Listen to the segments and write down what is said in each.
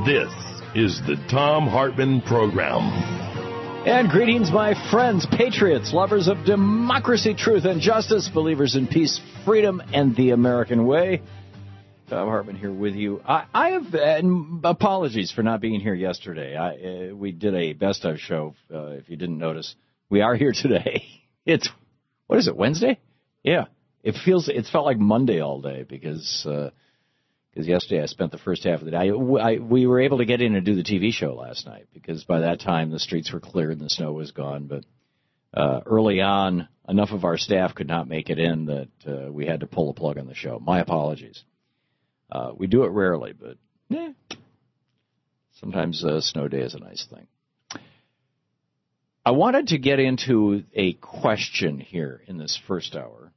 This is the Thom Hartmann Program. And greetings, my friends, patriots, lovers of democracy, truth, and justice, believers in peace, freedom, and the American way. Thom Hartmann here with you. I have apologies for not being here yesterday. We did a best of show, if you didn't notice. We are here today. What is it, Wednesday? Yeah. It felt like Monday all day because yesterday I spent the first half of the day. We were able to get in and do the TV show last night because by that time the streets were clear and the snow was gone. But early on, enough of our staff could not make it in that we had to pull the plug on the show. My apologies. We do it rarely, but sometimes a snow day is a nice thing. I wanted to get into a question here in this first hour.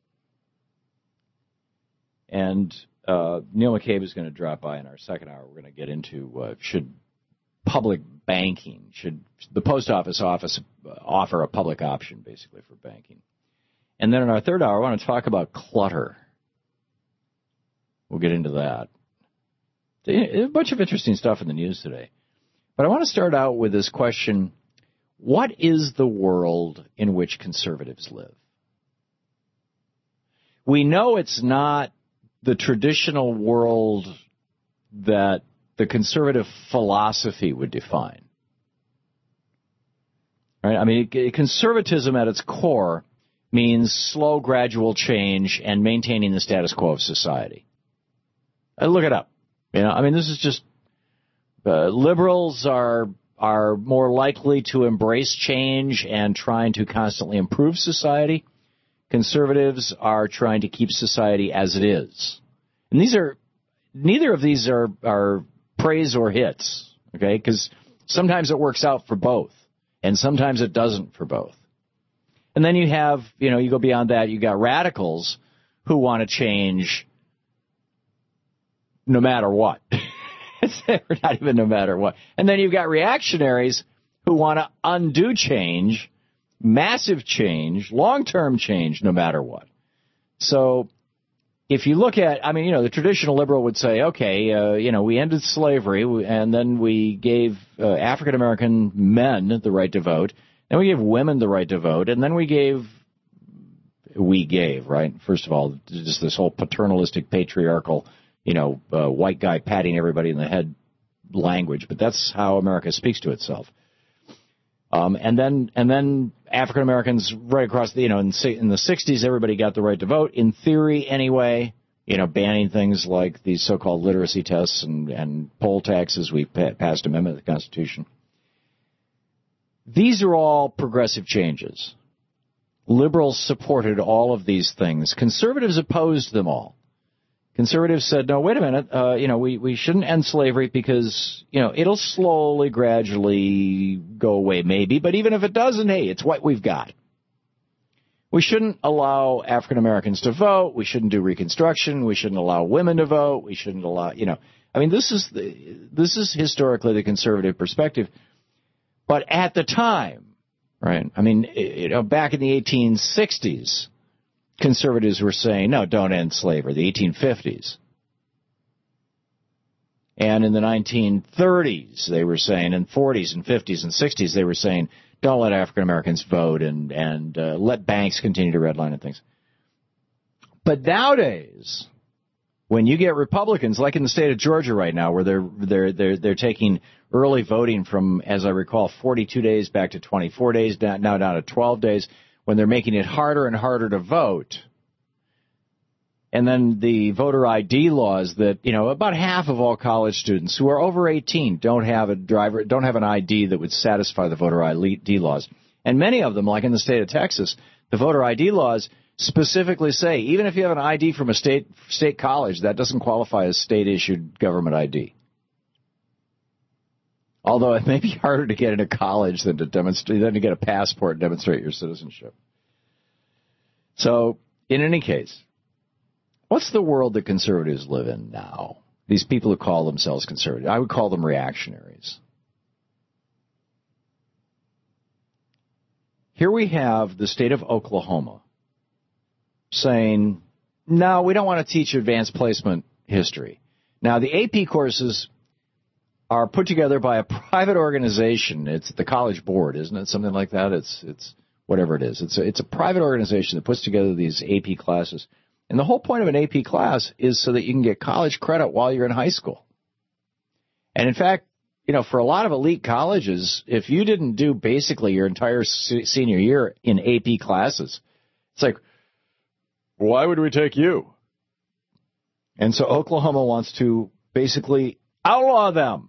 And Neil McCabe is going to drop by in our second hour. We're going to get into should public banking, should the post office offer a public option, basically, for banking. And then in our third hour, I want to talk about clutter. We'll get into that. A bunch of interesting stuff in the news today. But I want to start out with this question: what is the world in which conservatives live? We know it's not the traditional world that the conservative philosophy would define. Right? I mean, conservatism at its core means slow, gradual change and maintaining the status quo of society. Look it up. I mean, this is just liberals are more likely to embrace change and trying to constantly improve society. Conservatives are trying to keep society as it is. And neither of these are praise or hits, okay? Because sometimes it works out for both, and sometimes it doesn't for both. And then you have, you go beyond that, you got radicals who want to change no matter what. Not even no matter what. And then you've got reactionaries who want to undo change, massive change, long-term change, no matter what. So if you look at, the traditional liberal would say, okay, we ended slavery, and then we gave African-American men the right to vote, and we gave women the right to vote, and then we gave, right? First of all, just this whole paternalistic, patriarchal, white guy patting everybody in the head language, but that's how America speaks to itself. And then African Americans right across the, in the 60s, everybody got the right to vote, in theory anyway, banning things like these so-called literacy tests and poll taxes. We passed an amendment to the Constitution. These are all progressive changes. Liberals supported all of these things. Conservatives opposed them all. Conservatives said, no, wait a minute, we shouldn't end slavery because, it'll slowly, gradually go away maybe, but even if it doesn't, hey, it's what we've got. We shouldn't allow African Americans to vote. We shouldn't do Reconstruction. We shouldn't allow women to vote. We shouldn't allow, this is historically the conservative perspective. But at the time, right, back in the 1860s, conservatives were saying, no, don't end slavery, the 1850s. And in the 1930s, they were saying, and 40s and 50s and 60s, they were saying, don't let African Americans vote and let banks continue to redline and things. But nowadays, when you get Republicans, like in the state of Georgia right now, where they're taking early voting from, as I recall, 42 days back to 24 days, now down to 12 days, when they're making it harder and harder to vote. And then the voter ID laws that, about half of all college students who are over 18 don't have an ID that would satisfy the voter ID laws. And many of them, like in the state of Texas, the voter ID laws specifically say, even if you have an ID from a state college, that doesn't qualify as state-issued government ID. Although it may be harder to get into college than to get a passport and demonstrate your citizenship. So, in any case, what's the world that conservatives live in now? These people who call themselves conservative. I would call them reactionaries. Here we have the state of Oklahoma saying, no, we don't want to teach advanced placement history. Now, the AP courses are put together by a private organization. It's the College Board, isn't it? Something like that. It's whatever it is. It's a private organization that puts together these AP classes. And the whole point of an AP class is so that you can get college credit while you're in high school. And in fact, for a lot of elite colleges, if you didn't do basically your entire senior year in AP classes, it's like, why would we take you? And so Oklahoma wants to basically outlaw them.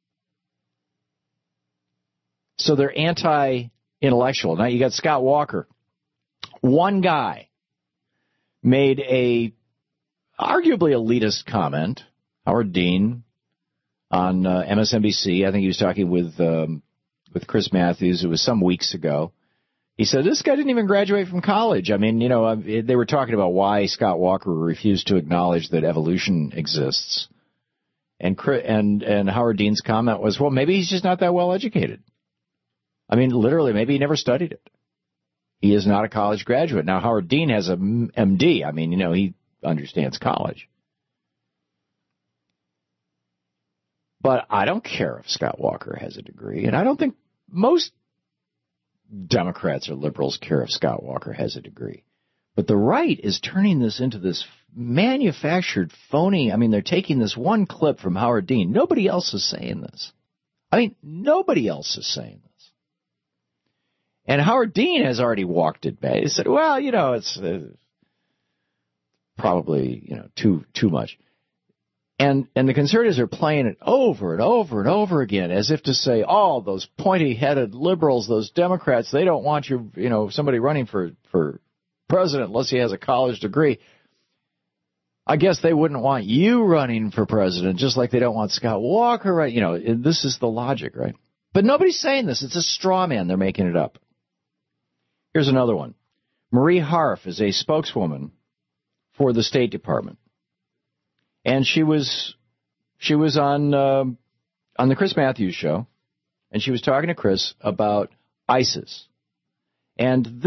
So they're anti-intellectual. Now you got Scott Walker. One guy made a arguably elitist comment, Howard Dean, on MSNBC. I think he was talking with Chris Matthews. It was some weeks ago. He said, this guy didn't even graduate from college. I mean, they were talking about why Scott Walker refused to acknowledge that evolution exists. And Howard Dean's comment was, well, maybe he's just not that well educated. I mean, literally, maybe he never studied it. He is not a college graduate. Now, Howard Dean has a MD. I mean, he understands college. But I don't care if Scott Walker has a degree, and I don't think most Democrats or liberals care if Scott Walker has a degree. But the right is turning this into this manufactured, phony. I mean, they're taking this one clip from Howard Dean. Nobody else is saying this. I mean, nobody else is saying this. And Howard Dean has already walked it back. He said, well, it's probably, too much. And the conservatives are playing it over and over and over again as if to say, oh, those pointy-headed liberals, those Democrats, they don't want somebody running for president unless he has a college degree. I guess they wouldn't want you running for president, just like they don't want Scott Walker, right? This is the logic, right? But nobody's saying this. It's a straw man. They're making it up. Here's another one. Marie Harf is a spokeswoman for the State Department. And she was on the Chris Matthews show, and she was talking to Chris about ISIS. And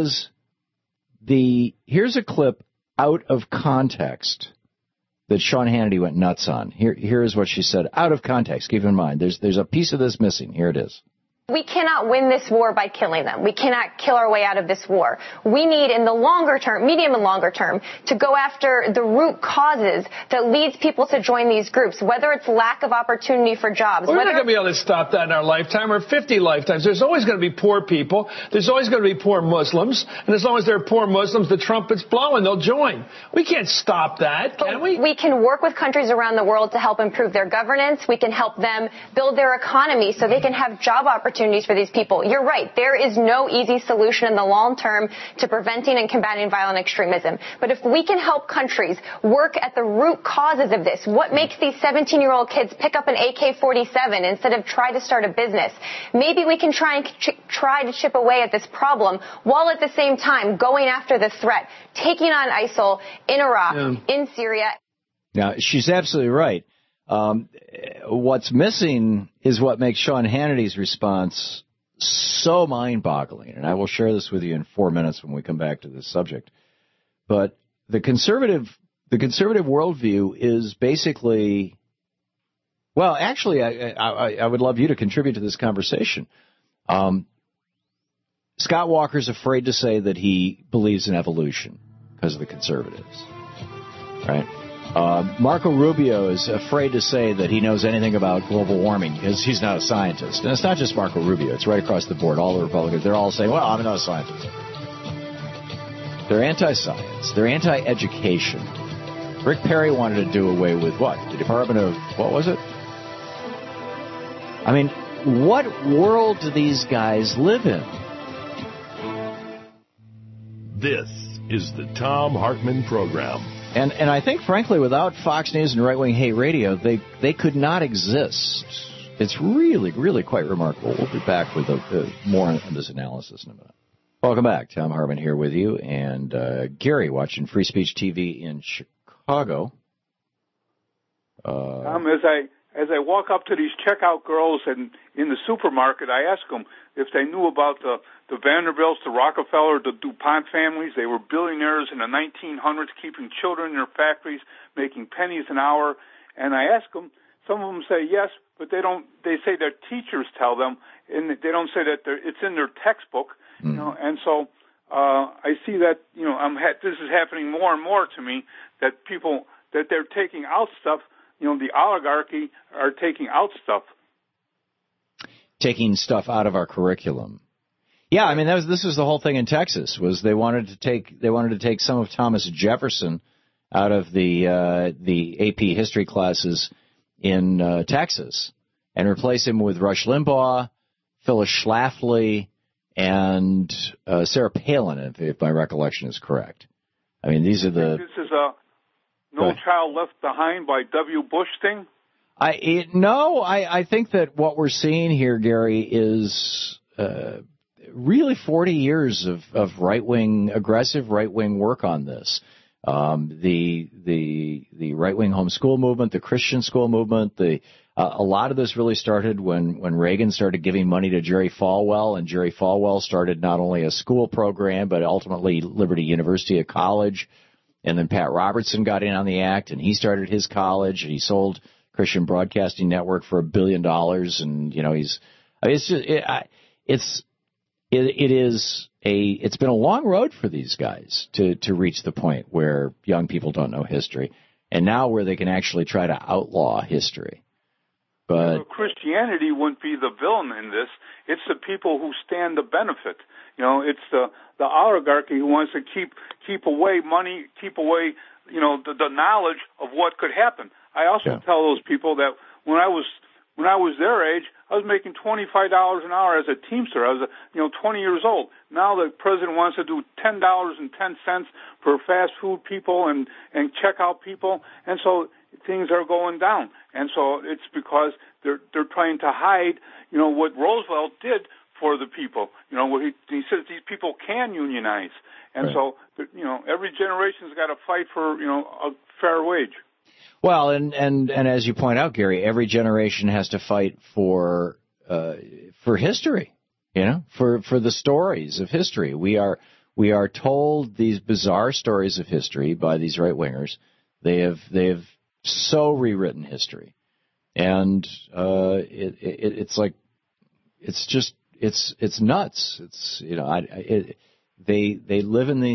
here's a clip out of context that Sean Hannity went nuts on. Here is what she said, out of context. Keep in mind, there's a piece of this missing. Here it is. We cannot win this war by killing them. We cannot kill our way out of this war. We need, in the longer term, medium and longer term, to go after the root causes that leads people to join these groups, whether it's lack of opportunity for jobs. We're not going to be able to stop that in our lifetime or 50 lifetimes. There's always going to be poor people. There's always going to be poor Muslims. And as long as there are poor Muslims, the trumpet's blowing. They'll join. We can't stop that, can we? We can work with countries around the world to help improve their governance. We can help them build their economy so they can have job opportunities for these people. You're right. There is no easy solution in the long term to preventing and combating violent extremism. But if we can help countries work at the root causes of this, what makes these 17-year-old kids pick up an AK-47 instead of try to start a business? Maybe we can try to chip away at this problem while at the same time going after the threat, taking on ISIL in Iraq, in Syria. Now, she's absolutely right. What's missing is what makes Sean Hannity's response so mind-boggling, and I will share this with you in 4 minutes when we come back to this subject. But the conservative worldview is basically, well, actually, I would love you to contribute to this conversation. Scott Walker's afraid to say that he believes in evolution because of the conservatives, right? Marco Rubio is afraid to say that he knows anything about global warming because he's not a scientist. And it's not just Marco Rubio. It's right across the board. All the Republicans, they're all saying, well, I'm not a scientist. They're anti-science. They're anti-education. Rick Perry wanted to do away with what? The Department of, what was it? I mean, what world do these guys live in? This is the Thom Hartmann Program. And I think, frankly, without Fox News and right-wing hate radio, they could not exist. It's really, really quite remarkable. We'll be back with more on this analysis in a minute. Welcome back. Thom Hartmann here with you. And Gary watching Free Speech TV in Chicago. Tom, as I walk up to these checkout girls in the supermarket, I ask them if they knew about the Vanderbilts, the Rockefeller, the DuPont families. They were billionaires in the 1900s, keeping children in their factories, making pennies an hour. And I ask them, some of them say yes, but they don't. They say their teachers tell them, and they don't say that it's in their textbook. You know, and so I see that this is happening more and more to me, that people that they're taking out stuff. You know, the oligarchy are taking out stuff. Taking stuff out of our curriculum. Yeah, I mean this was the whole thing in Texas, was they wanted to take some of Thomas Jefferson out of the AP history classes in Texas and replace him with Rush Limbaugh, Phyllis Schlafly, and Sarah Palin, if my recollection is correct. I mean, these are the. This is a No Child Left Behind by W. Bush thing. I think that what we're seeing here, Gary, is really 40 years of aggressive right-wing work on this. The right-wing homeschool movement, the Christian school movement, a lot of this really started when Reagan started giving money to Jerry Falwell, and Jerry Falwell started not only a school program, but ultimately Liberty University, a college. And then Pat Robertson got in on the act, and he started his college, and he sold Christian Broadcasting Network for $1 billion, and it's been a long road for these guys to reach the point where young people don't know history, and now where they can actually try to outlaw history. But Christianity wouldn't be the villain in this. It's the people who stand to benefit. You know, it's the oligarchy who wants to keep away money, keep away, the knowledge of what could happen. I also tell those people that when I was their age, I was making $25 an hour as a Teamster. I was 20 years old. Now the president wants to do $10.10 for fast food people and checkout people, and so things are going down. And so it's because they're trying to hide, what Roosevelt did for the people. He says these people can unionize, and so every generation's got to fight for a fair wage. Well, and as you point out, Gary, every generation has to fight for history, for the stories of history. We are told these bizarre stories of history by these right wingers. They have so rewritten history, and it's like it's nuts. It's they live in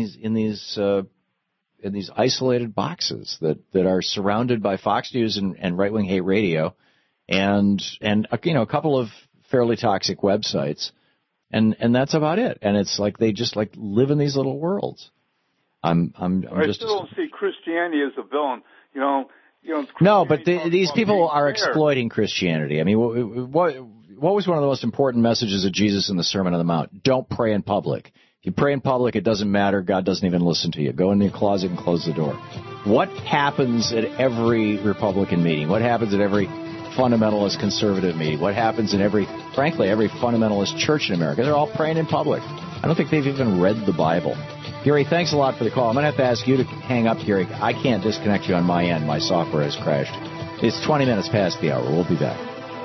these isolated boxes that are surrounded by Fox News and right-wing hate radio, and a couple of fairly toxic websites, and that's about it. And it's like they just live in these little worlds. I still don't see Christianity as a villain. No, but these people are exploiting Christianity. I mean, what was one of the most important messages of Jesus in the Sermon on the Mount? Don't pray in public. If you pray in public, it doesn't matter. God doesn't even listen to you. Go in your closet and close the door. What happens at every Republican meeting? What happens at every fundamentalist conservative meeting? What happens in every fundamentalist church in America? They're all praying in public. I don't think they've even read the Bible. Gary, thanks a lot for the call. I'm going to have to ask you to hang up, Gary. I can't disconnect you on my end. My software has crashed. It's 20 minutes past the hour. We'll be back.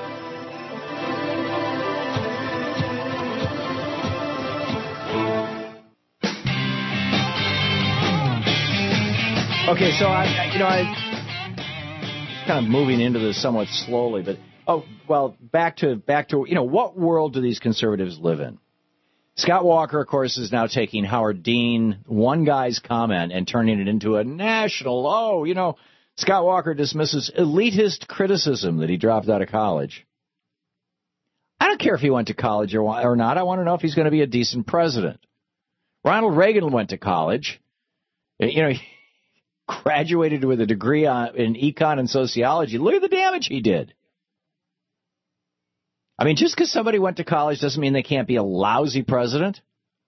Okay, so I kind of moving into this somewhat slowly, but back to what world do these conservatives live in? Scott Walker, of course, is now taking Howard Dean, one guy's comment, and turning it into a national, Scott Walker dismisses elitist criticism that he dropped out of college. I don't care if he went to college or not. I want to know if he's going to be a decent president. Ronald Reagan went to college. He graduated with a degree in econ and sociology. Look at the damage he did. I mean, just because somebody went to college doesn't mean they can't be a lousy president.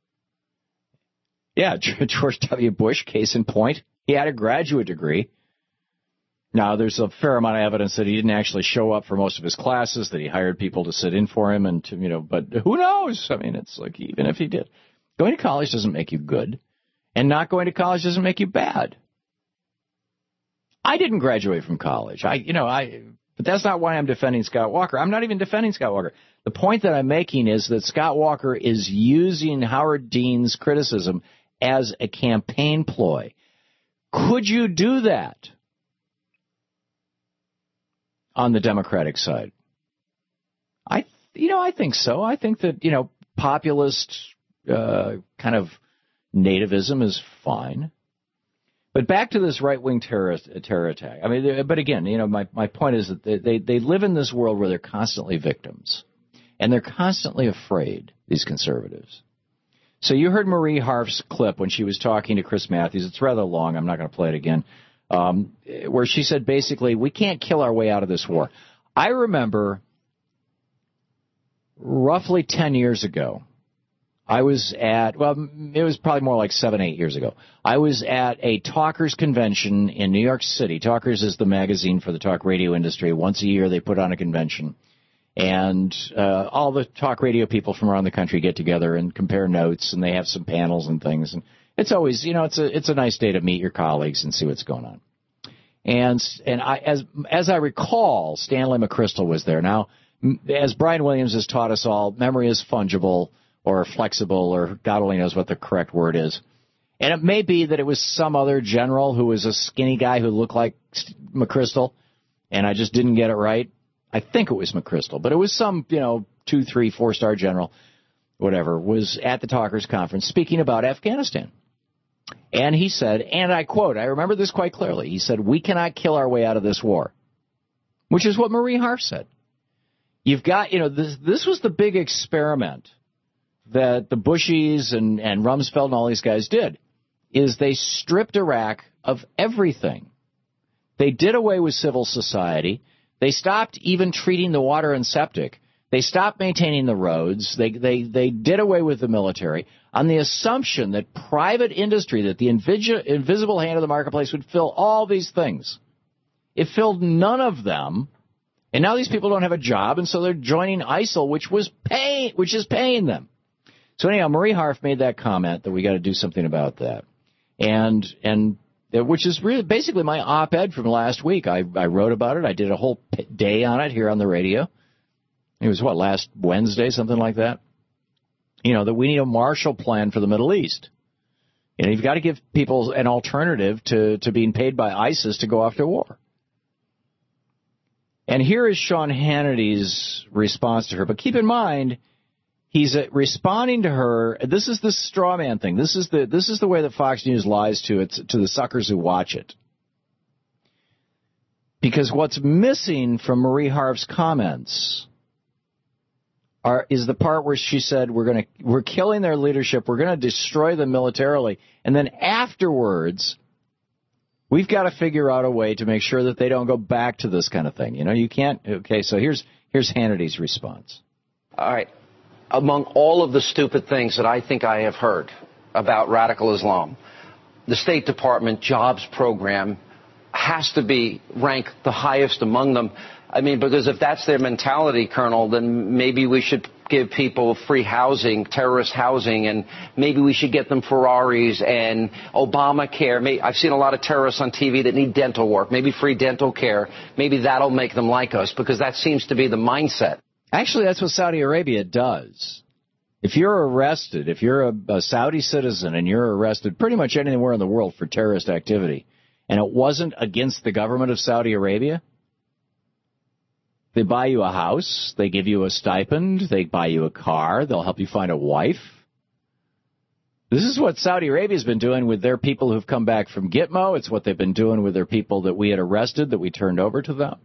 Yeah, George W. Bush, case in point, he had a graduate degree. Now, there's a fair amount of evidence that he didn't actually show up for most of his classes, that he hired people to sit in for him, and but who knows? I mean, it's like, even if he did, going to college doesn't make you good, and not going to college doesn't make you bad. I didn't graduate from college. But that's not why I'm defending Scott Walker. I'm not even defending Scott Walker. The point that I'm making is that Scott Walker is using Howard Dean's criticism as a campaign ploy. Could you do that? on the Democratic side? I think so. I think that, populist kind of nativism is fine. But back to this right-wing terror attack. I mean, but again, my point is that they live in this world where they're constantly victims. And they're constantly afraid, these conservatives. So you heard Marie Harf's clip when she was talking to Chris Matthews. It's rather long. I'm not going to play it again. Where she said, basically, we can't kill our way out of this war. I remember roughly 10 years ago, I was it was probably more like 7-8 years ago. I was at a Talkers convention in New York City. Talkers is the magazine for the talk radio industry. Once a year, they put on a convention. And all the talk radio people from around the country get together and compare notes, and they have some panels and things. And it's always, it's a nice day to meet your colleagues and see what's going on. And as I recall, Stanley McChrystal was there. Now, as Brian Williams has taught us all, memory is fungible or flexible, or God only knows what the correct word is. And it may be that it was some other general who was a skinny guy who looked like McChrystal, and I just didn't get it right. I think it was McChrystal, but it was some, 2, 3, 4-star general, whatever, was at the Talkers Conference speaking about Afghanistan. And he said, and I quote, I remember this quite clearly, he said, we cannot kill our way out of this war, which is what Marie Harf said. You've got, this was the big experiment that the Bushies and Rumsfeld and all these guys did, is they stripped Iraq of everything. They did away with civil society. They stopped even treating the water and septic. They stopped maintaining the roads. They did away with the military on the assumption that private industry, that the invisible hand of the marketplace would fill all these things. It filled none of them. And now these people don't have a job, and so they're joining ISIL, which is paying them. So anyhow, Marie Harf made that comment that we got to do something about that. And which is really basically my op-ed from last week. I wrote about it. I did a whole day on it here on the radio. It was, last Wednesday, something like that? That we need a Marshall Plan for the Middle East. You've got to give people an alternative to being paid by ISIS to go off to war. And here is Sean Hannity's response to her. But keep in mind, he's responding to her. This is the straw man thing. This is the way that Fox News lies to the suckers who watch it. Because what's missing from Marie Harf's comments is the part where she said we're killing their leadership, we're going to destroy them militarily, and then afterwards we've got to figure out a way to make sure that they don't go back to this kind of thing. You can't. Okay, so here's Hannity's response. All right. Among all of the stupid things that I think I have heard about radical Islam, the State Department jobs program has to be ranked the highest among them. I mean, because if that's their mentality, Colonel, then maybe we should give people free housing, terrorist housing, and maybe we should get them Ferraris and Obamacare. I've seen a lot of terrorists on TV that need dental work, maybe free dental care. Maybe that'll make them like us, because that seems to be the mindset. Actually, that's what Saudi Arabia does. If you're arrested, if you're a Saudi citizen and you're arrested pretty much anywhere in the world for terrorist activity, and it wasn't against the government of Saudi Arabia, they buy you a house, they give you a stipend, they buy you a car, they'll help you find a wife. This is what Saudi Arabia's been doing with their people who've come back from Gitmo. It's what they've been doing with their people that we had arrested, that we turned over to them.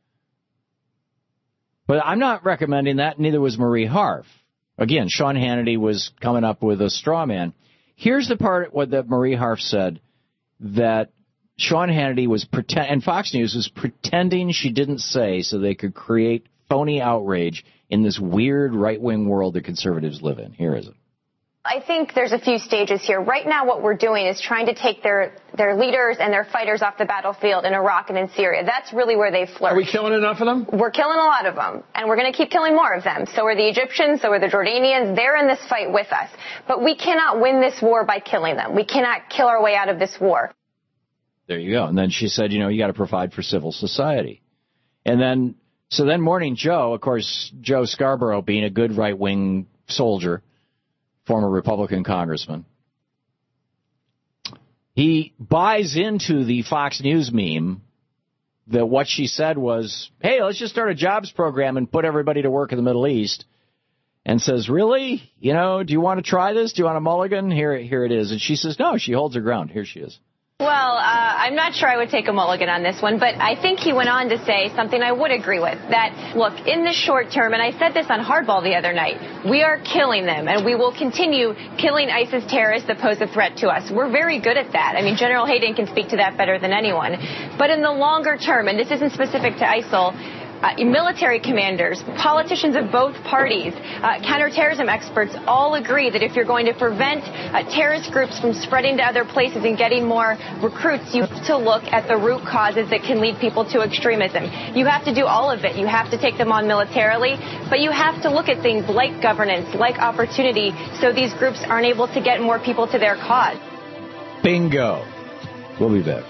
But I'm not recommending that, neither was Marie Harf. Again, Sean Hannity was coming up with a straw man. Here's the part that Marie Harf said that Sean Hannity was and Fox News was pretending she didn't say so they could create phony outrage in this weird right-wing world that conservatives live in. Here is it. I think there's a few stages here. Right now what we're doing is trying to take their leaders and their fighters off the battlefield in Iraq and in Syria. That's really where they flirt. Are we killing enough of them? We're killing a lot of them, and we're going to keep killing more of them. So are the Egyptians, so are the Jordanians. They're in this fight with us. But we cannot win this war by killing them. We cannot kill our way out of this war. There you go. And then she said, you got to provide for civil society. And then, Morning Joe, of course, Joe Scarborough being a good right-wing soldier, former Republican congressman, he buys into the Fox News meme that what she said was, hey, let's just start a jobs program and put everybody to work in the Middle East. And says, really? You know, do you want to try this? Do you want a mulligan? Here it is. And she says, no, she holds her ground. Here she is. Well, I'm not sure I would take a mulligan on this one, but I think he went on to say something I would agree with, that, look, in the short term, and I said this on Hardball the other night, we are killing them, and we will continue killing ISIS terrorists that pose a threat to us. We're very good at that. I mean, General Hayden can speak to that better than anyone. But in the longer term, and this isn't specific to ISIL, military commanders, politicians of both parties, counterterrorism experts all agree that if you're going to prevent terrorist groups from spreading to other places and getting more recruits, you have to look at the root causes that can lead people to extremism. You have to do all of it. You have to take them on militarily, but you have to look at things like governance, like opportunity, so these groups aren't able to get more people to their cause. Bingo. We'll be back.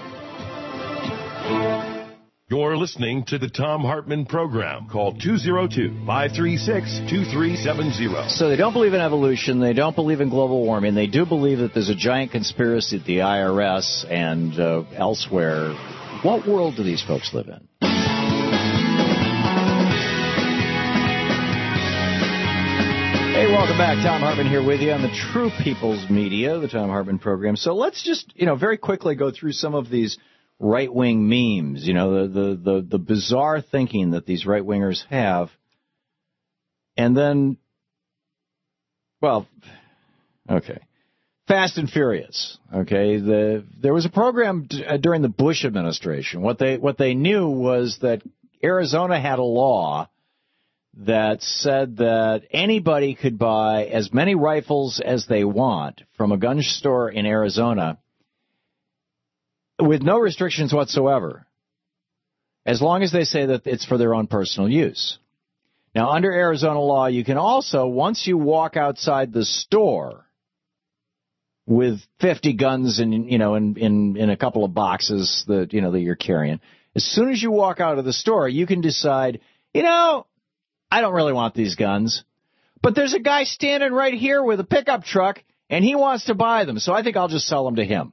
You're listening to the Thom Hartmann Program. Call 202-536-2370. So they don't believe in evolution. They don't believe in global warming. They do believe that there's a giant conspiracy at the IRS and elsewhere. What world do these folks live in? Hey, welcome back. Thom Hartmann here with you on the True People's Media, the Thom Hartmann Program. So let's just, very quickly go through some of these right-wing memes, the bizarre thinking that these right-wingers have. And then, Fast and Furious, okay? There was a program during the Bush administration. What they knew was that Arizona had a law that said that anybody could buy as many rifles as they want from a gun store in Arizona with no restrictions whatsoever, as long as they say that it's for their own personal use. Now, under Arizona law, you can also, once you walk outside the store with 50 guns in a couple of boxes that you're carrying, as soon as you walk out of the store, you can decide, I don't really want these guns, but there's a guy standing right here with a pickup truck, and he wants to buy them, so I think I'll just sell them to him.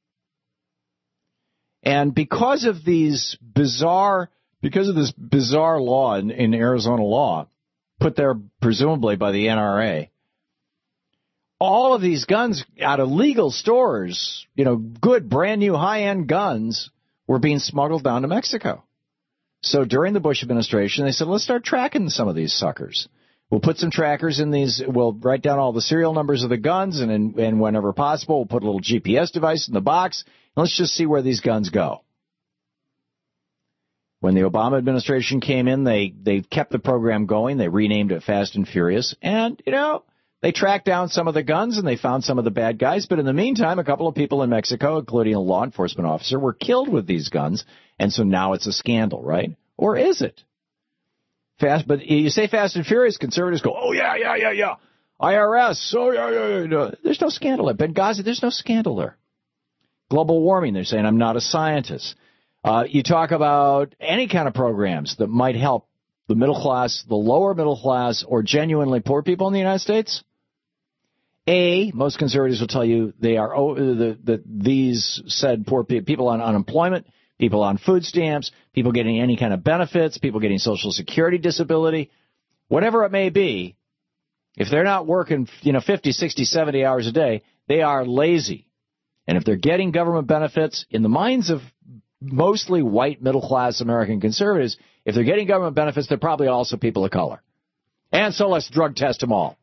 And because of this bizarre law in Arizona law, put there presumably by the NRA, all of these guns out of legal stores, good brand new high-end guns, were being smuggled down to Mexico. So during the Bush administration, they said, let's start tracking some of these suckers. We'll put some trackers in these. We'll write down all the serial numbers of the guns, and whenever possible, we'll put a little GPS device in the box. Let's just see where these guns go. When the Obama administration came in, they kept the program going. They renamed it Fast and Furious. And, they tracked down some of the guns and they found some of the bad guys. But in the meantime, a couple of people in Mexico, including a law enforcement officer, were killed with these guns. And so now it's a scandal, right? Or is it? But you say Fast and Furious, conservatives go, oh, yeah. IRS, oh, yeah. There's no scandal there. Benghazi, there's no scandal there. Global warming, they're saying I'm not a scientist. You talk about any kind of programs that might help the middle class, the lower middle class, or genuinely poor people in the United States. Most conservatives will tell you they are that these said poor people on unemployment, people on food stamps, people getting any kind of benefits, people getting Social Security disability, whatever it may be. If they're not working, 50, 60, 70 hours a day, they are lazy. And if they're getting government benefits, in the minds of mostly white middle-class American conservatives, if they're getting government benefits, they're probably also people of color. And so let's drug test them all.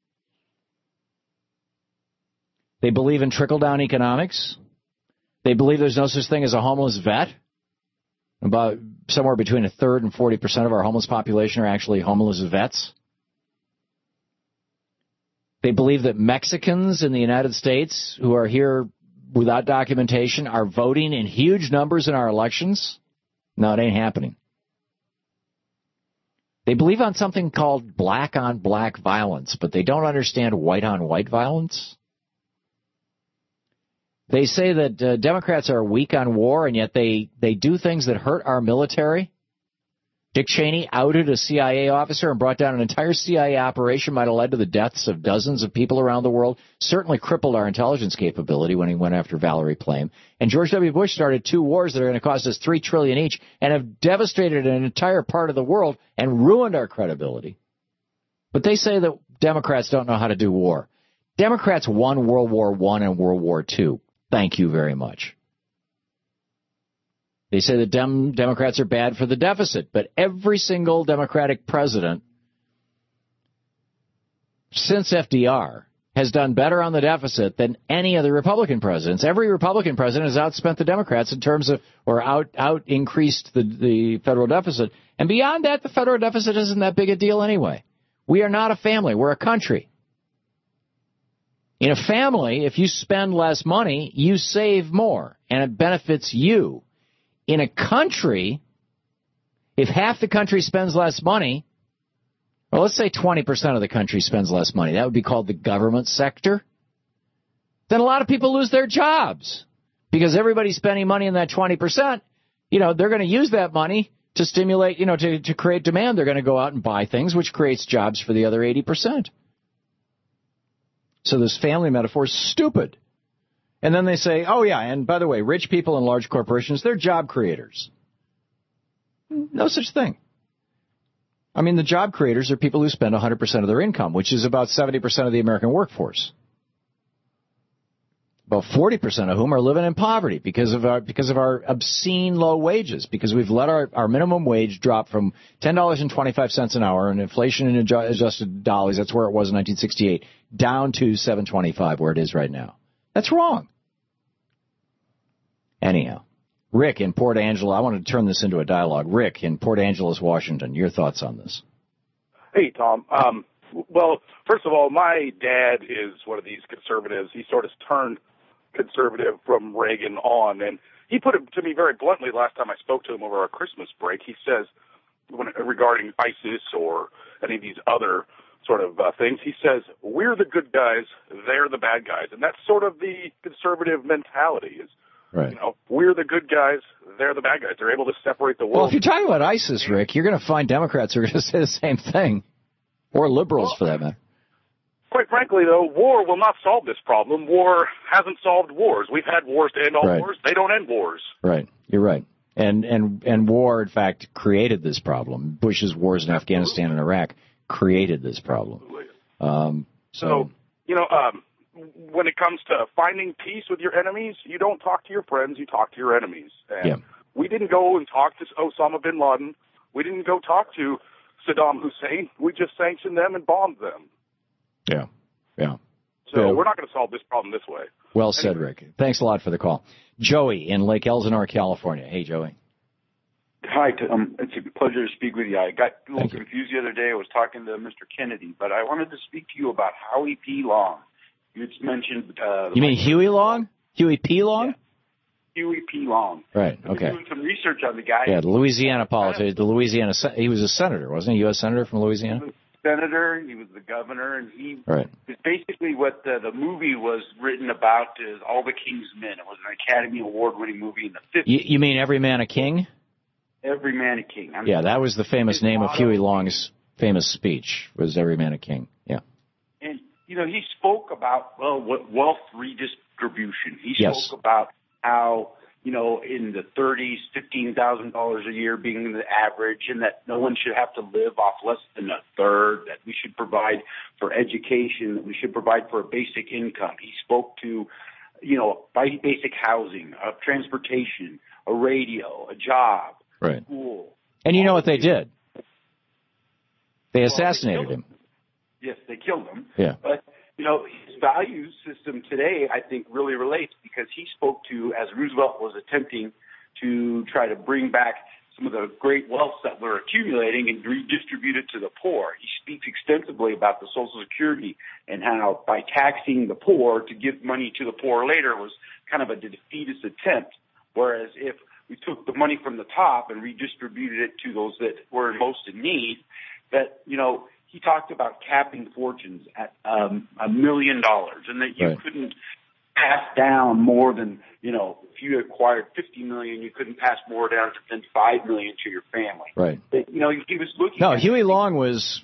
They believe in trickle-down economics. They believe there's no such thing as a homeless vet. About somewhere between a third and 40% of our homeless population are actually homeless vets. They believe that Mexicans in the United States who are here without documentation are voting in huge numbers in our elections. No, it ain't happening. They believe on something called black-on-black violence, but they don't understand white-on-white violence. They say that Democrats are weak on war, and yet they do things that hurt our military. Dick Cheney outed a CIA officer and brought down an entire CIA operation, might have led to the deaths of dozens of people around the world, certainly crippled our intelligence capability when he went after Valerie Plame. And George W. Bush started 2 wars that are going to cost us $3 trillion each and have devastated an entire part of the world and ruined our credibility. But they say that Democrats don't know how to do war. Democrats won World War I and World War II. Thank you very much. They say that Democrats are bad for the deficit, but every single Democratic president since FDR has done better on the deficit than any of the Republican presidents. Every Republican president has outspent the Democrats in terms of, or out increased the federal deficit. And beyond that, the federal deficit isn't that big a deal anyway. We are not a family. We're a country. In a family, if you spend less money, you save more, and it benefits you. In a country, if half the country spends less money, well, let's say 20% of the country spends less money. That would be called the government sector. Then a lot of people lose their jobs because everybody's spending money in that 20%. You know, they're going to use that money to stimulate, you know, to create demand. They're going to go out and buy things, which creates jobs for the other 80%. So this family metaphor is stupid. And then they say, oh, yeah, and by the way, rich people and large corporations, they're job creators. No such thing. I mean, the job creators are people who spend 100% of their income, which is about 70% of the American workforce. About 40% of whom are living in poverty because of our obscene low wages, because we've let our minimum wage drop from $10.25 an hour, and inflation in adjusted dollars, that's where it was in 1968, down to $7.25, where it is right now. That's wrong. Anyhow, Rick in Port Angeles, I want to turn this into a dialogue. Rick in Port Angeles, Washington, your thoughts on this? Hey, Tom. Well, first of all, my dad is one of these conservatives. He sort of turned conservative from Reagan on, and he put it to me very bluntly last time I spoke to him over our Christmas break. He says, regarding ISIS or any of these other sort of things, he says, we're the good guys, they're the bad guys. And that's sort of the conservative mentality is, right. You know, we're the good guys, they're the bad guys. They're able to separate the world. Well, if you're talking about ISIS, Rick, you're going to find Democrats who are going to say the same thing, or liberals for that matter. Quite frankly, though, war will not solve this problem. War hasn't solved wars. We've had wars to end all wars. They don't end wars. Right. You're right. And war, in fact, created this problem. Bush's wars in Afghanistan and Iraq created this problem. So, you know, when it comes to finding peace with your enemies, you don't talk to your friends, you talk to your enemies. And we didn't go and talk to Osama bin Laden. We didn't go talk to Saddam Hussein. We just sanctioned them and bombed them. Yeah. So we're not going to solve this problem this way. Well said, Rick. Thanks a lot for the call. Joey in Lake Elsinore, California. Hey, Joey. Hi, Tom. It's a pleasure to speak with you. I got a little confused the other day. I was talking to Mr. Kennedy, but I wanted to speak to you about Howie P. Long. You mentioned... you mean Huey Long? Huey P. Long? Yeah. Huey P. Long. Right, I've been doing some research on the guy. Yeah, the Louisiana politician. He was a senator, wasn't he? U.S. senator from Louisiana? He was senator, he was the governor, and he is basically what the movie was written about is All the King's Men. It was an Academy Award-winning movie in the 50s. You mean Every Man a King? Every Man a King. That was the famous name of Huey Long's famous speech, was Every Man a King. Yeah. And, you know, he spoke about, wealth redistribution. He spoke about how, you know, in the 30s, $15,000 a year being the average, and that no one should have to live off less than a third, that we should provide for education, that we should provide for a basic income. He spoke to, you know, basic housing, transportation, a radio, a job, school. And you know what they did? They assassinated him. Yes, they killed him. Yeah. But, you know, his value system today, I think, really relates because he spoke to, as Roosevelt was attempting to try to bring back some of the great wealth that we're accumulating and redistribute it to the poor. He speaks extensively about the Social Security and how by taxing the poor to give money to the poor later was kind of a defeatist attempt, whereas if we took the money from the top and redistributed it to those that were most in need, that, you know, he talked about capping fortunes at $1 million and that you couldn't pass down more than, if you acquired $50 million, you couldn't pass more down than $5 million to your family. Right. But, he was looking. No, Huey Long was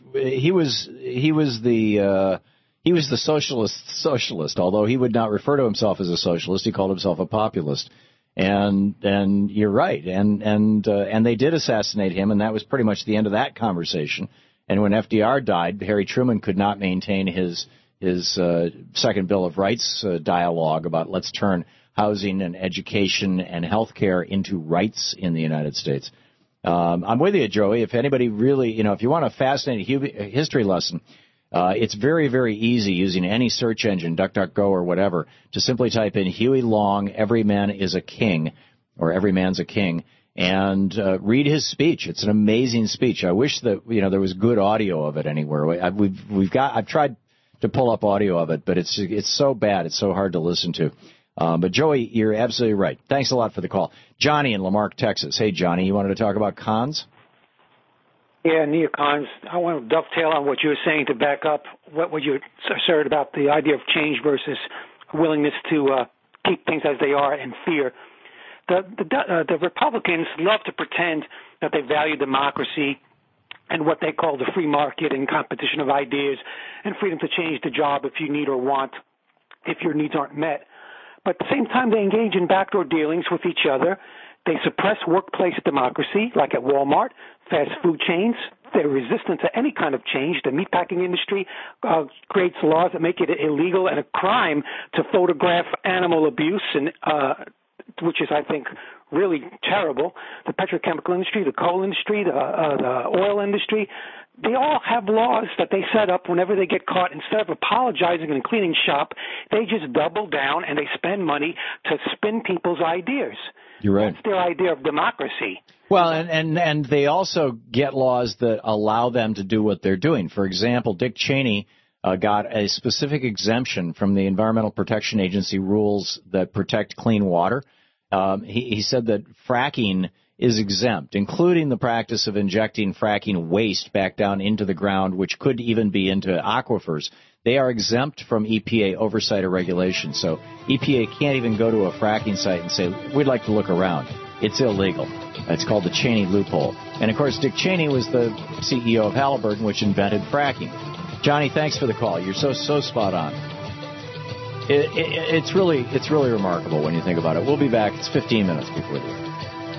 the socialist, although he would not refer to himself as a socialist. He called himself a populist. And you're right. And they did assassinate him, and that was pretty much the end of that conversation. And when FDR died, Harry Truman could not maintain his second Bill of Rights dialogue about let's turn housing and education and health care into rights in the United States. I'm with you, Joey. If anybody really, if you want a fascinating history lesson, it's very, very easy using any search engine, DuckDuckGo or whatever, to simply type in Huey Long, Every Man is a King, or Every Man's a King, and read his speech. It's an amazing speech. I wish that, there was good audio of it anywhere. I've tried to pull up audio of it, but it's so bad. It's so hard to listen to. But Joey, you're absolutely right. Thanks a lot for the call. Johnny in Lamarck, Texas. Hey, Johnny, you wanted to talk about cons? Yeah, neocons. I want to dovetail on what you were saying to back up what you asserted about the idea of change versus willingness to keep things as they are and fear. The Republicans love to pretend that they value democracy and what they call the free market and competition of ideas and freedom to change the job if you need or want, if your needs aren't met. But at the same time, they engage in backdoor dealings with each other. They suppress workplace democracy, like at Walmart, fast food chains. They're resistant to any kind of change. The meatpacking industry creates laws that make it illegal and a crime to photograph animal abuse, and which is, I think, really terrible. The petrochemical industry, the coal industry, the oil industry, they all have laws that they set up whenever they get caught. Instead of apologizing and cleaning shop, they just double down and they spend money to spin people's ideas. You're right. That's their idea of democracy. Well, and they also get laws that allow them to do what they're doing. For example, Dick Cheney got a specific exemption from the Environmental Protection Agency rules that protect clean water. He said that fracking is exempt, including the practice of injecting fracking waste back down into the ground, which could even be into aquifers. They are exempt from EPA oversight or regulation. So EPA can't even go to a fracking site and say, we'd like to look around. It's illegal. It's called the Cheney loophole. And, of course, Dick Cheney was the CEO of Halliburton, which invented fracking. Johnny, thanks for the call. You're so spot on. It's really remarkable when you think about it. We'll be back. It's 15 minutes before the end.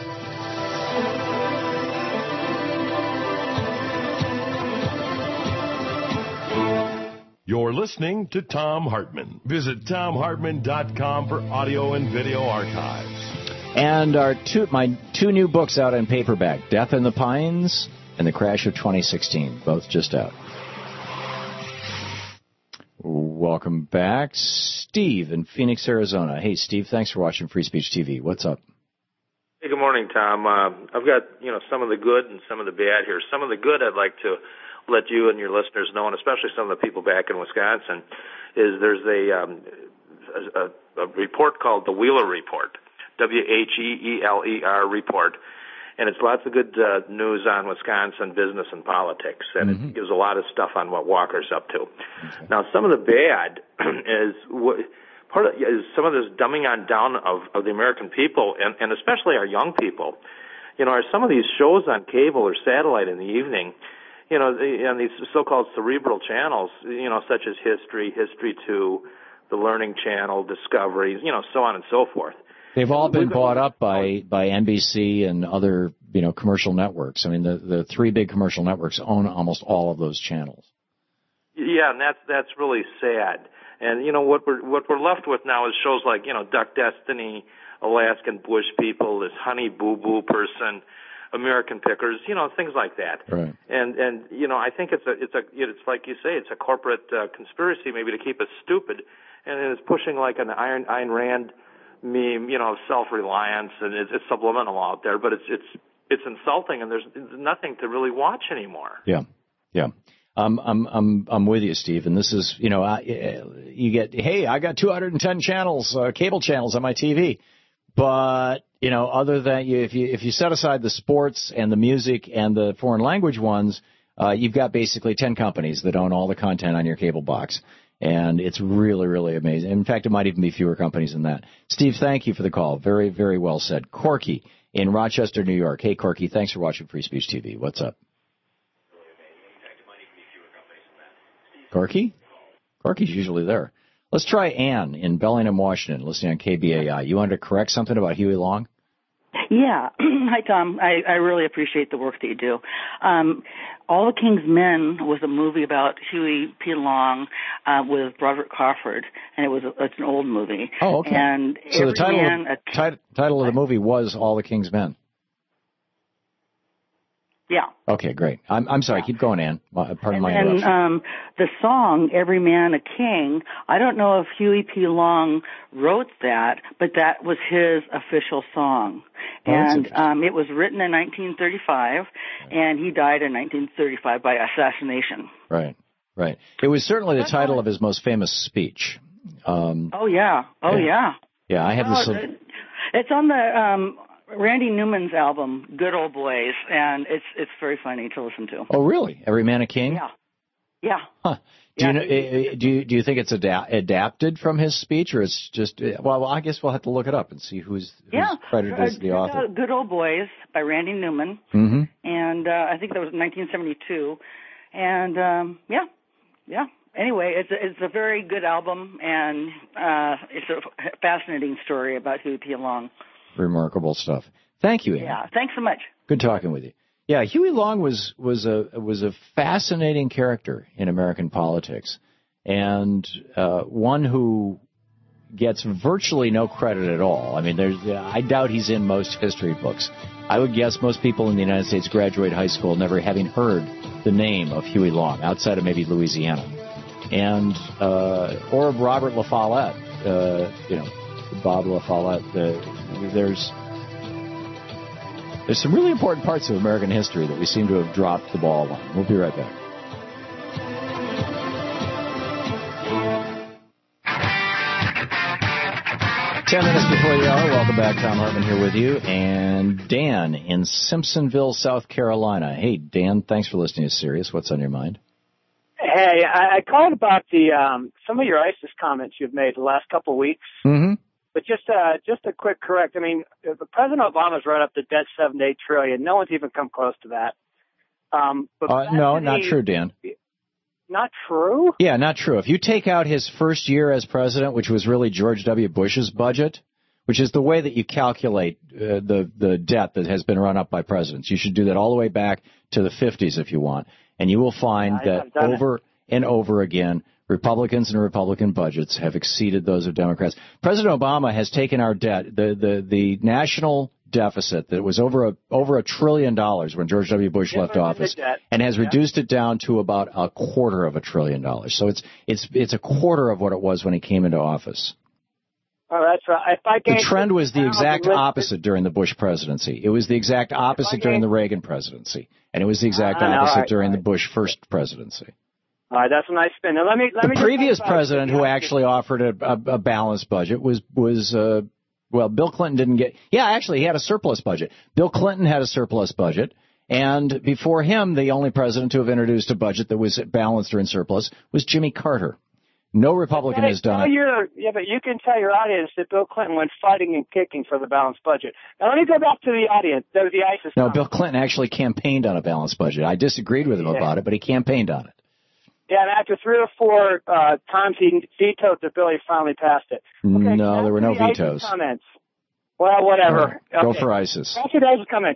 You're listening to Thom Hartmann. Visit ThomHartmann.com for audio and video archives. And my two new books out in paperback, Death in the Pines and The Crash of 2016, both just out. Welcome back. Steve in Phoenix, Arizona. Hey, Steve, thanks for watching Free Speech TV. What's up? Hey, good morning, Tom. I've got, some of the good and some of the bad here. Some of the good I'd like to let you and your listeners know, and especially some of the people back in Wisconsin, is there's a report called the Wheeler Report, WHEELER report, and it's lots of good news on Wisconsin business and politics, and it gives a lot of stuff on what Walker's up to. Okay. Now, some of the bad is some of this dumbing on down of the American people, and especially our young people. Are some of these shows on cable or satellite in the evening, and these so-called cerebral channels, such as History 2, the Learning Channel, Discovery, so on and so forth. They've all been bought up by NBC and other, commercial networks. I mean, the three big commercial networks own almost all of those channels. Yeah, and that's really sad. And what we're left with now is shows like Duck Destiny, Alaskan Bush People, this Honey Boo Boo person, American Pickers, things like that. Right. And I think it's like you say, it's a corporate conspiracy maybe to keep us stupid, and it's pushing like an Ayn Rand meme, of self-reliance, and it's subliminal out there, but it's insulting, and there's nothing to really watch anymore. Yeah. I'm with you, Steve, and this is, you get, hey, I got 210 channels, cable channels on my TV, but other than if you set aside the sports and the music and the foreign language ones, you've got basically 10 companies that own all the content on your cable box. And it's really, really amazing. In fact, it might even be fewer companies than that. Steve, thank you for the call. Very, very well said. Corky in Rochester, New York. Hey, Corky, thanks for watching Free Speech TV. What's up? Corky? Corky's usually there. Let's try Ann in Bellingham, Washington, listening on KBAI. You wanted to correct something about Huey Long? Yeah. Hi, Tom. I really appreciate the work that you do. All the King's Men was a movie about Huey P. Long with Robert Crawford, and it's an old movie. Oh, okay. And so the title of the movie was All the King's Men. Yeah. Okay, great. I'm sorry. Keep going, Ann. Pardon my interruption. And the song "Every Man a King." I don't know if Huey P. Long wrote that, but that was his official song. And it was written in 1935, and he died in 1935 by assassination. Right. Right. It was certainly the title of his most famous speech. Oh yeah. Yeah, I have this. It's on the Randy Newman's album, Good Old Boys, and it's very funny to listen to. Oh, really? Every Man a King? Yeah. Huh. Do you think it's adapted from his speech, or it's just? Well, I guess we'll have to look it up and see who's credited as the author. Good Old Boys by Randy Newman, and I think that was 1972, and yeah. Anyway, it's a very good album, and it's a fascinating story about Huey P. Long. Remarkable stuff. Thank you, Ann. Yeah, thanks so much. Good talking with you. Yeah, Huey Long was a fascinating character in American politics, and one who gets virtually no credit at all. I mean, I doubt he's in most history books. I would guess most people in the United States graduate high school never having heard the name of Huey Long, outside of maybe Louisiana, and or Robert La Follette. Bob La Follette. There's some really important parts of American history that we seem to have dropped the ball on. We'll be right back. Ten minutes before the hour. Welcome back. Tom Hartman here with you. And Dan in Simpsonville, South Carolina. Hey, Dan, thanks for listening to Sirius. What's on your mind? Hey, I called about some of your ISIS comments you've made the last couple of weeks. Mm-hmm. But just a quick correct. I mean, President Obama's right up the debt $7 to $8 trillion. No one's even come close to that. No, not true, Dan. Not true? Yeah, not true. If you take out his first year as president, which was really George W. Bush's budget, which is the way that you calculate the debt that has been run up by presidents. You should do that all the way back to the 50s if you want. And you will find that over and over again, Republicans and Republican budgets have exceeded those of Democrats. President Obama has taken our debt, the national deficit that was over $1 trillion when George W. Bush left office, and has reduced it down to about $250 billion. So it's a quarter of what it was when he came into office. Oh, that's right. The trend was the exact opposite during the Bush presidency. It was the exact opposite during the Reagan presidency, and it was the exact opposite during the Bush first presidency. All right, that's a nice spin. Now, let me the previous president who actually offered a balanced budget was Bill Clinton didn't get. Yeah, actually, he had a surplus budget. Bill Clinton had a surplus budget, and before him, the only president to have introduced a budget that was balanced or in surplus was Jimmy Carter. No Republican has done it. Yeah, but you can tell your audience that Bill Clinton went fighting and kicking for the balanced budget. Now, let me go back to the audience. The ISIS. No, Bill Clinton actually campaigned on a balanced budget. I disagreed with him about it, but he campaigned on it. Yeah, and after 3 or 4 times he vetoed the bill, he finally passed it. Okay, no, there were no vetoes. Comments. Well, whatever. Right. Go for ISIS. After those comments,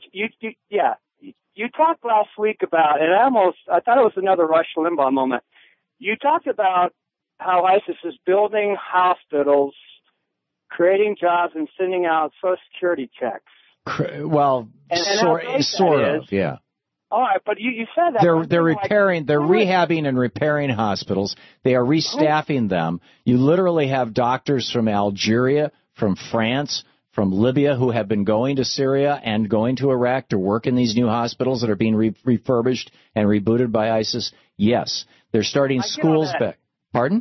you talked last week about, and I thought it was another Rush Limbaugh moment. You talked about how ISIS is building hospitals, creating jobs, and sending out Social Security checks. Well, sort of, yeah. All right, but you said that. They're rehabbing and repairing hospitals. They are restaffing them. You literally have doctors from Algeria, from France, from Libya who have been going to Syria and going to Iraq to work in these new hospitals that are being refurbished and rebooted by ISIS. Yes, they're starting schools back. Pardon?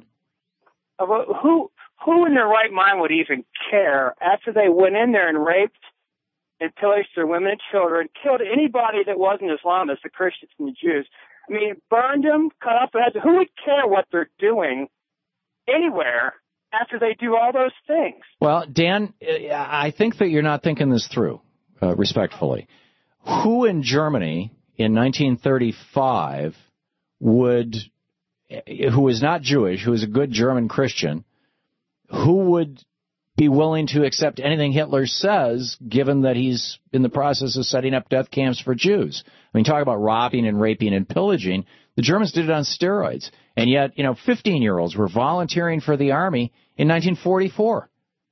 Who in their right mind would even care after they went in there and raped and pillaged their women and children, killed anybody that wasn't Islamists, the Christians and the Jews? I mean, burned them, cut off their heads. Who would care what they're doing anywhere after they do all those things. Well, Dan, I think that you're not thinking this through, respectfully. Who in Germany in 1935 who is not Jewish, who is a good German Christian, who would be willing to accept anything Hitler says, given that he's in the process of setting up death camps for Jews? I mean, talk about robbing and raping and pillaging. The Germans did it on steroids. And yet, 15-year-olds were volunteering for the army in 1944.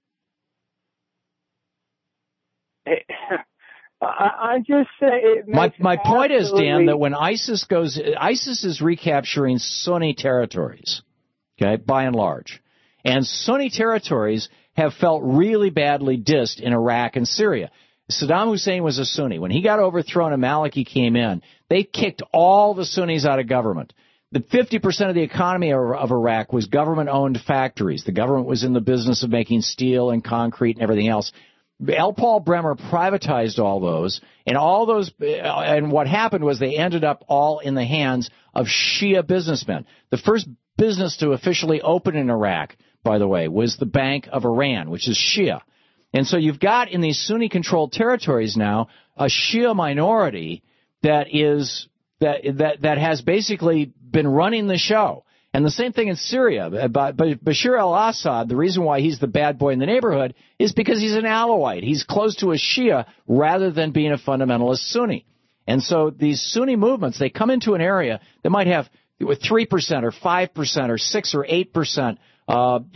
I just say my point is, Dan, that when ISIS is recapturing Sunni territories, okay, by and large, and Sunni territories have felt really badly dissed in Iraq and Syria. Saddam Hussein was a Sunni. When he got overthrown and Maliki came in, they kicked all the Sunnis out of government. The 50% of the economy of Iraq was government-owned factories. The government was in the business of making steel and concrete and everything else. L. Paul Bremer privatized all those, and what happened was they ended up all in the hands of Shia businessmen. The first business to officially open in Iraq, by the way, was the Bank of Iran, which is Shia. And so you've got in these Sunni-controlled territories now a Shia minority that has basically been running the show. And the same thing in Syria. But Bashar al-Assad, the reason why he's the bad boy in the neighborhood is because he's an Alawite. He's close to a Shia rather than being a fundamentalist Sunni. And so these Sunni movements, they come into an area that might have 3% or 5% or 6 or 8%, of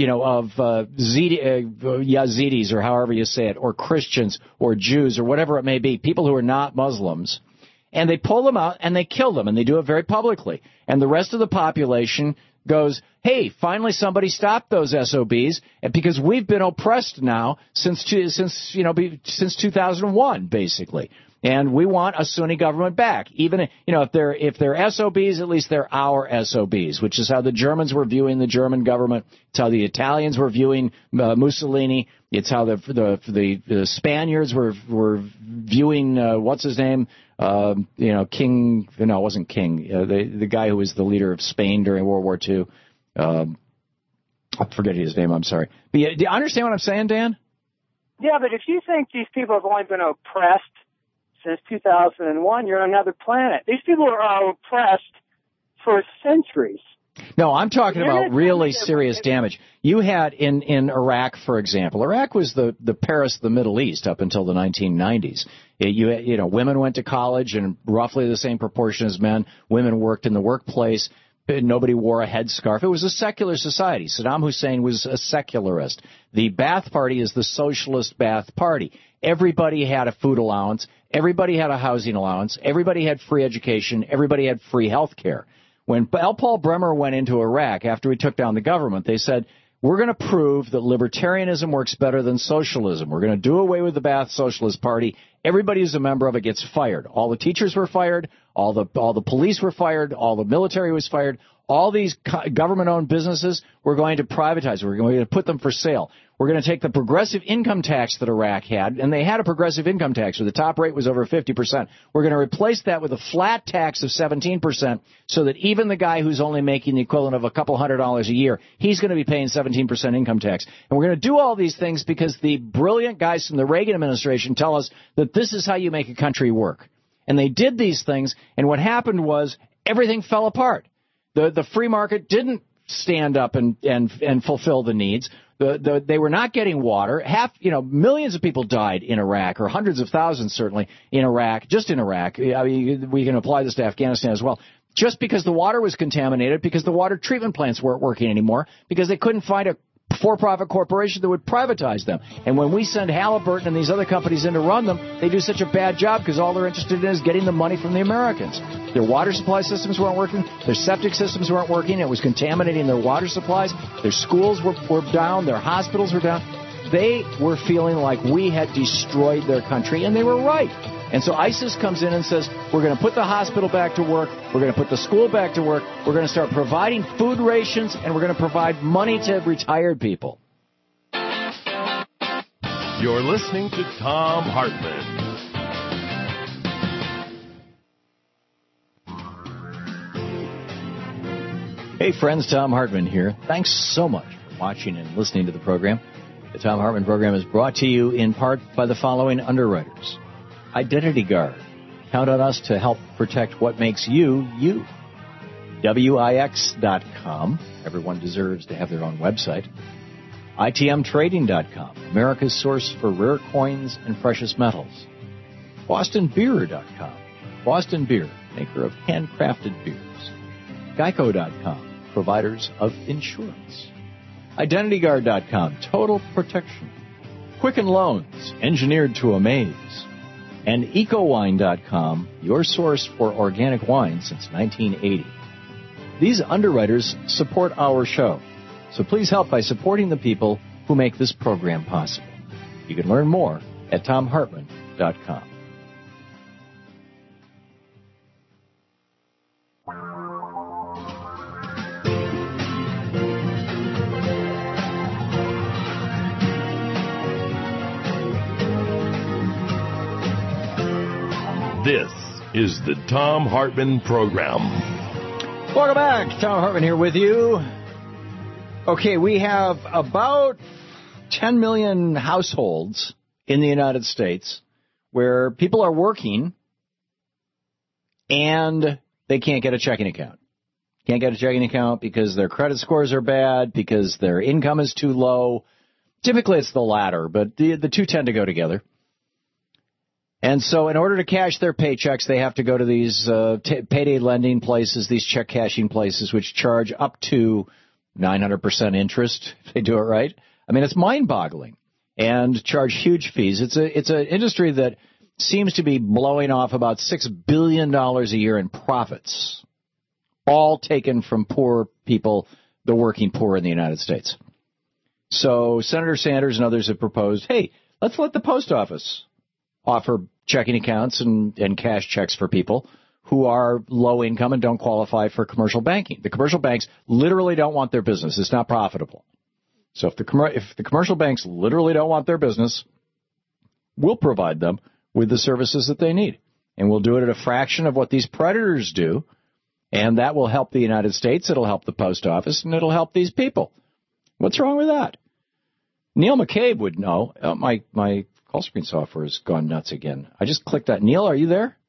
Yazidis or however you say it, or Christians or Jews or whatever it may be, people who are not Muslims. And they pull them out and they kill them, and they do it very publicly. And the rest of the population goes, hey, finally somebody stopped those SOBs, because we've been oppressed now since 2001, basically. And we want a Sunni government back. Even, if they're SOBs, at least they're our SOBs, which is how the Germans were viewing the German government. It's how the Italians were viewing Mussolini. It's how the Spaniards were viewing, what's his name? King, no, it wasn't King. The guy who was the leader of Spain during World War II. I'm forgetting his name, I'm sorry. But do you understand what I'm saying, Dan? Yeah, but if you think these people have only been oppressed since 2001, you're on another planet. These people are oppressed for centuries. No, I'm talking about really serious damage. You had in Iraq, for example. Iraq was the Paris of the Middle East up until the 1990s. Women went to college in roughly the same proportion as men. Women worked in the workplace. Nobody wore a headscarf. It was a secular society. Saddam Hussein was a secularist. The Ba'ath Party is the socialist Ba'ath Party. Everybody had a food allowance. Everybody had a housing allowance. Everybody had free education. Everybody had free health care. When L. Paul Bremer went into Iraq after he took down the government, they said, we're going to prove that libertarianism works better than socialism. We're going to do away with the Ba'ath Socialist Party. Everybody who's a member of it gets fired. All the teachers were fired. All the police were fired. All the military was fired. All these government-owned businesses, we're going to privatize. We're going to put them for sale. We're going to take the progressive income tax that Iraq had, and they had a progressive income tax where the top rate was over 50%. We're going to replace that with a flat tax of 17% so that even the guy who's only making the equivalent of a couple $100 a year, he's going to be paying 17% income tax. And we're going to do all these things because the brilliant guys from the Reagan administration tell us that this is how you make a country work. And they did these things, and what happened was everything fell apart. The free market didn't stand up and fulfill the needs. They were not getting water. Millions of people died in Iraq, or hundreds of thousands certainly in Iraq, just in Iraq. I mean, we can apply this to Afghanistan as well. Just because the water was contaminated, because the water treatment plants weren't working anymore, because they couldn't find a for-profit corporation that would privatize them. And when we send Halliburton and these other companies in to run them, they do such a bad job because all they're interested in is getting the money from the Americans. Their water supply systems weren't working. Their septic systems weren't working. It was contaminating their water supplies. Their schools were down. Their hospitals were down. They were feeling like we had destroyed their country, and they were right. And so ISIS comes in and says, we're going to put the hospital back to work, we're going to put the school back to work, we're going to start providing food rations, and we're going to provide money to retired people. You're listening to Thom Hartmann. Hey friends, Thom Hartmann here. Thanks so much for watching and listening to the program. The Thom Hartmann program is brought to you in part by the following underwriters. Identity Guard. Count on us to help protect what makes you, you. WIX.com. Everyone deserves to have their own website. ITMTrading.com. America's source for rare coins and precious metals. BostonBeer.com. Boston Beer, maker of handcrafted beers. Geico.com. Providers of insurance. IdentityGuard.com. Total protection. Quicken Loans. Engineered to amaze. And EcoWine.com, your source for organic wine since 1980. These underwriters support our show, so please help by supporting the people who make this program possible. You can learn more at TomHartmann.com. This is the Thom Hartmann Program. Welcome back. Thom Hartmann here with you. Okay, we have about 10 million households in the United States where people are working and they can't get a checking account. Can't get a checking account because their credit scores are bad, because their income is too low. Typically it's the latter, but the two tend to go together. And so in order to cash their paychecks, they have to go to these payday lending places, these check cashing places, which charge up to 900% interest if they do it right. I mean, it's mind-boggling, and charge huge fees. It's an industry that seems to be blowing off about $6 billion a year in profits, all taken from poor people, the working poor in the United States. So Senator Sanders and others have proposed, hey, let's let the post office offer checking accounts and cash checks for people who are low income and don't qualify for commercial banking. The commercial banks literally don't want their business. It's not profitable. So if the commercial banks literally don't want their business, we'll provide them with the services that they need. And we'll do it at a fraction of what these predators do. And that will help the United States. It'll help the post office, and it'll help these people. What's wrong with that? Neil McCabe would know. My call screen software has gone nuts again. I just clicked that. Neil, are you there?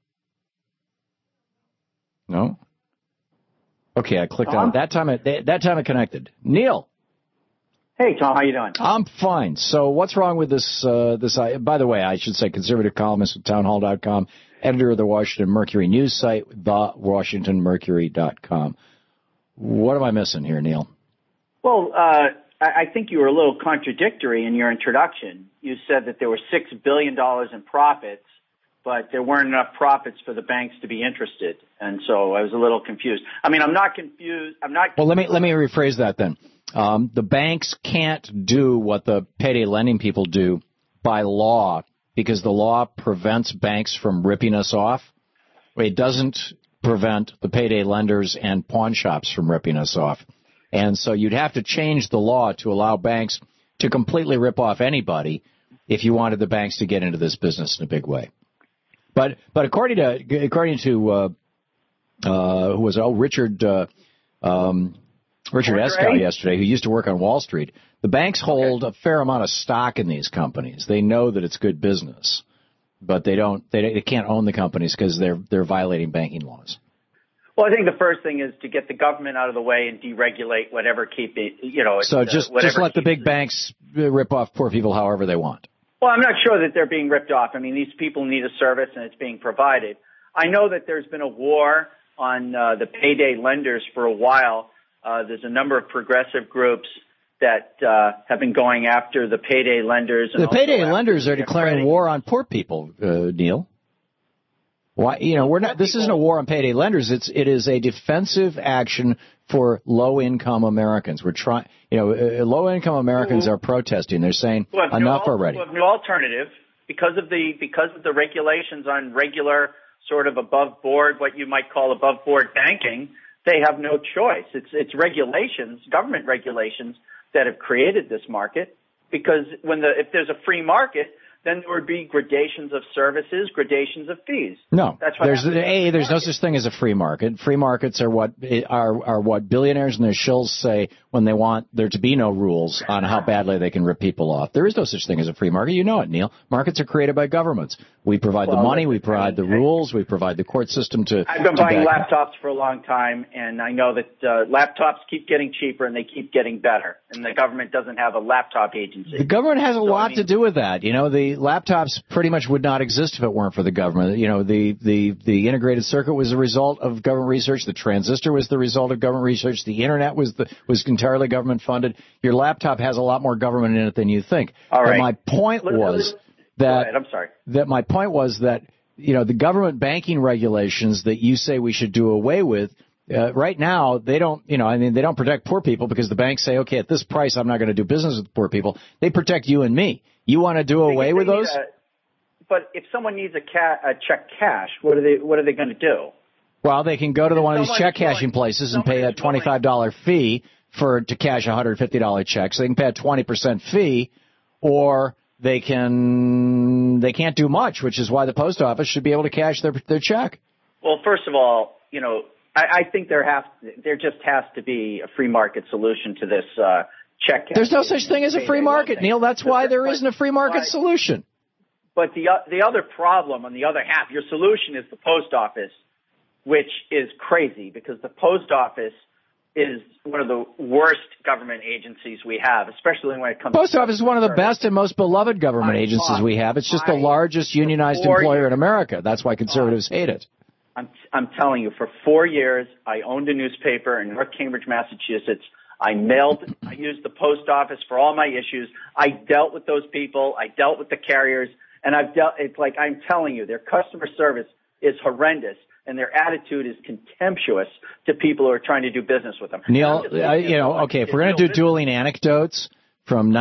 No? Okay, I clicked on it. That time it connected. Neil. Hey, Tom, how you doing? I'm fine. So what's wrong with this? By the way, I should say conservative columnist at townhall.com, editor of the Washington Mercury news site, thewashingtonmercury.com. What am I missing here, Neil? Well, I think you were a little contradictory in your introduction. You said that there were $6 billion in profits, but there weren't enough profits for the banks to be interested. And so I was a little confused. I mean, I'm not confused. Well, let me rephrase that then. The banks can't do what the payday lending people do by law because the law prevents banks from ripping us off. It doesn't prevent the payday lenders and pawn shops from ripping us off. And so you'd have to change the law to allow banks to completely rip off anybody if you wanted the banks to get into this business in a big way. But according to who was it? Richard Eskow yesterday, who used to work on Wall Street, the banks hold a fair amount of stock in these companies. They know that it's good business, but they can't own the companies because they're violating banking laws. Well, I think the first thing is to get the government out of the way and deregulate whatever So just let the big banks rip off poor people however they want. Well, I'm not sure that they're being ripped off. I mean, these people need a service and it's being provided. I know that there's been a war on the payday lenders for a while. There's a number of progressive groups that have been going after the payday lenders. And the payday lenders are declaring war on poor people, Neil. Why? We're not. This isn't a war on payday lenders. It is a defensive action for low-income Americans. We're trying. Low-income Americans are protesting. They're saying enough already. We have no alternative because of the regulations on regular sort of above board, what you might call above board banking. They have no choice. It's regulations, government regulations, that have created this market. Because if there's a free market, then there would be gradations of services, gradations of fees. No, that's what there's no such thing as a free market. Free markets are what billionaires and their shills say when they want there to be no rules on how badly they can rip people off. There is no such thing as a free market. You know it, Neil. Markets are created by governments. We provide the money, we provide the rules, we provide the court system to. I've been buying laptops for a long time, and I know that laptops keep getting cheaper and they keep getting better. And the government doesn't have a laptop agency. The government has a lot to do with that. You know, the laptops pretty much would not exist if it weren't for the government. You know, the integrated circuit was a result of government research. The transistor was the result of government research. The internet was entirely government funded. Your laptop has a lot more government in it than you think. All right. But my point was that you know, the government banking regulations that you say we should do away with. Right now, they don't, they don't protect poor people because the banks say, okay, at this price, I'm not going to do business with poor people. They protect you and me. You want to do away with those? But if someone needs a check cash, what are they going to do? Well, they can go to one of these check cashing places and pay a $25 fee to cash a $150 check. So they can pay a 20% fee, or they can't do much, which is why the post office should be able to cash their check. Well, first of all, I think there just has to be a free market solution to this check. There's no such thing as a free market, Neil. That's why there isn't a free market solution. But the other problem on the other half, your solution is the post office, which is crazy because the post office is one of the worst government agencies we have, especially when it comes to... Post office is one of the best and most beloved government agencies we have. It's just the largest unionized employer in America. That's why conservatives hate it. I'm telling you, for 4 years, I owned a newspaper in North Cambridge, Massachusetts. I used the post office for all my issues. I dealt with those people. I dealt with the carriers. And it's like I'm telling you, their customer service is horrendous. And their attitude is contemptuous to people who are trying to do business with them. Neil, okay, if we're going to do dueling anecdotes from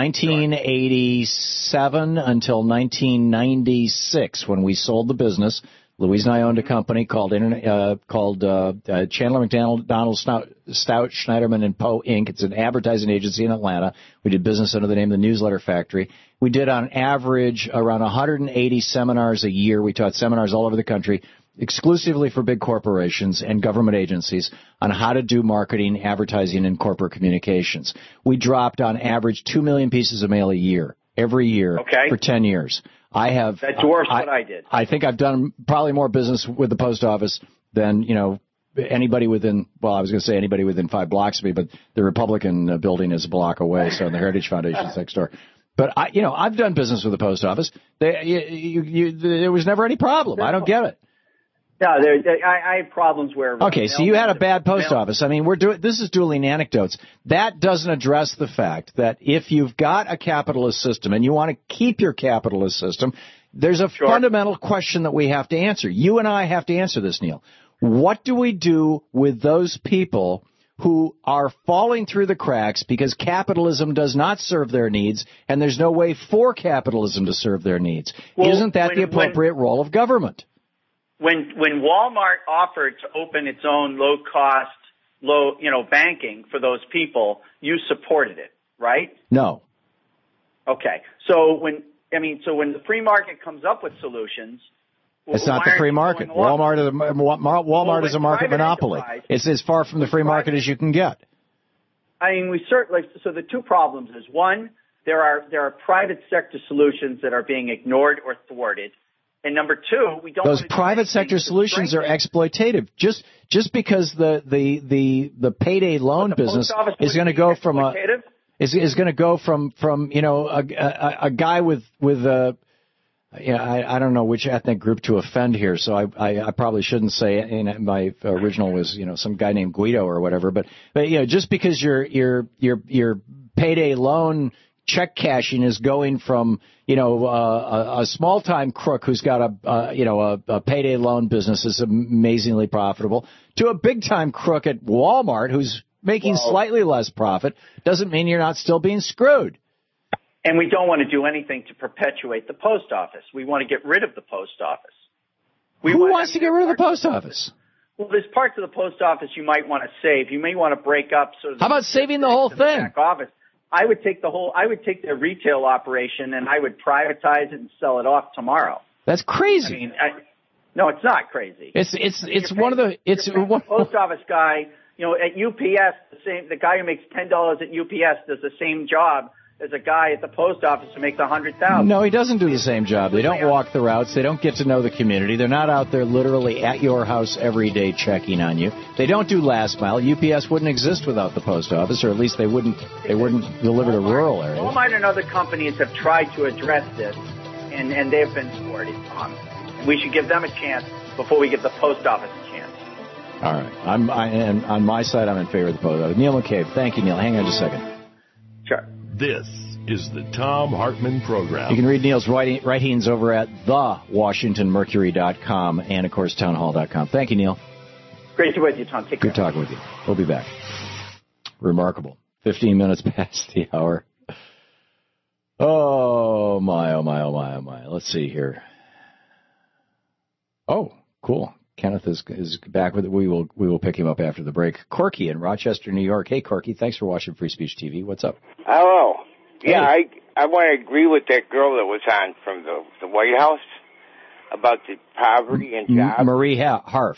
1987 until 1996, when we sold the business, Louise and I owned a company called Chandler McDonald Stout Schneiderman and Poe Inc. It's an advertising agency in Atlanta. We did business under the name of the Newsletter Factory. We did on average around 180 seminars a year. We taught seminars all over the country, exclusively for big corporations and government agencies on how to do marketing, advertising, and corporate communications. We dropped on average 2 million pieces of mail a year, every year for 10 years. That dwarfs what I did. I think I've done probably more business with the post office than, anybody within 5 blocks of me, but the Republican building is a block away, so the Heritage Foundation's next door. But I've done business with the post office. There was never any problem. I don't get it. No, I have problems where... Okay, so you had a bad post office. I mean, this is dueling anecdotes. That doesn't address the fact that if you've got a capitalist system and you want to keep your capitalist system, there's a fundamental question that we have to answer. You and I have to answer this, Neil. What do we do with those people who are falling through the cracks because capitalism does not serve their needs and there's no way for capitalism to serve their needs? Isn't that the appropriate role of government? When Walmart offered to open its own low banking for those people, you supported it, right? No. Okay. So when the free market comes up with solutions, it's not the free market. Walmart is a market monopoly. It's as far from the free market as you can get. I mean, so the two problems is, one, there are private sector solutions that are being ignored or thwarted. And number two, we don't. Those private sector solutions are exploitative. Just because the payday loan business is going to go from a guy with I don't know which ethnic group to offend here, so I probably shouldn't say. My original was some guy named Guido or whatever. But just because your payday loan check cashing is going from a small time crook who's got a payday loan business is amazingly profitable to a big time crook at Walmart who's making slightly less profit doesn't mean you're not still being screwed. And we don't want to do anything to perpetuate the post office. We want to get rid of the post office. Who wants to get rid of the post office? Well, there's parts of the post office you might want to save. You may want to break up. How about saving the whole thing? Back office. I would take their retail operation and I would privatize it and sell it off tomorrow. That's crazy. I mean, no, it's not crazy. It's one of the post office guy, at UPS, the guy who makes $10 at UPS does the same job as a guy at the post office who makes $100,000. No, he doesn't do the same job. They don't walk the routes. They don't get to know the community. They're not out there literally at your house every day checking on you. They don't do last mile. UPS wouldn't exist without the post office, or at least they wouldn't deliver to rural areas. Walmart and other companies have tried to address this, and they've been thwarted. We should give them a chance before we give the post office a chance. All right. And on my side, I'm in favor of the post office. Neil McCabe. Thank you, Neil. Hang on just a second. Sure. This is the Thom Hartmann Program. You can read Neil's writings over at thewashingtonmercury.com and, of course, townhall.com. Thank you, Neil. Great to be with you, Tom. Take care. Good talking with you. We'll be back. Remarkable. 15 minutes past the hour. Oh, my, oh, my, oh, my, oh, my. Let's see here. Oh, cool. Kenneth is back with it. We will pick him up after the break. Corky in Rochester, New York. Hey, Corky, thanks for watching Free Speech TV. What's up? Hello. Hey. Yeah, I want to agree with that girl that was on from the White House about the poverty and jobs. Marie Harf.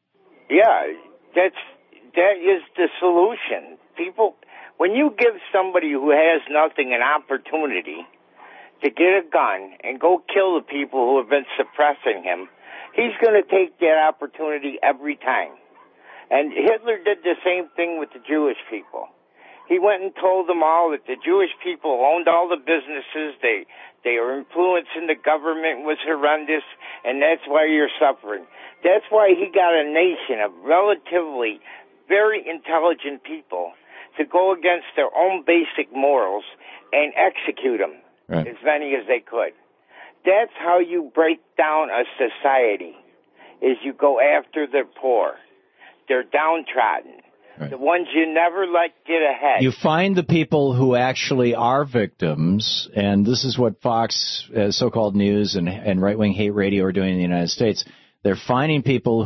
Yeah, that is the solution. People, when you give somebody who has nothing an opportunity to get a gun and go kill the people who have been suppressing him, he's going to take that opportunity every time. And Hitler did the same thing with the Jewish people. He went and told them all that the Jewish people owned all the businesses, they are influencing the government was horrendous, and that's why you're suffering. That's why he got a nation of relatively very intelligent people to go against their own basic morals and execute them, as many as they could. That's how you break down a society, is you go after the poor. They're downtrodden. Right. The ones you never let get ahead. You find the people who actually are victims, and this is what Fox, so-called news, and right-wing hate radio are doing in the United States. They're finding people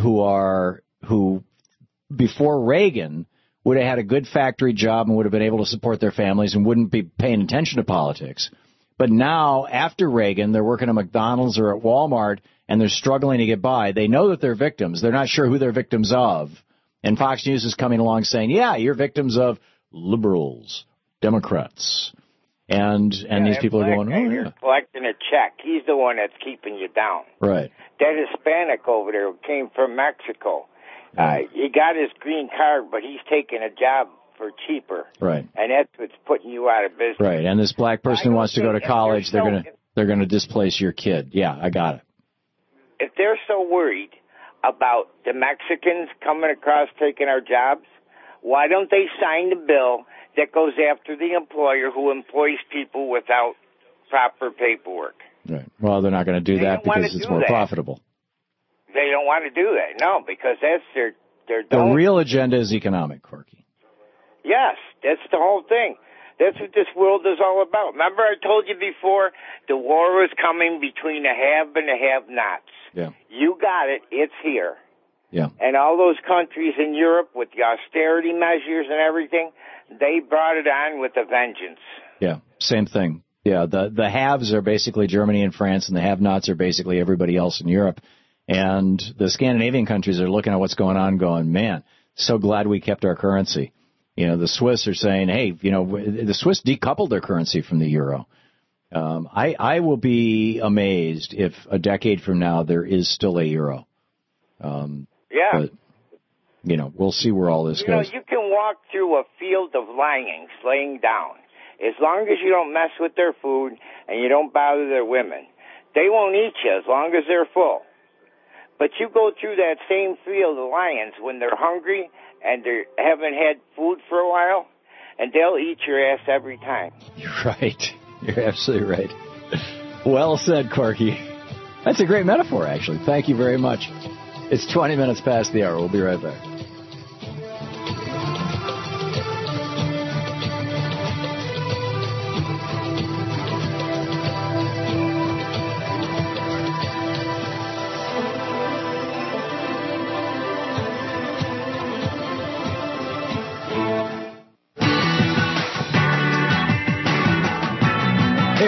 who before Reagan would have had a good factory job and would have been able to support their families and wouldn't be paying attention to politics. But now, after Reagan, they're working at McDonald's or at Walmart, and they're struggling to get by. They know that they're victims. They're not sure who they're victims of. And Fox News is coming along saying, yeah, you're victims of liberals, Democrats. And these people are going, oh, yeah. Collecting a check. He's the one that's keeping you down. Right. That Hispanic over there who came from Mexico. He got his green card, but he's taking a job for cheaper. Right. And that's what's putting you out of business. Right. And this black person who wants to go to college, they're going to displace your kid. Yeah, I got it. If they're so worried about the Mexicans coming across taking our jobs, why don't they sign the bill that goes after the employer who employs people without proper paperwork? Right. Well, they're not going to do that because it's more profitable. They don't want to do that, no, because that's their The real agenda is economic, Corky. Yes, that's the whole thing. That's what this world is all about. Remember I told you before, the war was coming between the have and the have-nots. Yeah. You got it. It's here. Yeah. And all those countries in Europe with the austerity measures and everything, they brought it on with a vengeance. Yeah, same thing. Yeah, the haves are basically Germany and France, and the have-nots are basically everybody else in Europe. And the Scandinavian countries are looking at what's going on going, man, so glad we kept our currency. You know, the Swiss are saying, hey, you know, the Swiss decoupled their currency from the euro. I will be amazed if a decade from now there is still a euro. Yeah. But, you know, we'll see where all this goes. You can walk through a field of laying down. As long as you don't mess with their food and you don't bother their women, they won't eat you as long as they're full. But you go through that same field of lions when they're hungry and they haven't had food for a while, and they'll eat your ass every time. You're right. You're absolutely right. Well said, Corky. That's a great metaphor, actually. Thank you very much. It's 20 minutes past the hour. We'll be right back.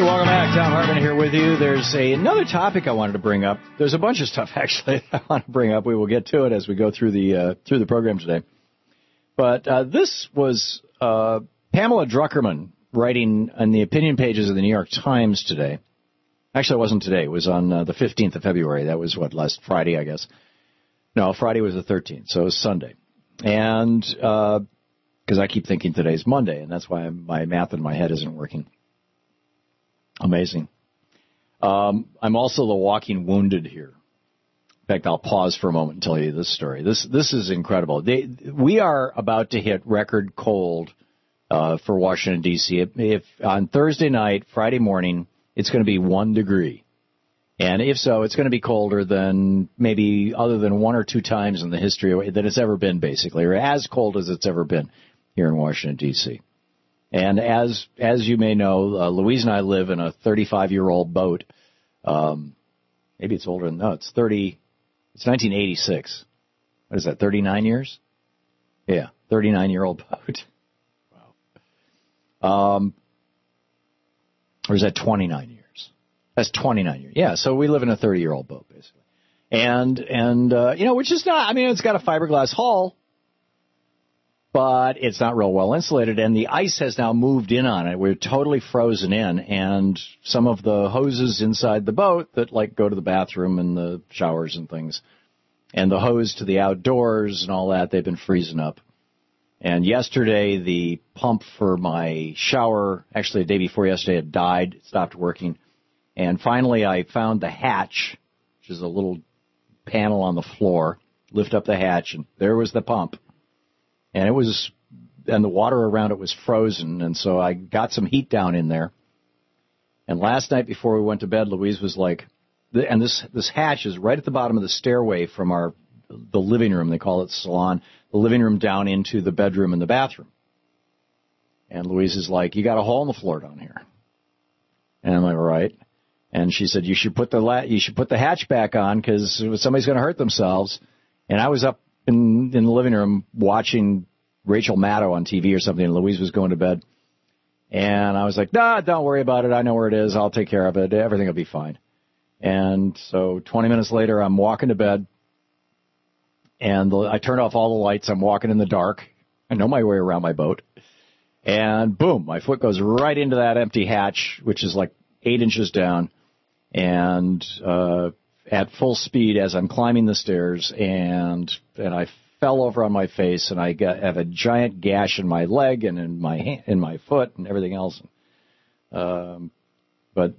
welcome back. Tom Hartman here with you. There's another topic I wanted to bring up. There's a bunch of stuff, actually, I want to bring up. We will get to it as we go through the program today. But this was Pamela Druckerman writing on the opinion pages of the New York Times today. Actually, it wasn't today. It was on the 15th of February. That was, last Friday, I guess. No, Friday was the 13th, so it was Sunday. And because I keep thinking today's Monday, and that's why my math in my head isn't working. Amazing. I'm also the walking wounded here. In fact, I'll pause for a moment and tell you this story. This is incredible. We are about to hit record cold for Washington, D.C. If on Thursday night, Friday morning, it's going to be 1 degree. And if so, it's going to be colder than maybe other than one or two times in the history that it's ever been, basically, or as cold as it's ever been here in Washington, D.C. And as you may know, Louise and I live in a 35-year-old boat. Maybe it's older than that. It's 1986. What is that, 39 years? Yeah, 39-year-old boat. Wow. Or is that 29 years? That's 29 years. Yeah, so we live in a 30-year-old boat, basically. And which is not, it's got a fiberglass hull, but it's not real well insulated, and the ice has now moved in on it. We're totally frozen in, and some of the hoses inside the boat that, go to the bathroom and the showers and things, and the hose to the outdoors and all that, they've been freezing up. And yesterday, the pump for my shower, actually the day before yesterday, it died. It stopped working. And finally, I found the hatch, which is a little panel on the floor, lift up the hatch, and there was the pump. And the water around it was frozen, and so I got some heat down in there. And last night before we went to bed, Louise was like, and this hatch is right at the bottom of the stairway from the living room, they call it salon, the living room down into the bedroom and the bathroom. And Louise is like, you got a hole in the floor down here. And I'm like, right. And she said, you should put the hatch back on because somebody's going to hurt themselves. And I was up in the living room watching Rachel Maddow on TV or something, and Louise was going to bed. And I was like, nah, don't worry about it. I know where it is. I'll take care of it. Everything will be fine. And so 20 minutes later, I'm walking to bed, and I turned off all the lights. I'm walking in the dark. I know my way around my boat. And boom, my foot goes right into that empty hatch, which is 8 inches down, and at full speed as I'm climbing the stairs, and I fell over on my face, and I have a giant gash in my leg and in my foot and everything else. But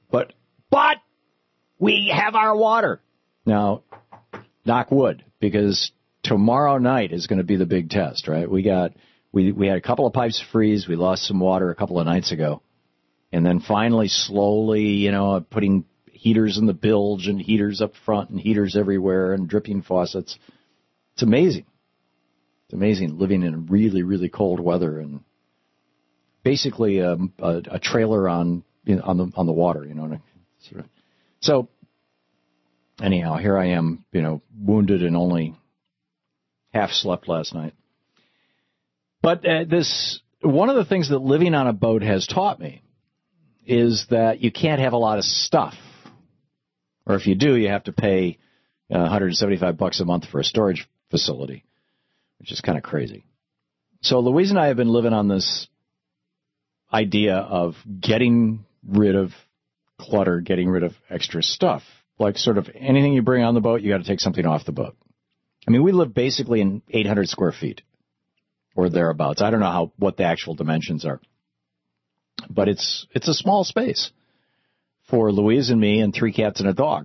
we have our water now. Knock wood, because tomorrow night is going to be the big test, right? We had a couple of pipes freeze. We lost some water a couple of nights ago, and then finally, slowly, putting heaters in the bilge and heaters up front and heaters everywhere and dripping faucets. It's amazing. It's amazing living in really, really cold weather and basically a trailer on the water, So anyhow, here I am, wounded and only half slept last night. But one of the things that living on a boat has taught me is that you can't have a lot of stuff. Or if you do, you have to pay $175 a month for a storage facility, which is kind of crazy. So Louise and I have been living on this idea of getting rid of clutter, getting rid of extra stuff. Sort of anything you bring on the boat, you got to take something off the boat. We live basically in 800 square feet or thereabouts. I don't know what the actual dimensions are, but it's a small space for Louise and me and 3 cats and a dog.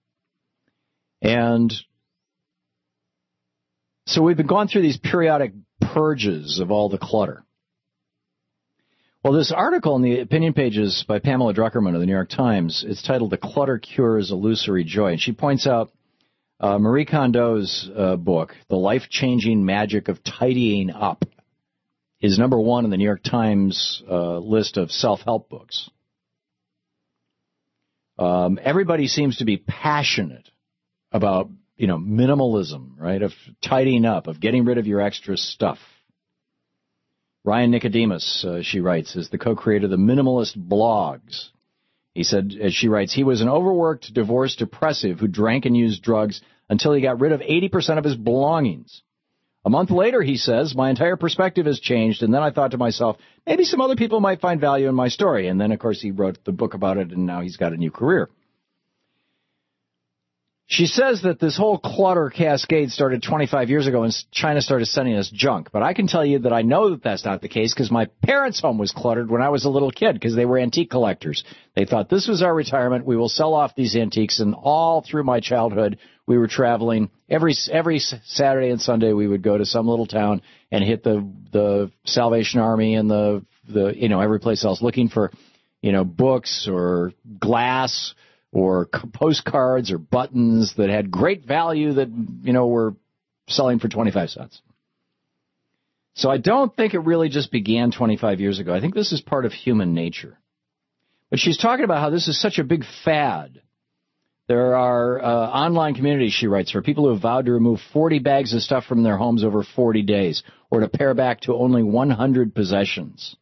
And so we've been going through these periodic purges of all the clutter. Well, this article in the opinion pages by Pamela Druckerman of the New York Times, it's titled "The Clutter Cures Illusory Joy." And she points out Marie Kondo's book, The Life-Changing Magic of Tidying Up, is number 1 in the New York Times list of self-help books. Everybody seems to be passionate about, minimalism, right, of tidying up, of getting rid of your extra stuff. Ryan Nicodemus, she writes, is the co-creator of the Minimalist Blogs. He said, as she writes, he was an overworked, divorced depressive who drank and used drugs until he got rid of 80% of his belongings. A month later, he says, my entire perspective has changed, and then I thought to myself, maybe some other people might find value in my story. And then, of course, he wrote the book about it, and now he's got a new career. She says that this whole clutter cascade started 25 years ago and China started sending us junk. But I can tell you that I know that that's not the case because my parents' home was cluttered when I was a little kid because they were antique collectors. They thought this was our retirement. We will sell off these antiques. And all through my childhood, we were traveling. Every Saturday and Sunday, we would go to some little town and hit the Salvation Army and the every place else looking for, books or glass or postcards or buttons that had great value that, were selling for 25 cents. So I don't think it really just began 25 years ago. I think this is part of human nature. But she's talking about how this is such a big fad. There are online communities, she writes, for people who have vowed to remove 40 bags of stuff from their homes over 40 days or to pare back to only 100 possessions.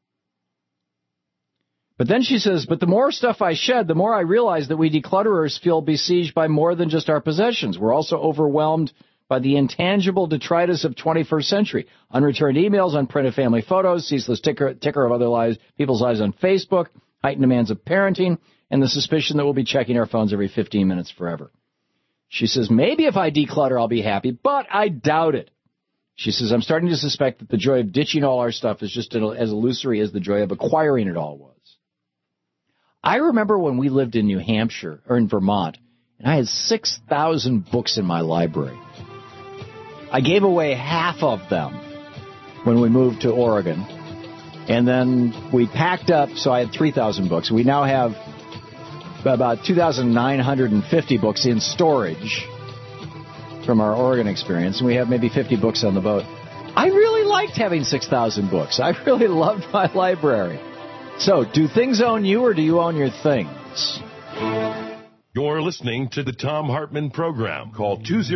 But then she says, but the more stuff I shed, the more I realize that we declutterers feel besieged by more than just our possessions. We're also overwhelmed by the intangible detritus of 21st century. Unreturned emails, unprinted family photos, ceaseless ticker of other people's lives on Facebook, heightened demands of parenting, and the suspicion that we'll be checking our phones every 15 minutes forever. She says, maybe if I declutter, I'll be happy, but I doubt it. She says, I'm starting to suspect that the joy of ditching all our stuff is just as illusory as the joy of acquiring it all was. I remember when we lived in New Hampshire, or in Vermont, and I had 6,000 books in my library. I gave away half of them when we moved to Oregon, and then we packed up, so I had 3,000 books. We now have about 2,950 books in storage from our Oregon experience, and we have maybe 50 books on the boat. I really liked having 6,000 books. I really loved my library. So, do things own you, or do you own your things? You're listening to the Thom Hartmann Program. Call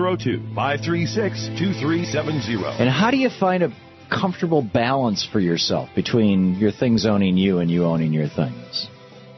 202-536-2370. And how do you find a comfortable balance for yourself between your things owning you and you owning your things?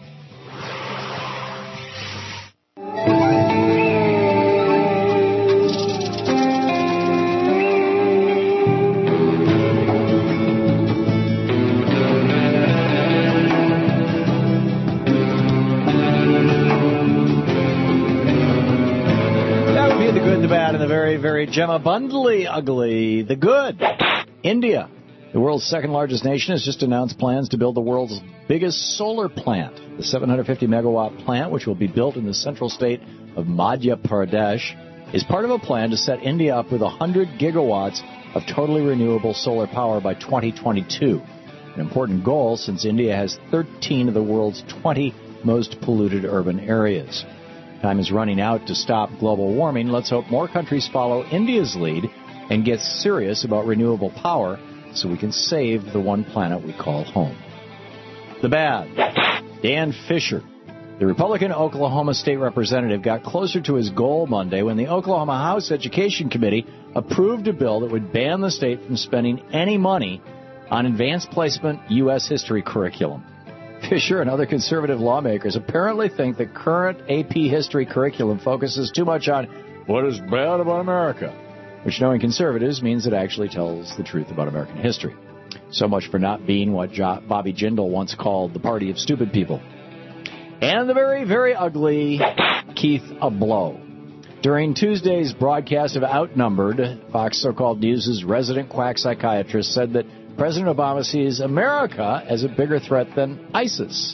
Very Gemma Bundley ugly. The good. India, the world's second largest nation, has just announced plans to build the world's biggest solar plant. The 750-megawatt plant, which will be built in the central state of Madhya Pradesh, is part of a plan to set India up with 100 gigawatts of totally renewable solar power by 2022. An important goal since India has 13 of the world's 20 most polluted urban areas. Time is running out to stop global warming. Let's hope more countries follow India's lead and get serious about renewable power so we can save the one planet we call home. The bad. Dan Fisher, the Republican Oklahoma state representative, got closer to his goal Monday when the Oklahoma House Education Committee approved a bill that would ban the state from spending any money on advanced placement U.S. history curriculum. Fisher and other conservative lawmakers apparently think the current AP history curriculum focuses too much on what is bad about America, which, knowing conservatives, means it actually tells the truth about American history. So much for not being what Bobby Jindal once called the party of stupid people. And the very, very ugly Keith Ablow. During Tuesday's broadcast of Outnumbered, Fox So-Called News' resident quack psychiatrist said that President Obama sees America as a bigger threat than ISIS.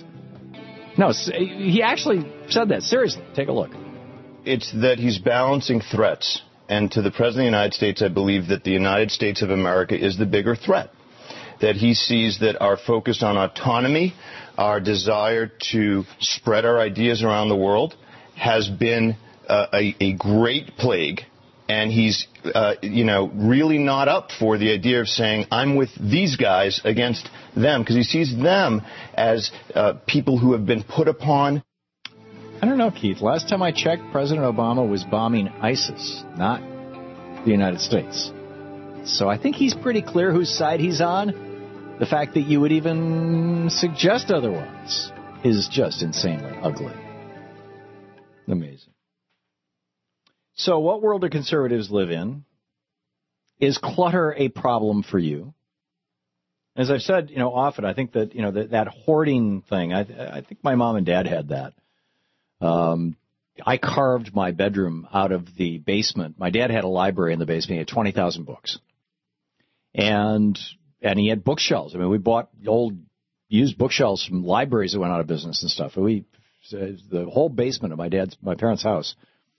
No, he actually said that. Seriously, take a look. It's that he's balancing threats. And to the President of the United States, I believe that the United States of America is the bigger threat. That he sees that our focus on autonomy, our desire to spread our ideas around the world, has been a great plague. And he's, really not up for the idea of saying, I'm with these guys against them, because he sees them as people who have been put upon. I don't know, Keith. Last time I checked, President Obama was bombing ISIS, not the United States. So I think he's pretty clear whose side he's on. The fact that you would even suggest otherwise is just insanely ugly. Amazing. So what world do conservatives live in? Is clutter a problem for you? As I've said, often, I think that, that hoarding thing, I think my mom and dad had that. I carved my bedroom out of the basement. My dad had a library in the basement. He had 20,000 books. And he had bookshelves. I mean, we bought old used bookshelves from libraries that went out of business and stuff. The whole basement of my parents' house.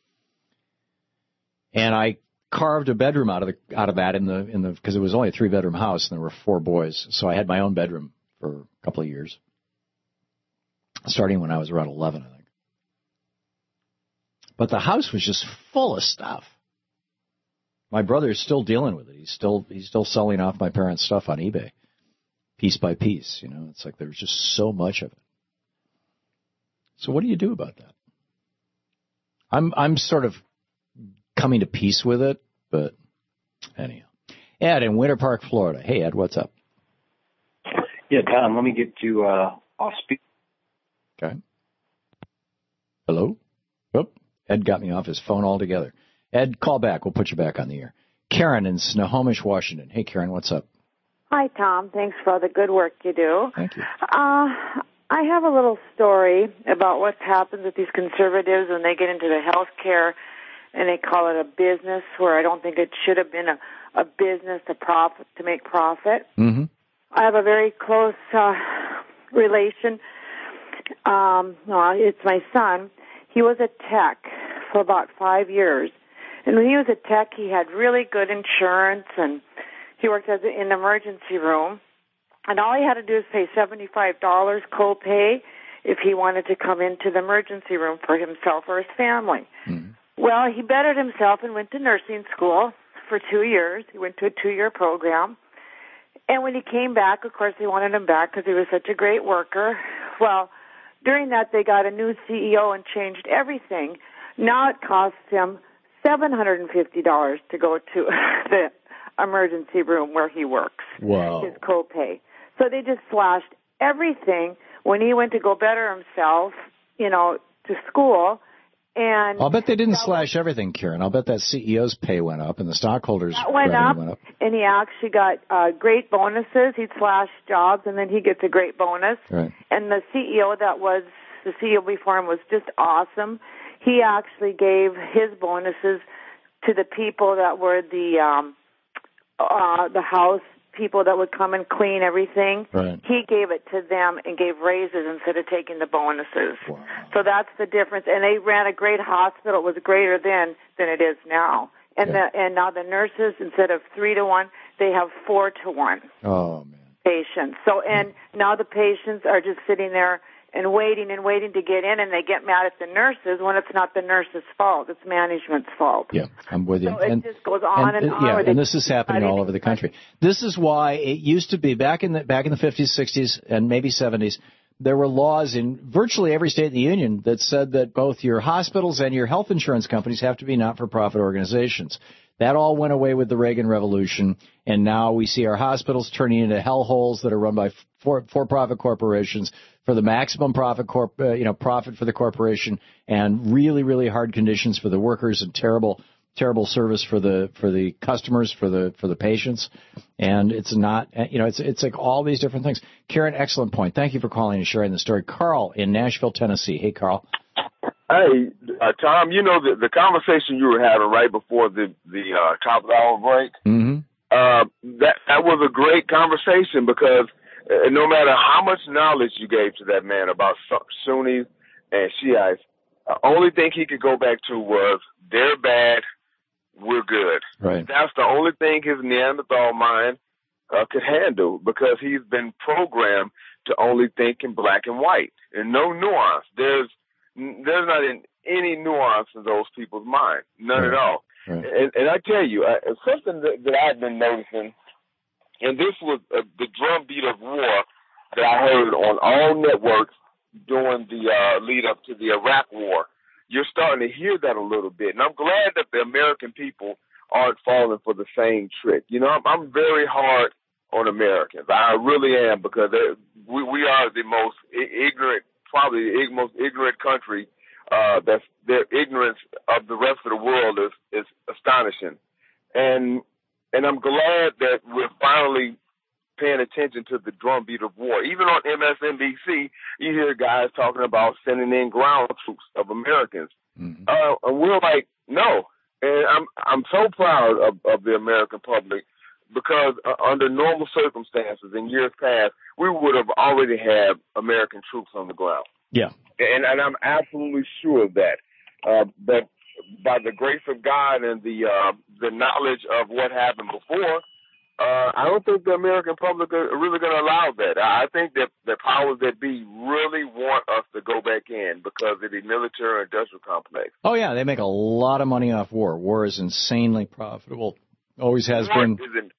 And I carved a bedroom out of that because it was only a 3-bedroom house and there were 4 boys. So I had my own bedroom for a couple of years, starting when I was around 11, I think. But the house was just full of stuff. My brother is still dealing with it. He's still selling off my parents' stuff on eBay, piece by piece. It's like there's just so much of it. So what do you do about that? I'm sort of coming to peace with it, but anyhow. Ed in Winter Park, Florida. Hey, Ed, what's up? Yeah, Tom, let me get you off speaker. Okay. Hello? Oh, Ed got me off his phone altogether. Ed, call back. We'll put you back on the air. Karen in Snohomish, Washington. Hey, Karen, what's up? Hi, Tom. Thanks for all the good work you do. Thank you. I have a little story about what happens with these conservatives when they get into the health care and they call it a business, where I don't think it should have been a business to make profit. Mm-hmm. I have a very close relation. It's my son. He was a tech for about 5 years. And when he was a tech, he had really good insurance, and he worked in the emergency room. And all he had to do is pay $75 copay if he wanted to come into the emergency room for himself or his family. Mm-hmm. Well, he bettered himself and went to nursing school for 2 years. He went to a 2-year program. And when he came back, of course, they wanted him back because he was such a great worker. Well, during that, they got a new CEO and changed everything. Now it costs him $750 to go to the emergency room where he works. Wow. His copay. So they just slashed everything when he went to go better himself, to school. And I'll bet they didn't slash everything, Karen. I'll bet that CEO's pay went up and the stockholders' revenue went up. And he actually got great bonuses. He'd slash jobs, and then he gets a great bonus. Right. And the CEO the CEO before him was just awesome. He actually gave his bonuses to the people that were the house people that would come and clean everything. Right. He gave it to them and gave raises instead of taking the bonuses. Wow. So that's the difference. And they ran a great hospital. It was greater then than it is now. And and now the nurses, instead of 3-to-1, they have 4-to-1. Oh man. Patients. So now the patients are just sitting there and waiting to get in, and they get mad at the nurses when it's not the nurse's fault. It's management's fault. Yeah, I'm with you. So it just goes on and on. Yeah, and this is happening all over the country. This is why it used to be back in the 50s, 60s, and maybe 70s, there were laws in virtually every state in the union that said that both your hospitals and your health insurance companies have to be not-for-profit organizations. That all went away with the Reagan Revolution, and now we see our hospitals turning into hellholes that are run by for-profit corporations for the maximum profit profit for the corporation, and really, really hard conditions for the workers and terrible service for the customers, for the patients. And it's not, it's like all these different things. Karen, excellent point. Thank you for calling and sharing the story. Carl in Nashville, Tennessee. Hey, Carl. Hey, Tom, the conversation you were having right before the top hour break, mm-hmm. That was a great conversation, because no matter how much knowledge you gave to that man about Sunnis and Shiites, the only thing he could go back to was, they're bad, we're good. Right. That's the only thing his Neanderthal mind could handle, because he's been programmed to only think in black and white and no nuance. There's not any nuance in those people's mind, none at all. Right. And I tell you, something that I've been noticing, and this was the drumbeat of war that I heard on all networks during the lead up to the Iraq War. You're starting to hear that a little bit, and I'm glad that the American people aren't falling for the same trick. I'm very hard on Americans. I really am, because we are the most ignorant, probably the most ignorant country. Their ignorance of the rest of the world is astonishing. And I'm glad that we're finally paying attention to the drumbeat of war. Even on MSNBC, you hear guys talking about sending in ground troops of Americans. Mm-hmm. And we're like, no. And I'm so proud of the American public, because under normal circumstances in years past, we would have already had American troops on the ground. Yeah. And I'm absolutely sure of that. But by the grace of God and the knowledge of what happened before, I don't think the American public are really going to allow that. I think that the powers that be really want us to go back in because of the military-industrial complex. Oh, yeah, they make a lot of money off war. War is insanely profitable. Always has been.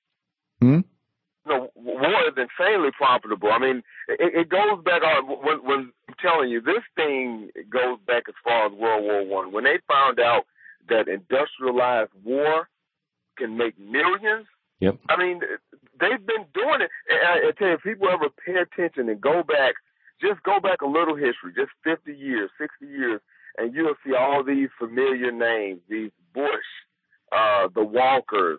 No, war is insanely profitable. I mean, it goes back on, when I'm telling you, this thing goes back as far as World War I. When they found out that industrialized war can make millions, yep. I mean, they've been doing it. I tell you, if people ever pay attention and go back, just go back a little history, just 50 years, 60 years, and you'll see all these familiar names, these Bush, the Walkers,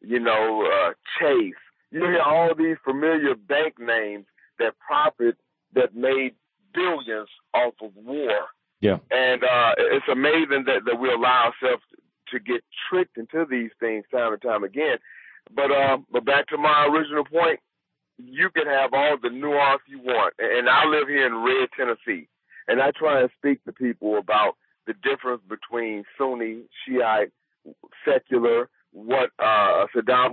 Chase. You hear all these familiar bank names that made billions off of war. Yeah. And it's amazing that we allow ourselves to get tricked into these things time and time again. But back to my original point, you can have all the nuance you want. And I live here in Red, Tennessee, and I try and speak to people about the difference between Sunni, Shiite, secular, what Saddam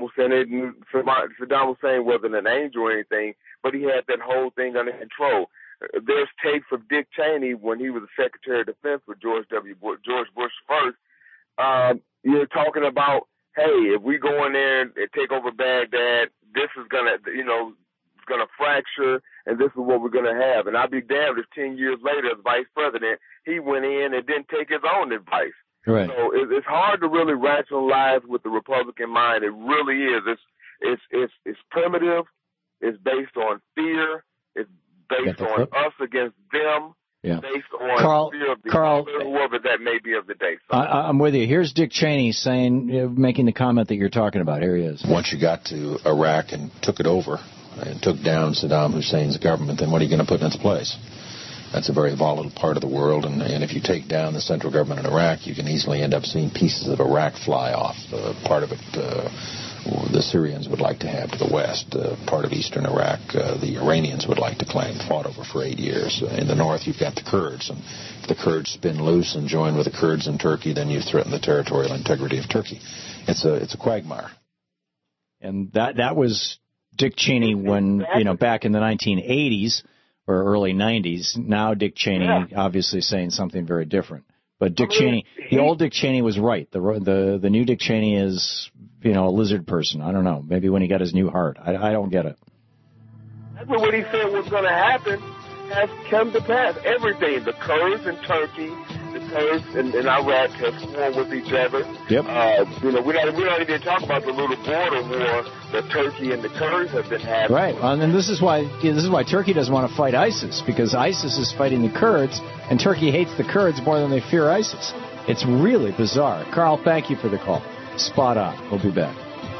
Hussein wasn't an angel or anything, but he had that whole thing under control. There's tapes of Dick Cheney when he was the Secretary of Defense with George Bush first. You're talking about, hey, if we go in there and take over Baghdad, this is gonna fracture, and this is what we're gonna have. And I'd be damned if 10 years later, as Vice President, he went in and didn't take his own advice. Right. So it's hard to really rationalize with the Republican mind. It really is. It's primitive. It's based on fear. It's based on us against them. Yeah. Based on fear of the other, whoever that may be of the day. So I'm with you. Here's Dick Cheney making the comment that you're talking about. Here he is. Once you got to Iraq and took it over and took down Saddam Hussein's government, then what are you going to put in its place? That's a very volatile part of the world, and if you take down the central government in Iraq, you can easily end up seeing pieces of Iraq fly off. Part of it the Syrians would like to have to the west. Part of eastern Iraq the Iranians would like to claim, fought over for 8 years. In the north, you've got the Kurds, and if the Kurds spin loose and join with the Kurds in Turkey, then you threaten the territorial integrity of Turkey. It's a quagmire. And that was Dick Cheney when, back in the 1980s. Or early 90s. Now Dick Cheney obviously saying something very different. But Dick Cheney, the old Dick Cheney was right. The new Dick Cheney is, a lizard person. I don't know. Maybe when he got his new heart. I don't get it. That's what he said was going to happen has come to pass. Everything. The Kurds in Turkey, the Kurds in Iraq have sworn with each other. Yep. We're not even talking about the little border war that Turkey and the Kurds have been having. Right. And this is why Turkey doesn't want to fight ISIS, because ISIS is fighting the Kurds, and Turkey hates the Kurds more than they fear ISIS. It's really bizarre. Carl, thank you for the call. Spot on. We'll be back.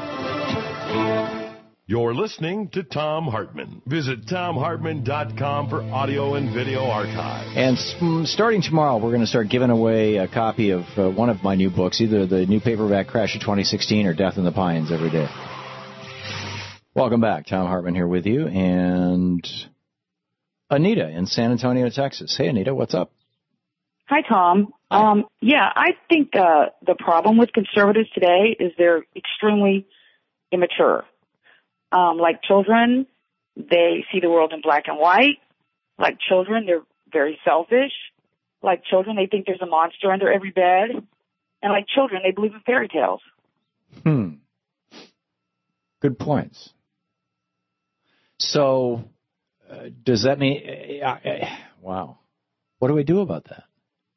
You're listening to Thom Hartmann. Visit ThomHartmann.com for audio and video archive. And starting tomorrow, we're going to start giving away a copy of one of my new books, either the new paperback Crash of 2016 or Death in the Pines every day. Welcome back. Thom Hartmann here with you. And Anita in San Antonio, Texas. Hey, Anita, what's up? Hi, Tom. I think the problem with conservatives today is they're extremely immature. Like children, they see the world in black and white. Like children, they're very selfish. Like children, they think there's a monster under every bed. And like children, they believe in fairy tales. Good points. So, does that mean... wow. What do we do about that?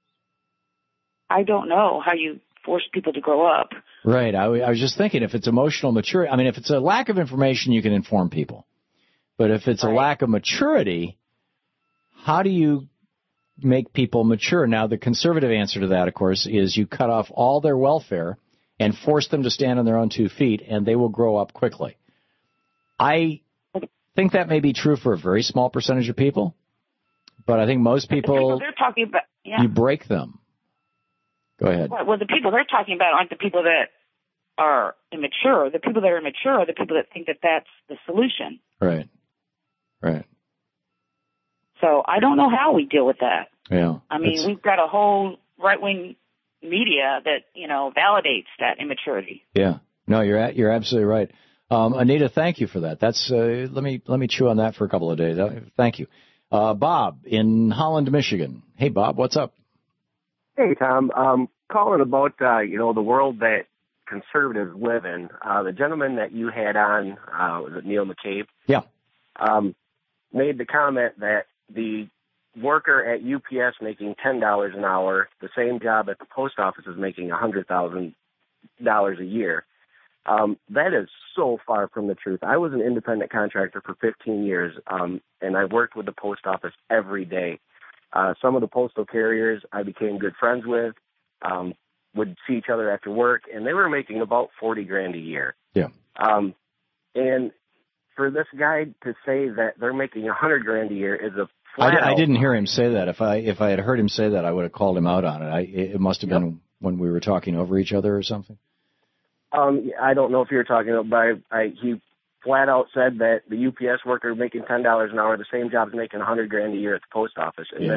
I don't know how you force people to grow up. Right. I was just thinking, if it's emotional maturity, if it's a lack of information, you can inform people. But if it's a lack of maturity, how do you make people mature. Now, the conservative answer to that, of course, is you cut off all their welfare and force them to stand on their own 2 feet, and they will grow up quickly. I think that may be true for a very small percentage of people, but I think most people they're talking about, you break them. Go ahead. Well, the people they're talking about aren't the people that are immature. The people that are immature are the people that think that that's the solution. Right. So I don't know how we deal with that. Yeah. I mean, we've got a whole right-wing media that, validates that immaturity. Yeah. No, you're absolutely right. Anita, thank you for that. That's let me chew on that for a couple of days. Thank you. Bob in Holland, Michigan. Hey, Bob, what's up? Hey, Tom. Calling about the world that conservatives live in. The gentleman that you had on, was it Neil McCabe? Yeah. Made the comment that the worker at UPS making $10 an hour, the same job at the post office is making $100,000 a year. That is so far from the truth. I was an independent contractor for 15 years, and I worked with the post office every day. Some of the postal carriers I became good friends with, would see each other after work, and they were making about $40,000 a year. Yeah. And for this guy to say that they're making $100,000 a year is a flat I didn't hear him say that. If I had heard him say that, I would have called him out on it. It must have been when we were talking over each other or something. I don't know if you're talking about, but he flat out said that the UPS worker making $10 an hour, the same job is making $100,000 a year at the post office. And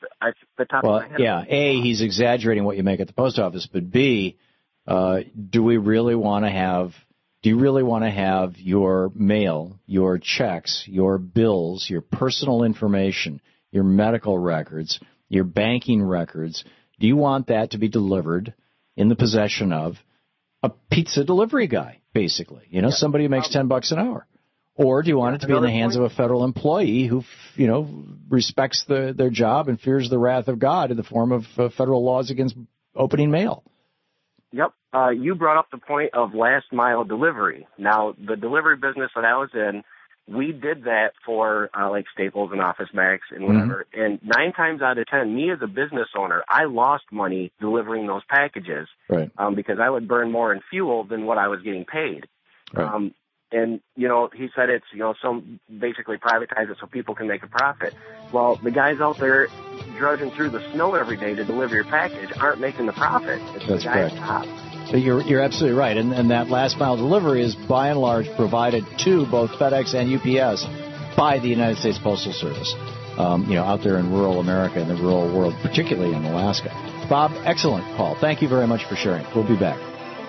A, he's exaggerating what you make at the post office, but B, do you really want to have your mail, your checks, your bills, your personal information, your medical records, your banking records, do you want that to be delivered in the possession of a pizza delivery guy, basically, somebody who makes $10 an hour? Or do you want it to be in the hands of a federal employee who, respects their job and fears the wrath of God in the form of federal laws against opening mail? Yep. You brought up the point of last mile delivery. Now, the delivery business that I was in, we did that for like Staples and Office Max and whatever. Mm-hmm. And 9 times out of 10, me as a business owner, I lost money delivering those packages, right? Because I would burn more in fuel than what I was getting paid. Right. And, he said it's, some basically privatize it so people can make a profit. Well, the guys out there drudging through the snow every day to deliver your package aren't making the profit. It's That's the guys correct. top. So you're absolutely right. And that last mile delivery is by and large provided to both FedEx and UPS by the United States Postal Service, out there in rural America and the rural world, particularly in Alaska. Bob, excellent call. Thank you very much for sharing. We'll be back.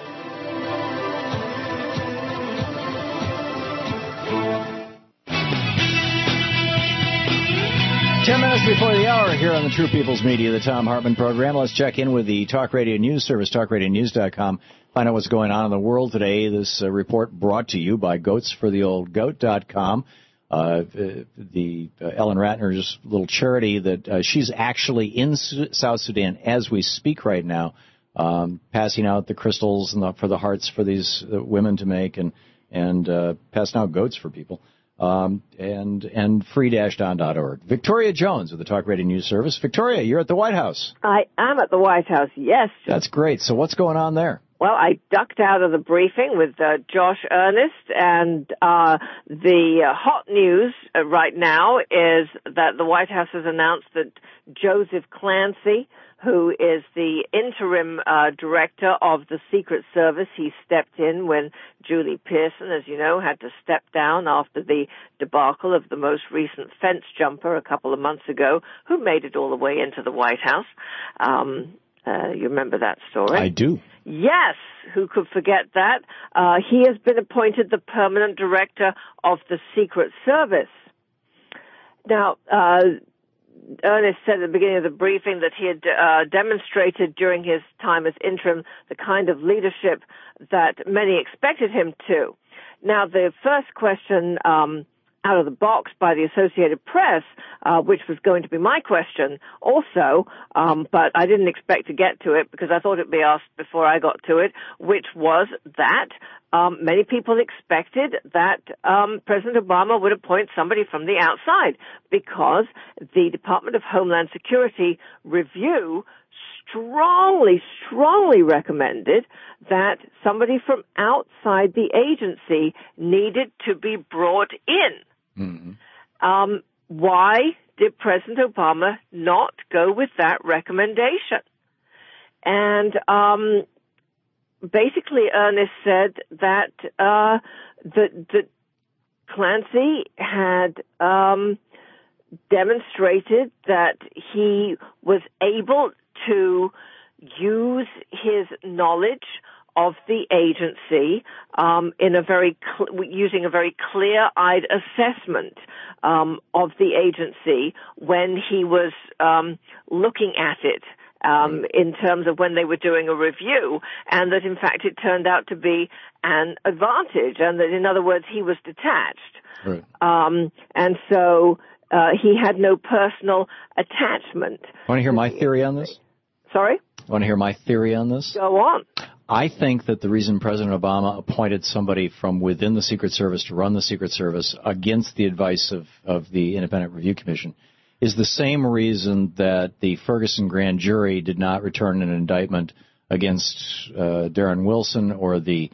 Ten minutes before the hour here on the True People's Media, the Thom Hartmann program. Let's check in with the Talk Radio News Service, talkradionews.com. Find out what's going on in the world today. This report brought to you by goatsfortheoldgoat.com. The Ellen Ratner's little charity that she's actually in South Sudan as we speak right now, passing out the crystals and for the hearts for these women to make and passing out goats for people. And free-don.org. Victoria Jones with the Talk Radio News Service. Victoria, you're at the White House. I am at the White House, yes. That's great. So what's going on there? Well, I ducked out of the briefing with Josh Earnest, and the hot news right now is that the White House has announced that Joseph Clancy, who is the interim director of the Secret Service, he stepped in when Julie Pearson, as you know, had to step down after the debacle of the most recent fence jumper a couple of months ago, who made it all the way into the White House. You remember that story? I do. Yes, who could forget that? He has been appointed the permanent director of the Secret Service. Now, Ernest said at the beginning of the briefing that he had demonstrated during his time as interim the kind of leadership that many expected him to. Now, the first question out of the box by the Associated Press, which was going to be my question also, but I didn't expect to get to it because I thought it would be asked before I got to it, which was that many people expected that President Obama would appoint somebody from the outside because the Department of Homeland Security review strongly recommended that somebody from outside the agency needed to be brought in. Mm-hmm. Why did President Obama not go with that recommendation? And basically, Ernest said that that Clancy had demonstrated that he was able to use his knowledge of the agency in a very using a very clear-eyed assessment of the agency when he was looking at it. In terms of when they were doing a review, and that in fact it turned out to be an advantage, and that in other words he was detached, right. And so he had no personal attachment. Want to hear my theory on this? Sorry? Want to hear my theory on this? Go on. I think that the reason President Obama appointed somebody from within the Secret Service to run the Secret Service against the advice of the Independent Review Commission is the same reason that the Ferguson grand jury did not return an indictment against Darren Wilson, or the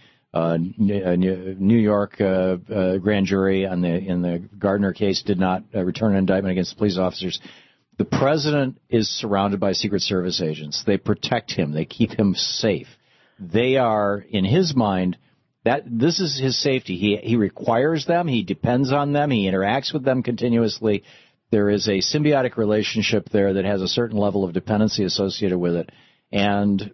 New York grand jury in the Gardner case did not return an indictment against the police officers. The president is surrounded by Secret Service agents. They protect him. They keep him safe. They are, in his mind, that this is his safety. He requires them. He depends on them. He interacts with them continuously. There is a symbiotic relationship there that has a certain level of dependency associated with it, and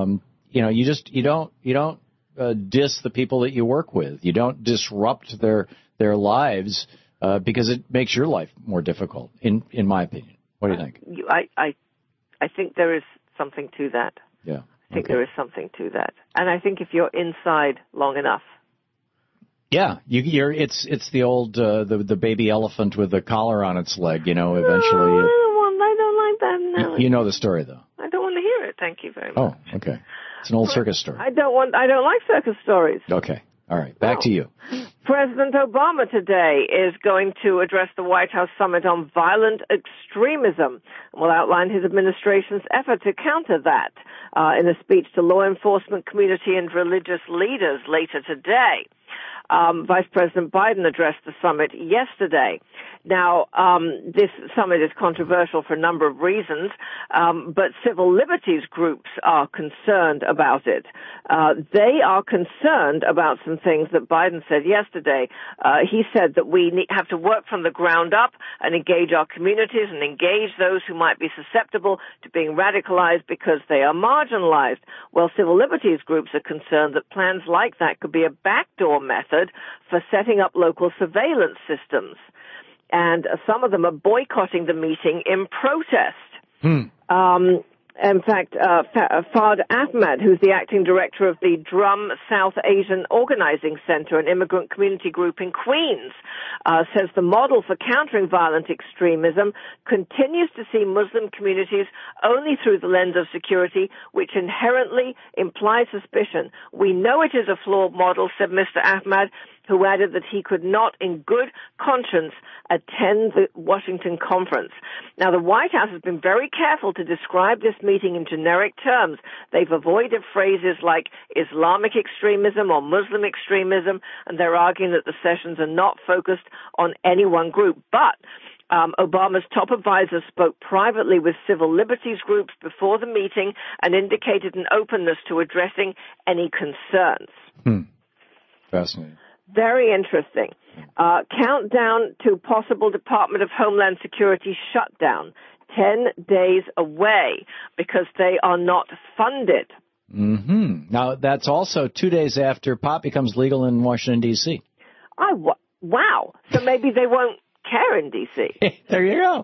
you don't diss the people that you work with. You don't disrupt their lives because it makes your life more difficult. In my opinion, what do you think? I think there is something to that. Yeah, I think there is something to that, and I think if you're inside long enough. Yeah, it's the old the baby elephant with the collar on its leg. Eventually. I don't like that analogy. You know the story, though. I don't want to hear it. Thank you very much. Oh, okay. It's an old circus story. I don't like circus stories. Okay. All right. Back to you. President Obama today is going to address the White House Summit on Violent Extremism and will outline his administration's effort to counter that in a speech to law enforcement community and religious leaders later today. Vice President Biden addressed the summit yesterday. Now, this summit is controversial for a number of reasons, but civil liberties groups are concerned about it. They are concerned about some things that Biden said yesterday. He said that we have to work from the ground up and engage our communities and engage those who might be susceptible to being radicalized because they are marginalized. Well, civil liberties groups are concerned that plans like that could be a backdoor method for setting up local surveillance systems. And some of them are boycotting the meeting in protest. In fact, Fard Ahmad, who's the acting director of the Drum South Asian Organizing Center, an immigrant community group in Queens, says the model for countering violent extremism continues to see Muslim communities only through the lens of security, which inherently implies suspicion. We know it is a flawed model, said Mr. Ahmad, who added that he could not in good conscience attend the Washington conference. Now, the White House has been very careful to describe this meeting in generic terms. They've avoided phrases like Islamic extremism or Muslim extremism, and they're arguing that the sessions are not focused on any one group. But Obama's top advisor spoke privately with civil liberties groups before the meeting and indicated an openness to addressing any concerns. Fascinating. Very interesting. Countdown to possible Department of Homeland Security shutdown. 10 days away because they are not funded. Now, that's also 2 days after pot becomes legal in Washington, D.C. Wow. So maybe they won't care in D.C. There you go.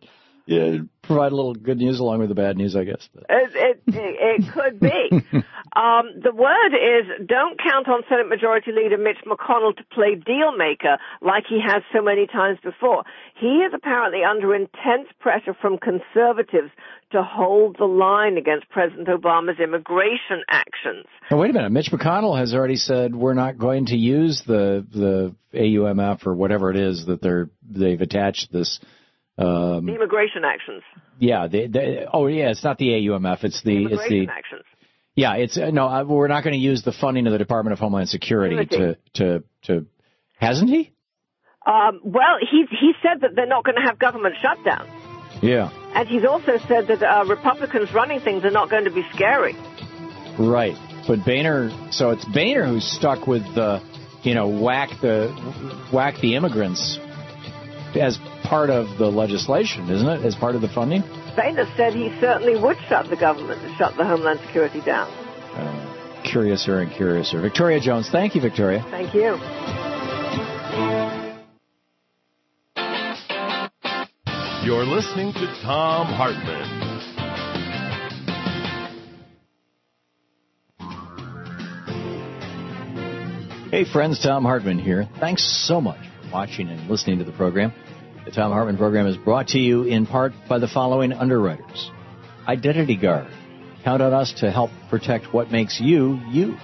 I provide a little good news along with the bad news, I guess. It could be. The word is don't count on Senate Majority Leader Mitch McConnell to play deal maker like he has so many times before. He is apparently under intense pressure from conservatives to hold the line against President Obama's immigration actions. Now, wait a minute. Mitch McConnell has already said we're not going to use the AUMF or whatever it is that they've attached this. The immigration actions. Yeah. It's not the AUMF. It's the immigration actions. Yeah. We're not going to use the funding of the Department of Homeland Security to. Hasn't he? Well, he said that they're not going to have government shutdown. Yeah. And he's also said that Republicans running things are not going to be scary. Right. But so it's Boehner who's stuck with whack the immigrants as part of the legislation, isn't it? As part of the funding? Boehner said he certainly would shut the government and shut the Homeland Security down. Curiouser and curiouser. Victoria Jones. Thank you, Victoria. Thank you. You're listening to Thom Hartmann. Hey friends, Thom Hartmann here. Thanks so much for watching and listening to the program. The Thom Hartmann program is brought to you in part by the following underwriters. Identity Guard. Count on us to help protect what makes you, you.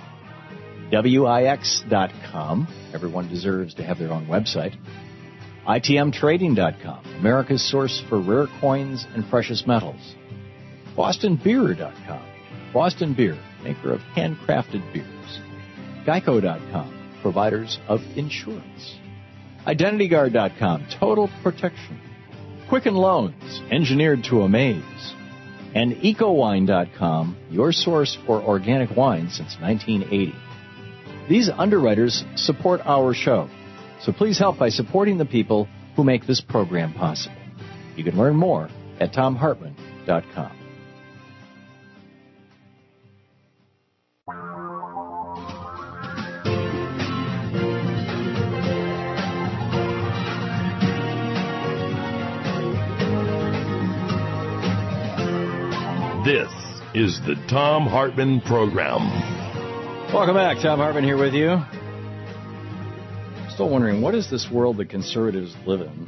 WIX.com. Everyone deserves to have their own website. ITMtrading.com, America's source for rare coins and precious metals. BostonBeer.com, Boston Beer, maker of handcrafted beers. Geico.com, providers of insurance. IdentityGuard.com, total protection. Quicken Loans, engineered to amaze. And EcoWine.com, your source for organic wine since 1980. These underwriters support our show. So please help by supporting the people who make this program possible. You can learn more at TomHartmann.com. This is the Thom Hartmann Program. Welcome back. Thom Hartmann here with you. Still wondering, what is this world that conservatives live in?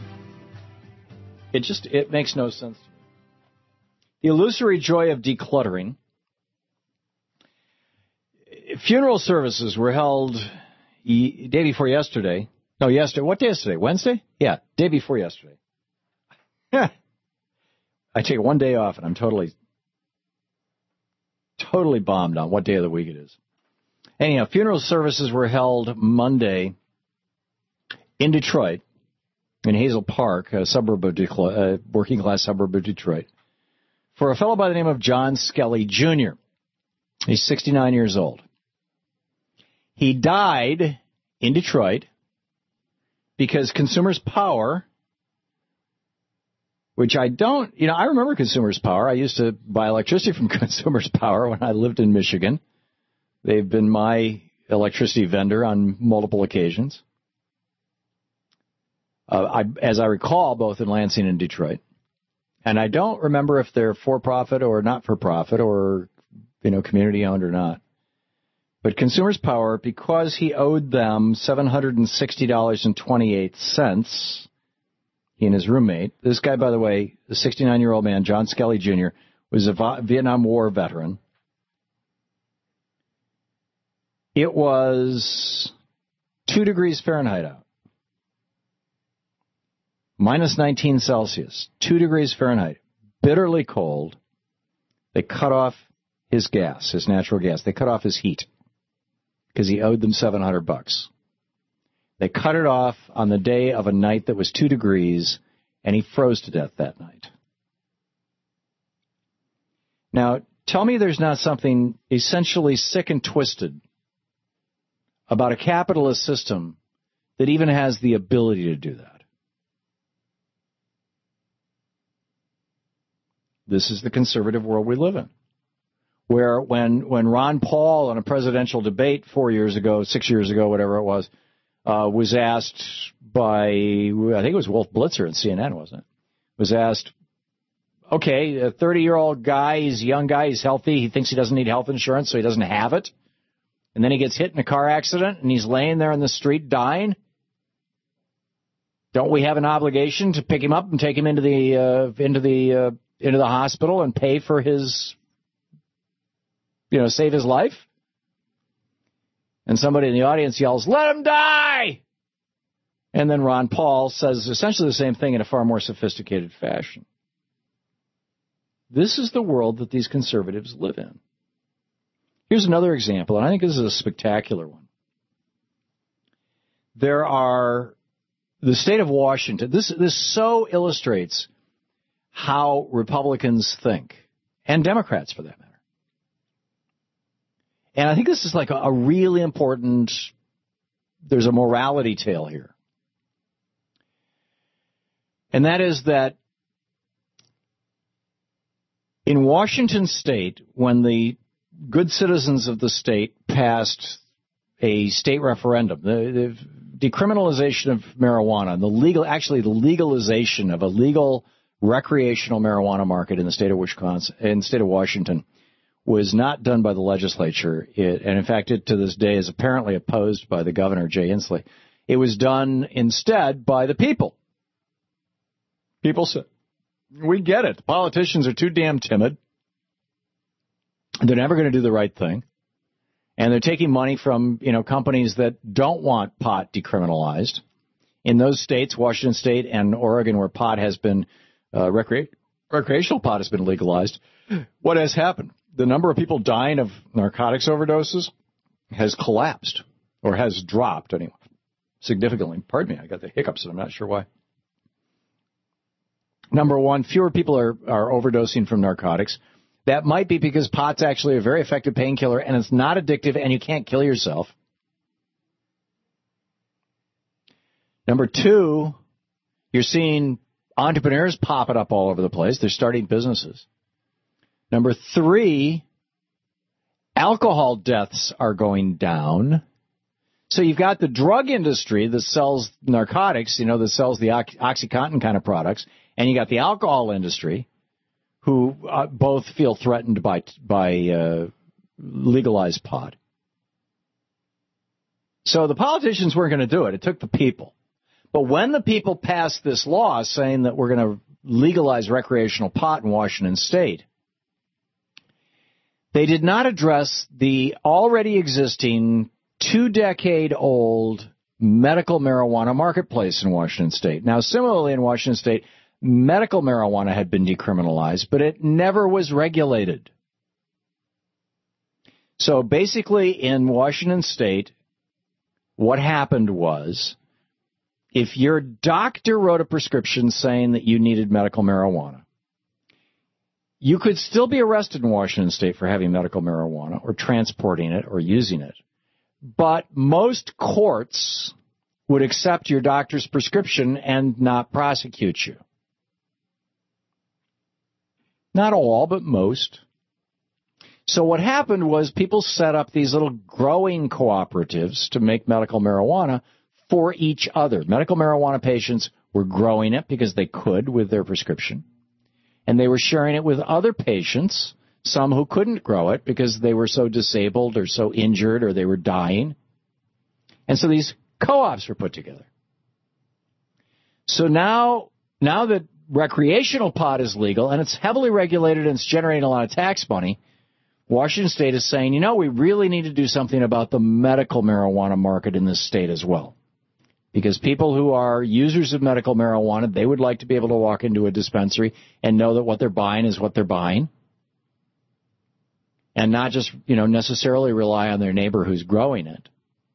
It makes no sense to me. The illusory joy of decluttering. Funeral services were held day before yesterday. No, yesterday. What day is today? Wednesday? Yeah, day before yesterday. I take one day off, and I'm totally bombed on what day of the week it is. Anyhow, funeral services were held Monday in Detroit, in Hazel Park, a suburb of working-class suburb of Detroit, for a fellow by the name of John Skelly Jr. He's 69 years old. He died in Detroit because Consumers Power, which I remember Consumers Power. I used to buy electricity from Consumers Power when I lived in Michigan. They've been my electricity vendor on multiple occasions. As I recall, both in Lansing and Detroit. And I don't remember if they're for-profit or not-for-profit or, community-owned or not. But Consumers Power, because he owed them $760.28, he and his roommate, this guy, by the way, the 69-year-old man, John Skelly Jr., was a Vietnam War veteran. It was 2 degrees Fahrenheit out. Minus 19 Celsius, 2 degrees Fahrenheit, bitterly cold. They cut off his gas, his natural gas. They cut off his heat because he owed them $700. They cut it off on the day of a night that was 2 degrees, and he froze to death that night. Now, tell me there's not something essentially sick and twisted about a capitalist system that even has the ability to do that. This is the conservative world we live in, where when Ron Paul in a presidential debate 6 years ago, whatever it was asked by, I think it was Wolf Blitzer in CNN, wasn't it? Was asked okay, a 30-year-old guy, he's a young guy, he's healthy, he thinks he doesn't need health insurance, so he doesn't have it. And then he gets hit in a car accident, and he's laying there in the street dying. Don't we have an obligation to pick him up and take him into the hospital and pay for his, save his life? And somebody in the audience yells, "Let him die!" And then Ron Paul says essentially the same thing in a far more sophisticated fashion. This is the world that these conservatives live in. Here's another example, and I think this is a spectacular one. The state of Washington, this so illustrates how Republicans think, and Democrats for that matter. And I think this is like a really important, there's a morality tale here. And that is that in Washington state, when the good citizens of the state passed a state referendum, the decriminalization of marijuana, the legalization of a legal recreational marijuana market in the state of Wisconsin, in the state of Washington, was not done by the legislature. And in fact, it to this day is apparently opposed by the governor, Jay Inslee. It was done instead by the people. People said, we get it. Politicians are too damn timid. They're never going to do the right thing. And they're taking money from, companies that don't want pot decriminalized. In those states, Washington State and Oregon, where pot has been, recreational pot has been legalized, what has happened? The number of people dying of narcotics overdoses has collapsed, or has dropped anyway, significantly. Pardon me, I got the hiccups and I'm not sure why. Number one, fewer people are overdosing from narcotics. That might be because pot's actually a very effective painkiller and it's not addictive and you can't kill yourself. Number two, you're seeing entrepreneurs popping up all over the place. They're starting businesses. Number three, alcohol deaths are going down. So you've got the drug industry that sells narcotics, that sells the OxyContin kind of products, and you got the alcohol industry, who both feel threatened by legalized pot. So the politicians weren't going to do it. It took the people. But when the people passed this law saying that we're going to legalize recreational pot in Washington State, they did not address the already existing 2-decade-old medical marijuana marketplace in Washington State. Now, similarly in Washington State, medical marijuana had been decriminalized, but it never was regulated. So basically in Washington State, what happened was, if your doctor wrote a prescription saying that you needed medical marijuana, you could still be arrested in Washington State for having medical marijuana or transporting it or using it. But most courts would accept your doctor's prescription and not prosecute you. Not all, but most. So what happened was people set up these little growing cooperatives to make medical marijuana for each other. Medical marijuana patients were growing it because they could with their prescription. And they were sharing it with other patients, some who couldn't grow it because they were so disabled or so injured or they were dying. And so these co-ops were put together. So now that recreational pot is legal and it's heavily regulated and it's generating a lot of tax money, Washington State is saying, we really need to do something about the medical marijuana market in this state as well. Because people who are users of medical marijuana, they would like to be able to walk into a dispensary and know that what they're buying is what they're buying. And not just, necessarily rely on their neighbor who's growing it.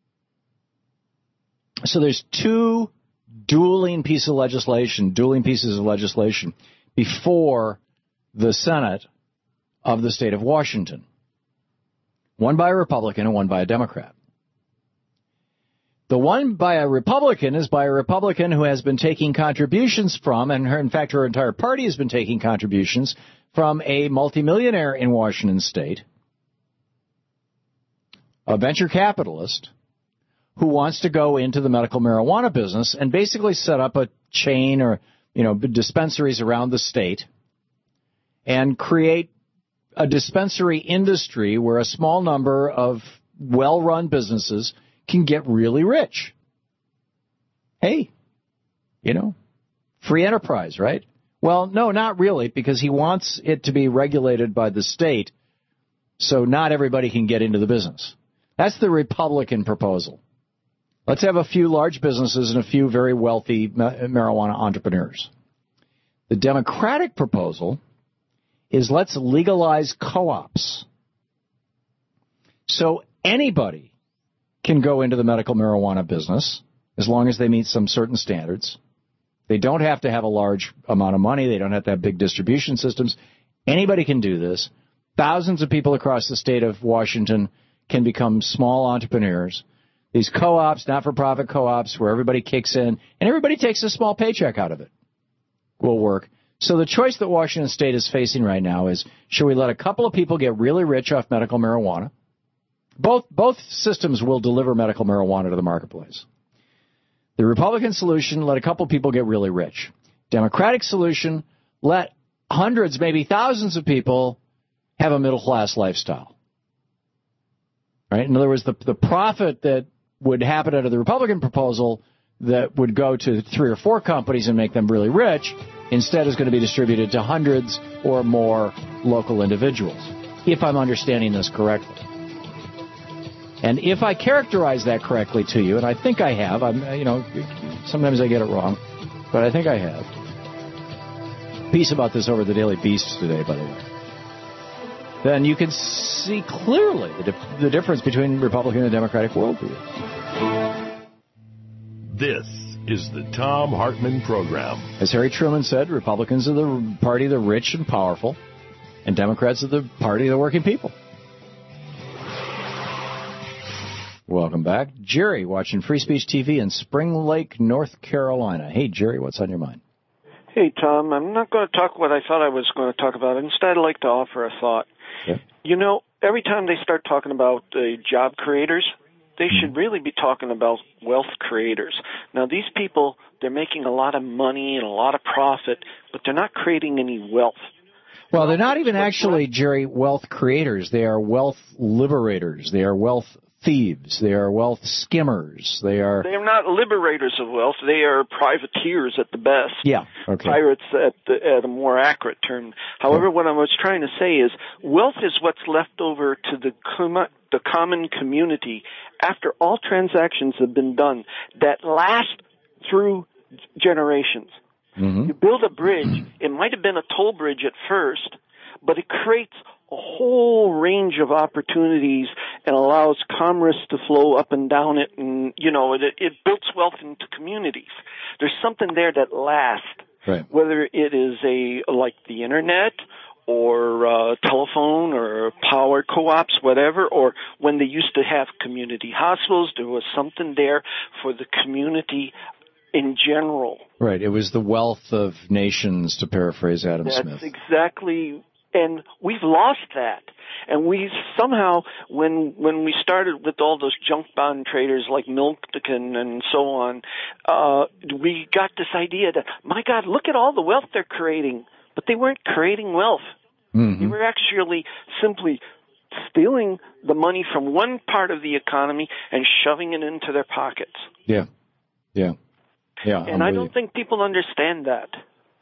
So there's two dueling pieces of legislation before the Senate of the state of Washington. One by a Republican and one by a Democrat. The one by a Republican is by a Republican who has been taking contributions from, and in fact her entire party has been taking contributions from a multimillionaire in Washington State, a venture capitalist who wants to go into the medical marijuana business and basically set up a chain or, dispensaries around the state and create a dispensary industry where a small number of well-run businesses can get really rich. Hey, free enterprise, right? Well, no, not really, because he wants it to be regulated by the state, so not everybody can get into the business. That's the Republican proposal. Let's have a few large businesses and a few very wealthy marijuana entrepreneurs. The Democratic proposal is let's legalize co-ops. So anybody can go into the medical marijuana business as long as they meet some certain standards. They don't have to have a large amount of money. They don't have to have big distribution systems. Anybody can do this. Thousands of people across the state of Washington can become small entrepreneurs. These co-ops, not-for-profit co-ops, where everybody kicks in and everybody takes a small paycheck out of it, will work. So the choice that Washington State is facing right now is, should we let a couple of people get really rich off medical marijuana? Both systems will deliver medical marijuana to the marketplace. The Republican solution, let a couple of people get really rich. Democratic solution, let hundreds, maybe thousands of people have a middle-class lifestyle. Right? In other words, the profit that would happen under the Republican proposal that would go to 3 or 4 companies and make them really rich, instead is going to be distributed to hundreds or more local individuals, if I'm understanding this correctly. And if I characterize that correctly to you, and I think I have, sometimes I get it wrong, but I think I have. Piece about this over the Daily Beast today, by the way. Then you can see clearly the difference between Republican and Democratic worldview. This is the Thom Hartmann Program. As Harry Truman said, Republicans are the party of the rich and powerful, and Democrats are the party of the working people. Welcome back. Jerry, watching Free Speech TV in Spring Lake, North Carolina. Hey, Jerry, what's on your mind? Hey, Tom, I'm not going to talk what I thought I was going to talk about. Instead, I'd like to offer a thought. Yeah. Every time they start talking about job creators, they should really be talking about wealth creators. Now, these people, they're making a lot of money and a lot of profit, but they're not creating any wealth. Well, they're not even actually, Jerry, wealth creators. They are wealth liberators. They are wealth thieves. They are wealth skimmers. They are not liberators of wealth. They are privateers at the best. Yeah, okay. Pirates at a more accurate term. However, what I was trying to say is wealth is what's left over to the common community after all transactions have been done that last through generations. Mm-hmm. You build a bridge. It might have been a toll bridge at first, but it creates a whole range of opportunities and allows commerce to flow up and down it, and it builds wealth into communities. There's something there that lasts, right. Whether it is like the internet or telephone or power co-ops, whatever, or when they used to have community hospitals, there was something there for the community in general. Right. It was the wealth of nations, to paraphrase Adam Smith. That's exactly. And we've lost that. And we somehow, when we started with all those junk bond traders like Milken and so on, we got this idea that, my God, look at all the wealth they're creating. But they weren't creating wealth. Mm-hmm. They were actually simply stealing the money from one part of the economy and shoving it into their pockets. Yeah. And I don't think people understand that.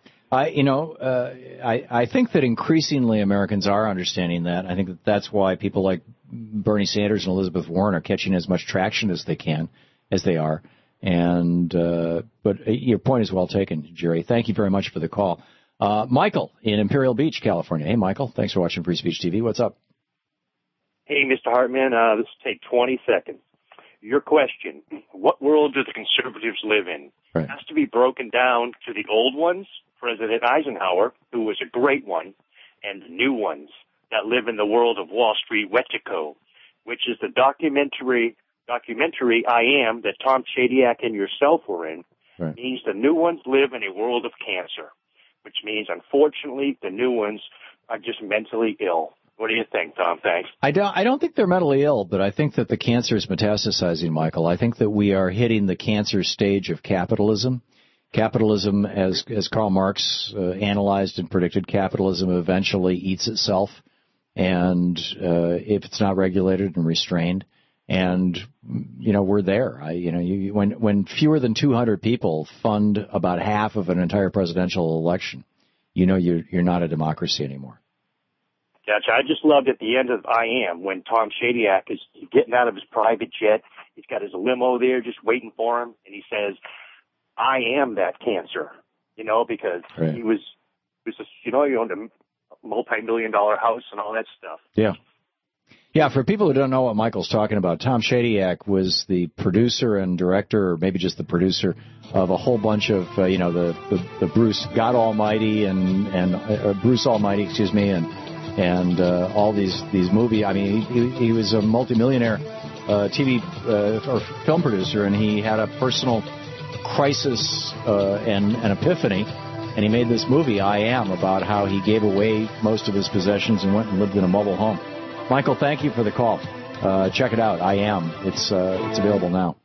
I think that increasingly Americans are understanding that. I think that that's why people like Bernie Sanders and Elizabeth Warren are catching as much traction as they are. And but your point is well taken, Jerry. Thank you very much for the call. Michael in Imperial Beach, California. Hey, Michael. Thanks for watching Free Speech TV. What's up? Hey, Mr. Hartman. This will take 20 seconds. Your question, what world do the conservatives live in? Right. It has to be broken down to the old ones, President Eisenhower, who was a great one, and the new ones that live in the world of Wall Street Wetico, which is the documentary I Am that Tom Shadyac and yourself were in, right. Means the new ones live in a world of cancer, which means, unfortunately, the new ones are just mentally ill. What do you think, Tom? Thanks. I don't think they're mentally ill, but I think that the cancer is metastasizing, Michael. I think that we are hitting the cancer stage of capitalism, capitalism, as Karl Marx analyzed and predicted, capitalism eventually eats itself, and if it's not regulated and restrained. And, we're there. When fewer than 200 people fund about half of an entire presidential election, you're not a democracy anymore. Gotcha. I just loved at the end of I Am when Tom Shadyac is getting out of his private jet. He's got his limo there just waiting for him, and he says, "I am that cancer," because right. he owned a multi-million-dollar house and all that stuff. Yeah. Yeah, for people who don't know what Michael's talking about, Tom Shadyac was the producer and director, or maybe just the producer, of a whole bunch of, the Bruce God Almighty and Bruce Almighty, and all these movies. I mean, he was a multimillionaire TV or film producer, and he had a personal crisis and an epiphany, and he made this movie, I Am, about how he gave away most of his possessions and went and lived in a mobile home. Michael, thank you for the call. Check it out, I Am. It's available now.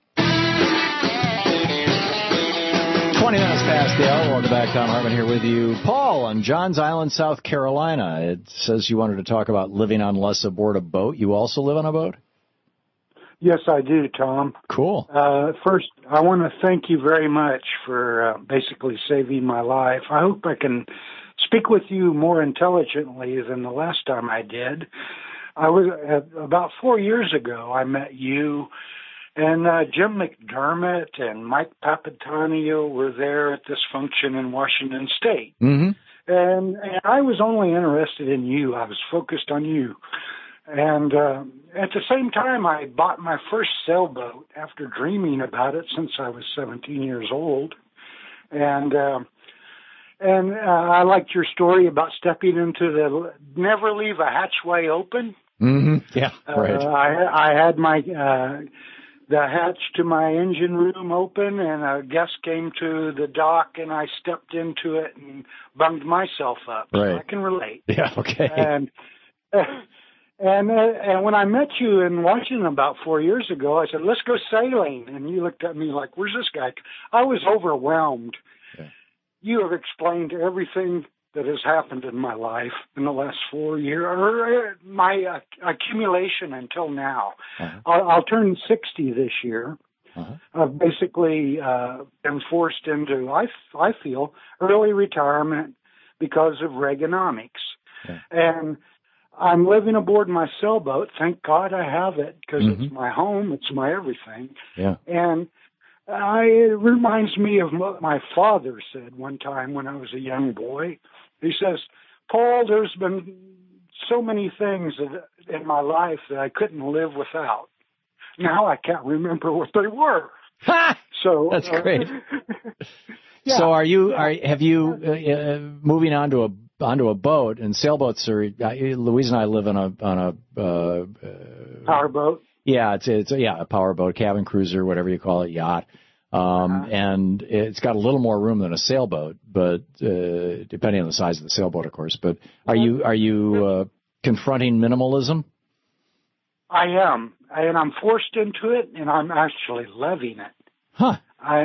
20 minutes past the hour. Welcome back. Tom Hartman here with you. Paul on Johns Island, South Carolina. It says you wanted to talk about living on less aboard a boat. You also live on a boat? Yes, I do, Tom. Cool. First, I want to thank you very much for basically saving my life. I hope I can speak with you more intelligently than the last time I did. I was about 4 years ago. I met you, and Jim McDermott and Mike Papatanio were there at this function in Washington State. Mm-hmm. And I was only interested in you. I was focused on you. And at the same time, I bought my first sailboat after dreaming about it since I was 17 years old. And I liked your story about stepping into the never leave a hatchway open. Mm-hmm. Yeah, right. I had my the hatch to my engine room open, and a guest came to the dock, and I stepped into it and bunged myself up. Right. So I can relate. Yeah. Okay. And when I met you in Washington about 4 years ago, I said, "Let's go sailing." And you looked at me like, "Where's this guy?" I was overwhelmed. Yeah. You have explained everything that has happened in my life in the last 4 years, or my accumulation until now. Uh-huh. I'll turn 60 this year. Uh-huh. I've basically been forced into, I feel, early retirement because of Reaganomics. Yeah. And I'm living aboard my sailboat. Thank God I have it, because it's my home. It's my everything. Yeah. And it reminds me of what my father said one time when I was a young boy. He says, "Paul, there's been so many things in my life that I couldn't live without. Now I can't remember what they were." So that's great. Yeah. So have you moving onto a boat, and sailboats are, Louise and I live on a powerboat. Yeah, it's a powerboat, cabin cruiser, whatever you call it, yacht. And it's got a little more room than a sailboat, but depending on the size of the sailboat, of course. But are you confronting minimalism? I am, and I'm forced into it, and I'm actually loving it. Huh?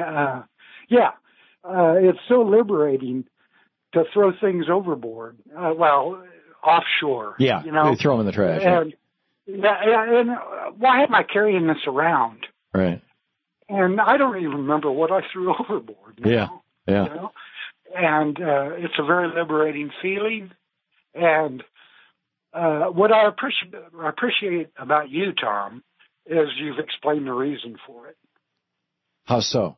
It's so liberating to throw things overboard. Offshore. Yeah, you throw them in the trash. And why am I carrying this around? Right. And I don't even remember what I threw overboard now. Yeah. You know? And it's a very liberating feeling. And what I appreciate about you, Tom, is you've explained the reason for it. How so?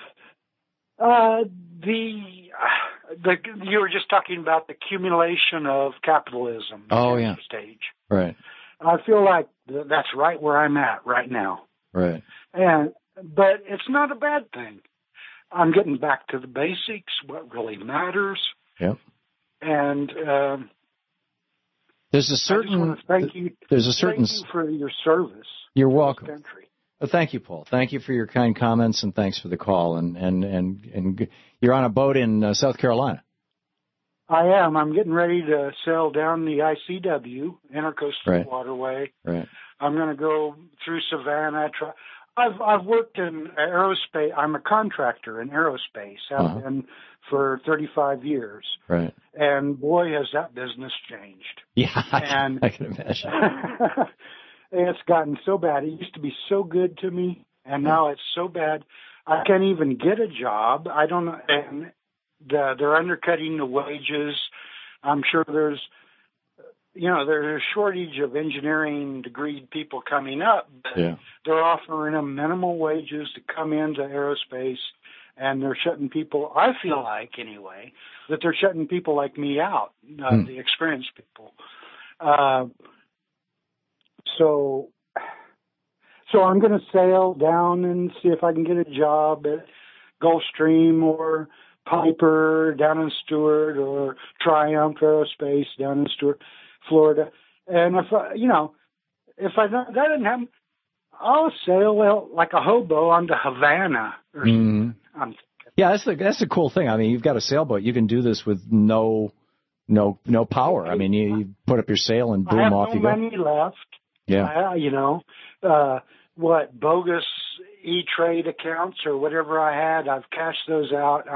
You were just talking about the accumulation of capitalism. Oh, yeah. Stage. Right. I feel like that's right where I'm at right now. Right. But it's not a bad thing. I'm getting back to the basics, what really matters. Yep. And there's a certain. I just want to thank you. There's a certain. Thank you for your service. You're welcome. This country. Well, thank you, Paul. Thank you for your kind comments, and thanks for the call. And you're on a boat in South Carolina. I am. I'm getting ready to sail down the ICW, Intercoastal Waterway. Right. I'm going to go through Savannah. I've worked in aerospace. I'm a contractor in aerospace. I've been for 35 years. Right. And boy, has that business changed. Yeah, and I can imagine. It's gotten so bad. It used to be so good to me, and now it's so bad. I can't even get a job. I don't know. And they're undercutting the wages. I'm sure there's a shortage of engineering degree people coming up. But they're offering them minimal wages to come into aerospace, and they're shutting people, I feel like anyway, that they're shutting people like me out, the experienced people. So I'm going to sail down and see if I can get a job at Gulfstream or Piper down in Stewart or Triumph Aerospace down in Stewart, Florida. And if that doesn't happen, I'll sail like a hobo onto Havana or something. Yeah, that's the cool thing. I mean, you've got a sailboat. You can do this with no power. I mean, you put up your sail and boom, off you go. I have no money left. Yeah. Bogus E-Trade accounts or whatever I had, I've cashed those out.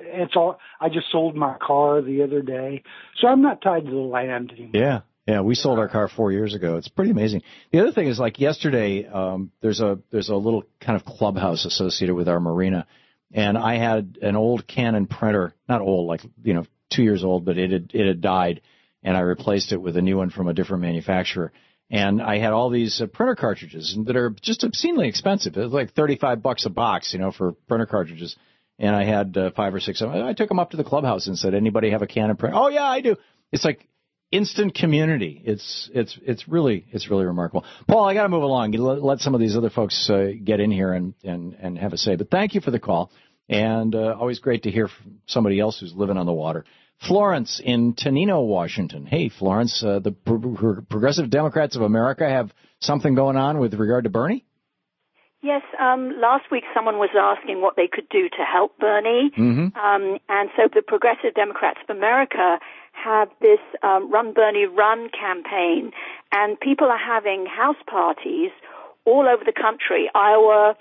I just sold my car the other day. So I'm not tied to the land anymore. Yeah, we sold our car 4 years ago. It's pretty amazing. The other thing is, like yesterday, there's a little kind of clubhouse associated with our marina, and I had an old Canon printer, not old, 2 years old, but it had died, and I replaced it with a new one from a different manufacturer. And I had all these printer cartridges that are just obscenely expensive. It's like $35 a box, for printer cartridges. And I had 5 or 6 of them. I took them up to the clubhouse and said, "Anybody have a Canon printer?" "Oh yeah, I do." It's like instant community. It's really remarkable. Paul, I got to move along. Let some of these other folks get in here and have a say. But thank you for the call, and always great to hear from somebody else who's living on the water. Florence in Tenino, Washington. Hey, Florence, the Progressive Democrats of America have something going on with regard to Bernie? Yes, last week someone was asking what they could do to help Bernie. And so the Progressive Democrats of America have this Run Bernie Run campaign, and people are having house parties all over the country, Iowa,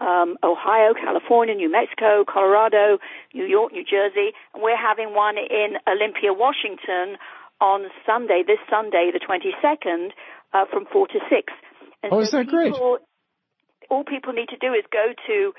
Ohio, California, New Mexico, Colorado, New York, New Jersey, and we're having one in Olympia, Washington on Sunday, this Sunday, the 22nd, from 4 to 6. And is that great? All people need to do is go to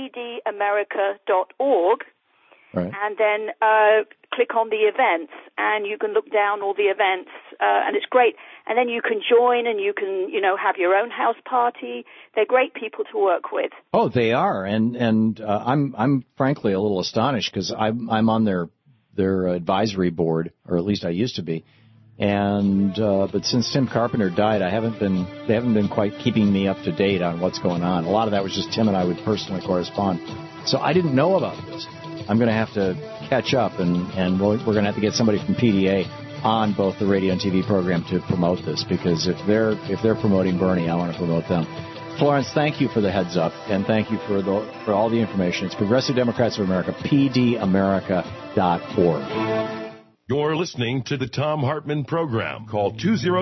pdamerica.org, and then click on the events, and you can look down all the events, and it's great. And then you can join, and you can, have your own house party. They're great people to work with. Oh, they are, and I'm frankly a little astonished because I'm on their advisory board, or at least I used to be. And but since Tim Carpenter died, they haven't been quite keeping me up to date on what's going on. A lot of that was just Tim and I would personally correspond, so I didn't know about this. I'm going to have to catch up, and we're going to have to get somebody from PDA on both the radio and TV program to promote this, because if they're promoting Bernie, I want to promote them. Florence, thank you for the heads up, and thank you for all the information. It's Progressive Democrats of America, pdamerica.org. You're listening to the Thom Hartmann Program. Call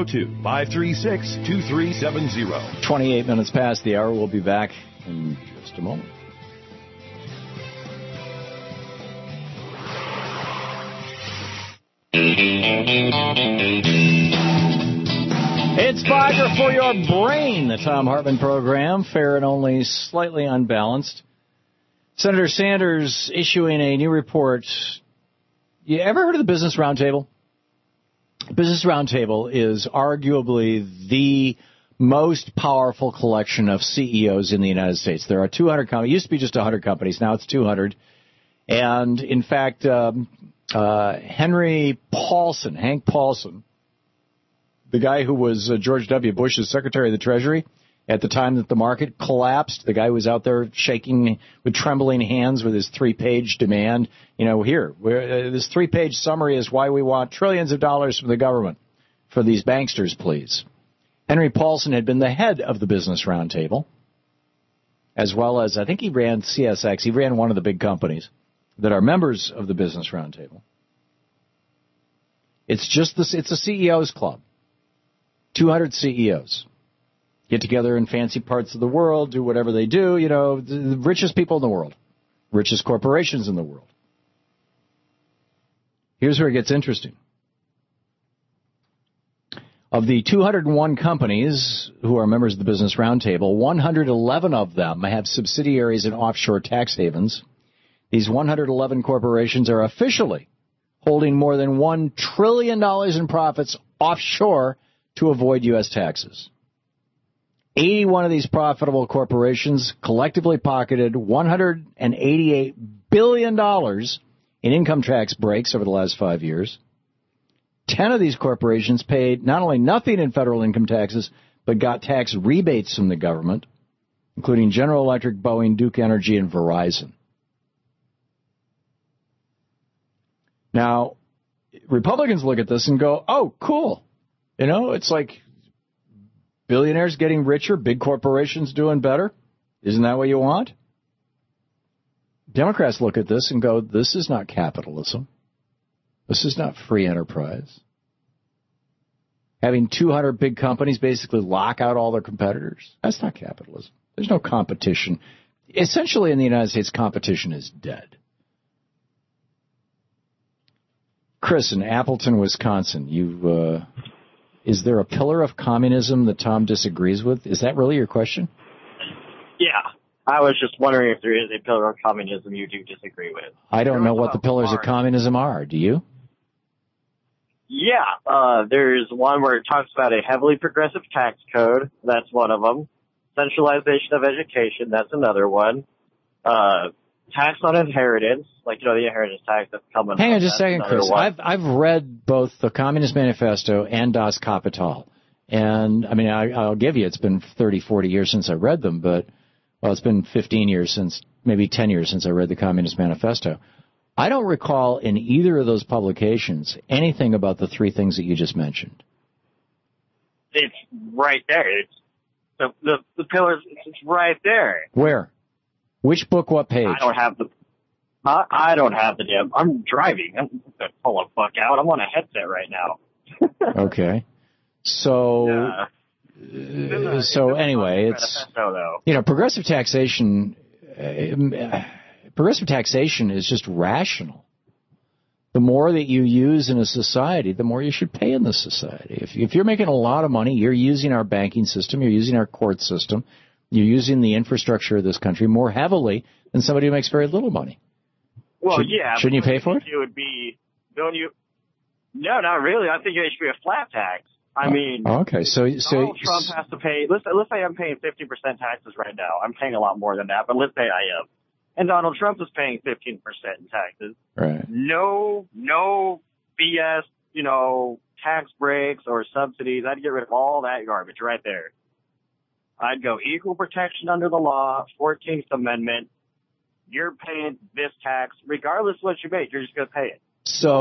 202-536-2370. 28 minutes past the hour. We'll be back in just a moment. It's Fiber for Your Brain, the Thom Hartmann Program, fair and only slightly unbalanced. Senator Sanders issuing a new report. You ever heard of the Business Roundtable? Business Roundtable is arguably the most powerful collection of CEOs in the United States. There are 200 companies. It used to be just 100 companies. Now it's 200. And, in fact, Hank Paulson, the guy who was George W. Bush's Secretary of the Treasury at the time that the market collapsed, the guy who was out there shaking with trembling hands with his 3-page demand, this 3-page summary is why we want trillions of dollars from the government for these banksters, please. Henry Paulson had been the head of the Business Roundtable, as well as, I think he ran CSX. He ran one of the big companies that are members of the Business Roundtable. It's a CEO's club. 200 CEOs. get together in fancy parts of the world, do whatever they do, the richest people in the world, richest corporations in the world. Here's where it gets interesting. Of the 201 companies who are members of the Business Roundtable, 111 of them have subsidiaries in offshore tax havens. These 111 corporations are officially holding more than $1 trillion in profits offshore to avoid U.S. taxes. 81 of these profitable corporations collectively pocketed $188 billion in income tax breaks over the last 5 years. 10 of these corporations paid not only nothing in federal income taxes, but got tax rebates from the government, including General Electric, Boeing, Duke Energy, and Verizon. Now, Republicans look at this and go, oh, cool. It's like billionaires getting richer, big corporations doing better. Isn't that what you want? Democrats look at this and go, this is not capitalism. This is not free enterprise. Having 200 big companies basically lock out all their competitors, that's not capitalism. There's no competition. Essentially, in the United States, competition is dead. Chris, in Appleton, Wisconsin, is there a pillar of communism that Tom disagrees with? Is that really your question? Yeah. I was just wondering if there is a pillar of communism you do disagree with. I don't know what the pillars of communism are. Do you? Yeah. There's one where it talks about a heavily progressive tax code. That's one of them. Centralization of education. That's another one. Tax on inheritance, like, the inheritance tax that's coming. Hang on just a second, Chris. I've read both the Communist Manifesto and Das Kapital. And, I'll give you, it's been 30, 40 years since I read them, but, it's been 15 years maybe 10 years since I read the Communist Manifesto. I don't recall in either of those publications anything about the three things that you just mentioned. It's right there. It's the pillars, it's right there. Where? Which book, what page? I don't have the damn. I'm driving. I'm going to pull a fuck out. I'm on a headset right now. Okay. So, anyway, it's, progressive taxation. Progressive taxation is just rational. The more that you use in a society, the more you should pay in the society. If you're making a lot of money, you're using our banking system, you're using our court system, you're using the infrastructure of this country more heavily than somebody who makes very little money. Well, shouldn't you pay for it? It would be, don't you? No, not really. I think it should be a flat tax. Okay, so Donald Trump has to pay. Let's say I'm paying 50% taxes right now. I'm paying a lot more than that, but let's say I am. And Donald Trump is paying 15% in taxes. Right. No BS, tax breaks or subsidies. I'd get rid of all that garbage right there. I'd go equal protection under the law, 14th Amendment. You're paying this tax, regardless of what you make. You're just going to pay it.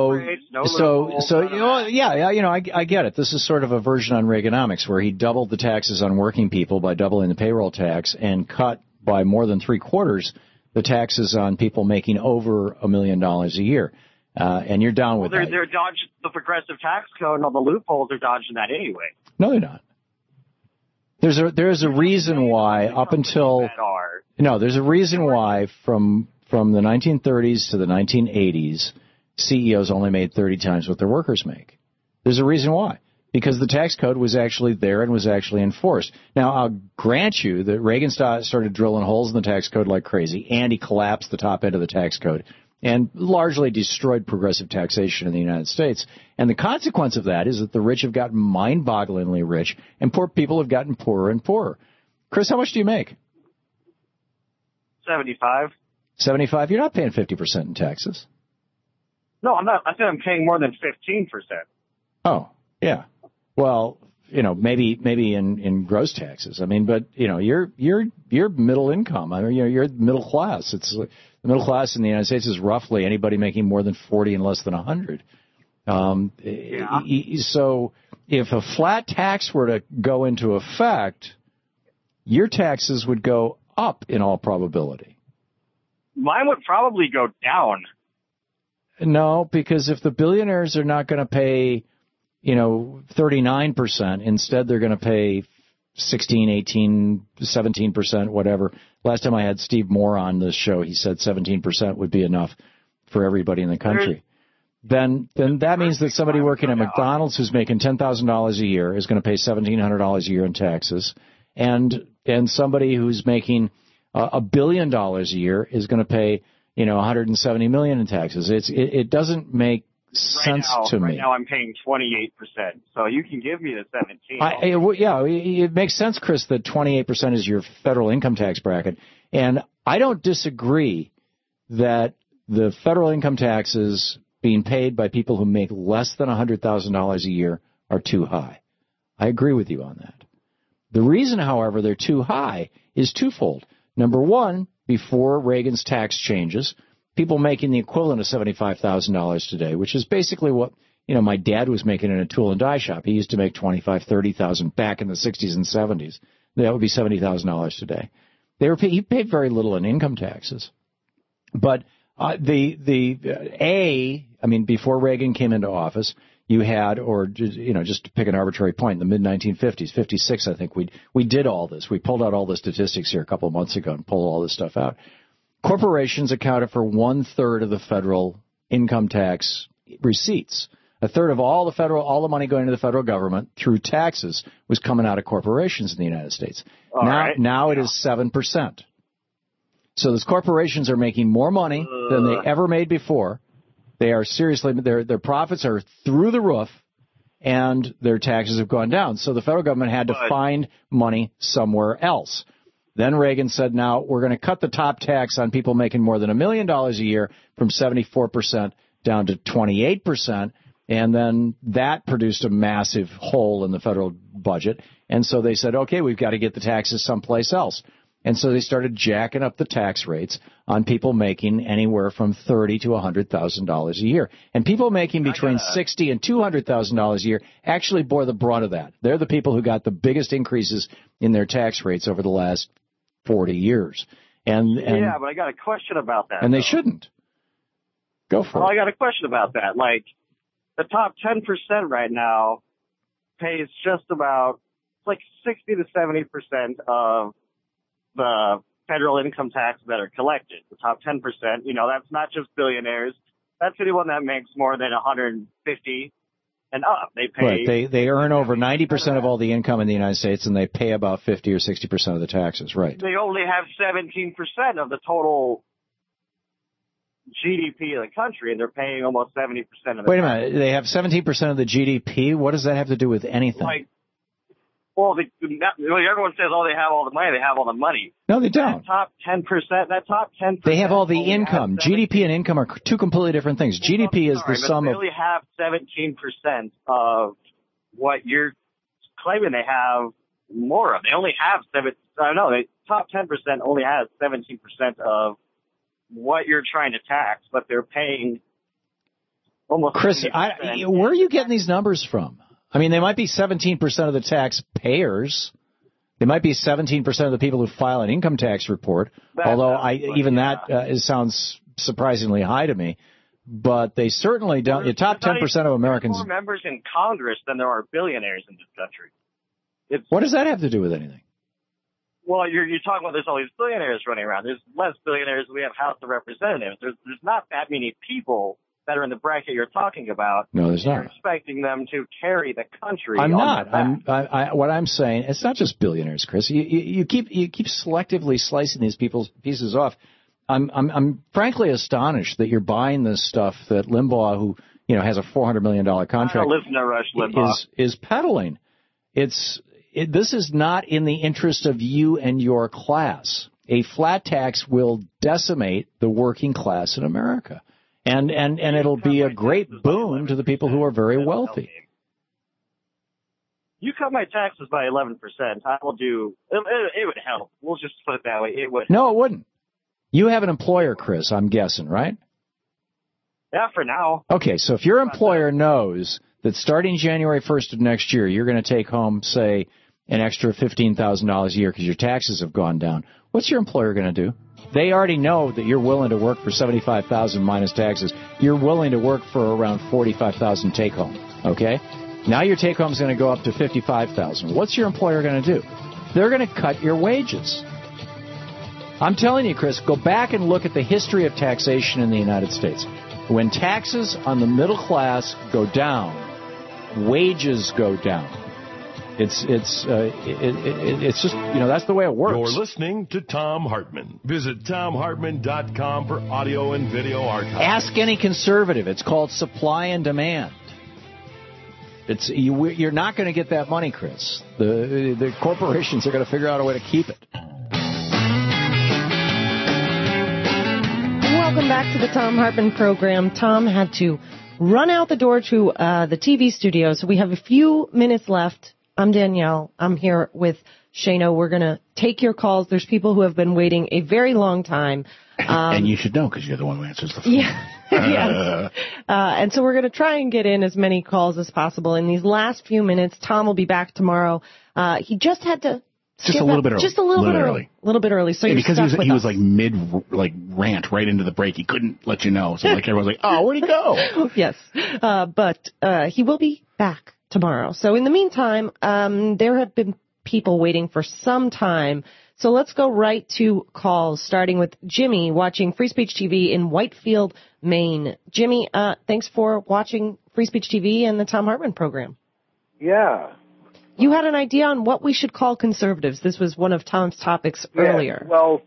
I get it. This is sort of a version on Reaganomics where he doubled the taxes on working people by doubling the payroll tax and cut by more than 3/4 the taxes on people making over $1 million a year. And you're down with that. They're dodging the progressive tax code and all the loopholes. They're dodging that anyway. No, they're not. There's a reason why there's a reason why from the 1930s to the 1980s, CEOs only made 30 times what their workers make. There's a reason why. Because the tax code was actually there and was actually enforced. Now, I'll grant you that Reagan started drilling holes in the tax code like crazy, and he collapsed the top end of the tax code and largely destroyed progressive taxation in the United States. And the consequence of that is that the rich have gotten mind-bogglingly rich, and poor people have gotten poorer and poorer. Chris, how much do you make? 75. 75? You're not paying 50% in taxes. No, I'm not. I think I'm paying more than 15%. Oh, yeah. Well, maybe in gross taxes. But you're middle income. You're middle class. It's the middle class in the United States is roughly anybody making more than 40 and less than 100. So if a flat tax were to go into effect, your taxes would go up in all probability. Mine would probably go down. No, because if the billionaires are not going to pay 39%. Instead, they're going to pay 16, 18, 17%, whatever. Last time I had Steve Moore on this show, he said 17% would be enough for everybody in the country. Then that means that somebody working at McDonald's who's making $10,000 a year is going to pay $1,700 a year in taxes, and somebody who's making $1 billion a year is going to pay $170 million in taxes. It doesn't make sense to me. Right now I'm paying 28%, so you can give me the 17. It makes sense, Chris, that 28% is your federal income tax bracket, and I don't disagree that the federal income taxes being paid by people who make less than $100,000 a year are too high. I agree with you on that. The reason, however, they're too high is twofold. Number one, before Reagan's tax changes, people making the equivalent of $75,000 today, which is basically what my dad was making in a tool and die shop. He used to make $25,000, $30,000 back in the 60s and 70s. That would be $70,000 today. He paid very little in income taxes. But before Reagan came into office, you had, or just to pick an arbitrary point, in the mid-1950s, 56, I think we did all this. We pulled out all the statistics here a couple of months ago and pulled all this stuff out. Corporations accounted for 1/3 of the federal income tax receipts. 1/3 of all the money going to the federal government through taxes was coming out of corporations in the United States. Now it is 7%. So those corporations are making more money than they ever made before. They are their profits are through the roof, and their taxes have gone down. So the federal government had to find money somewhere else. Then Reagan said, now we're going to cut the top tax on people making more than $1 million a year from 74% down to 28%. And then that produced a massive hole in the federal budget. And so they said, okay, we've got to get the taxes someplace else. And so they started jacking up the tax rates on people making anywhere from $30,000 to $100,000 a year. And people making between $60,000 and $200,000 a year actually bore the brunt of that. They're the people who got the biggest increases in their tax rates over the last 40 years. And but I got a question about that. And they shouldn't. Go for it. I got a question about that. Like, the top 10% right now pays just about 60 to 70% of the federal income tax that are collected. The top 10%, that's not just billionaires. That's anyone that makes more than 150 and up. They pay. Right. They earn over 90% of all the income in the United States, and they pay about 50 or 60% of the taxes. Right. They only have 17% of the total GDP of the country, and they're paying almost 70% of the. Wait a minute. They have 17% of the GDP. What does that have to do with anything? Everyone says, they have all the money. They have all the money. No, they don't. That top 10%. They have all the income. GDP and income are two completely different things. GDP is the sum of. They only have 17% of what you're claiming they have more of. They only have the top 10% only has 17% of what you're trying to tax, but they're paying almost. Chris, where are you getting these numbers from? I mean, they might be 17% of the taxpayers. They might be 17% of the people who file an income tax report, that sounds surprisingly high to me. But they certainly don't. The top 10% of Americans. There are more members in Congress than there are billionaires in this country. What does that have to do with anything? Well, you're talking about there's all these billionaires running around. There's less billionaires than we have House of Representatives. There's not that many people that are in the bracket you're talking about. No, there's not. You're expecting them to carry the country. I'm not. What I'm saying, it's not just billionaires, Chris. You keep selectively slicing these people's pieces off. I'm frankly astonished that you're buying this stuff that Limbaugh, who has a $400 million contract, I don't listen to Rush Limbaugh, is peddling. This is not in the interest of you and your class. A flat tax will decimate the working class in America. And it'll be a great boon to the people who are very wealthy. You cut my taxes by 11%. I will do. It would help. We'll just put it that way. It would. No, it wouldn't. You have an employer, Chris. I'm guessing, right? Yeah, for now. Okay, so if your employer knows that starting January 1st of next year, you're going to take home, say, an extra $15,000 a year because your taxes have gone down, what's your employer going to do? They already know that you're willing to work for $75,000 minus taxes. You're willing to work for around $45,000 take home, okay? Now your take-home is going to go up to $55,000. What's your employer going to do? They're going to cut your wages. I'm telling you, Chris, go back and look at the history of taxation in the United States. When taxes on the middle class go down, wages go down. It's just, that's the way it works. You're listening to Thom Hartmann. Visit ThomHartmann.com for audio and video archives. Ask any conservative. It's called supply and demand. You're not going to get that money, Chris. The corporations are going to figure out a way to keep it. Welcome back to the Thom Hartmann program. Tom had to run out the door to the TV studio, so we have a few minutes left. I'm Danielle. I'm here with Shano. We're going to take your calls. There's people who have been waiting a very long time. And you should know because you're the one who answers the phone. Yeah. Yes. And so we're going to try and get in as many calls as possible. In these last few minutes, Tom will be back tomorrow. He just had to Just a little bit early. Just a little bit early. A little bit early. So because he was like mid rant right into the break. He couldn't let you know. So everyone's like, oh, where'd he go? Yes. But he will be back tomorrow. So in the meantime, there have been people waiting for some time. So let's go right to calls, starting with Jimmy watching Free Speech TV in Whitefield, Maine. Jimmy, thanks for watching Free Speech TV and the Thom Hartmann program. Yeah. You had an idea on what we should call conservatives. This was one of Tom's topics earlier. Well,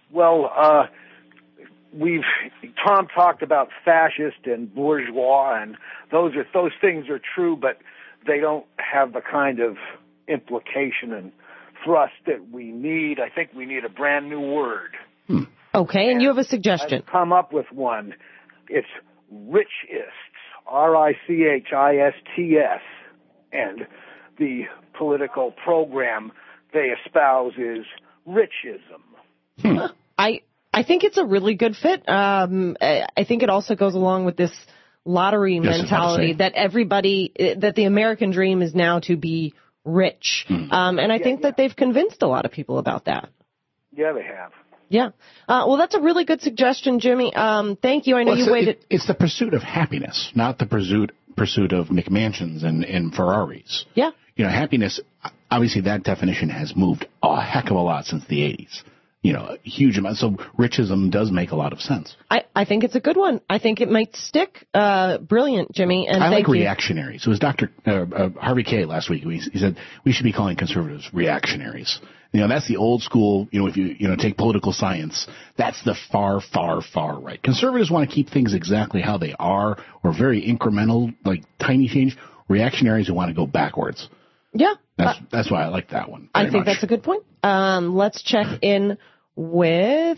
Tom talked about fascist and bourgeois, and those things are true, but they don't have the kind of implication and thrust that we need. I think we need a brand new word. Okay, and you have a suggestion. I've come up with one. It's richists, R-I-C-H-I-S-T-S, and the political program they espouse is richism. I think it's a really good fit. I think it also goes along with this lottery mentality that that the American dream is now to be rich. And I think that they've convinced a lot of people about that. Yeah, they have. Yeah. Well, that's a really good suggestion, Jimmy. Thank you. I know you waited. It's the pursuit of happiness, not the pursuit of McMansions and Ferraris. Yeah. You know, happiness, obviously that definition has moved a heck of a lot since the 80s. You know, a huge amount. So richism does make a lot of sense. I think it's a good one. I think it might stick. Brilliant, Jimmy. And I like reactionaries. It was Dr. Harvey K. last week. He said we should be calling conservatives reactionaries. You know, that's the old school, you know, if you take political science, that's the far, far, far right. Conservatives want to keep things exactly how they are or very incremental, like tiny change. Reactionaries who want to go backwards. Yeah. That's why I like that one. I think that's a good point. Let's check in with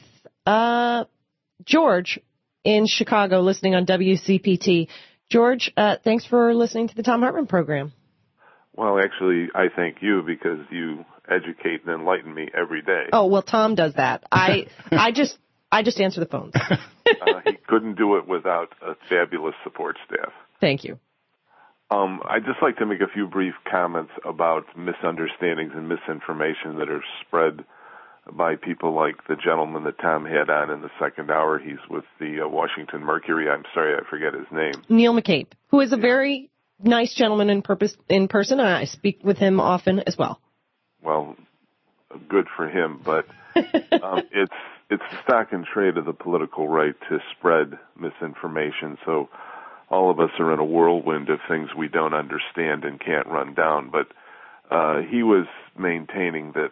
George in Chicago listening on WCPT. George, thanks for listening to the Thom Hartmann program. Well, actually, I thank you because you educate and enlighten me every day. Oh, well, Tom does that. I just answer the phones. He couldn't do it without a fabulous support staff. Thank you. I'd just like to make a few brief comments about misunderstandings and misinformation that are spread by people like the gentleman that Tom had on in the second hour. He's with the Washington Mercury. I'm sorry, I forget his name. Neil McCabe, who is a very nice gentleman in person, and I speak with him often as well. Well, good for him, but it's the stock and trade of the political right to spread misinformation. So all of us are in a whirlwind of things we don't understand and can't run down. But he was maintaining that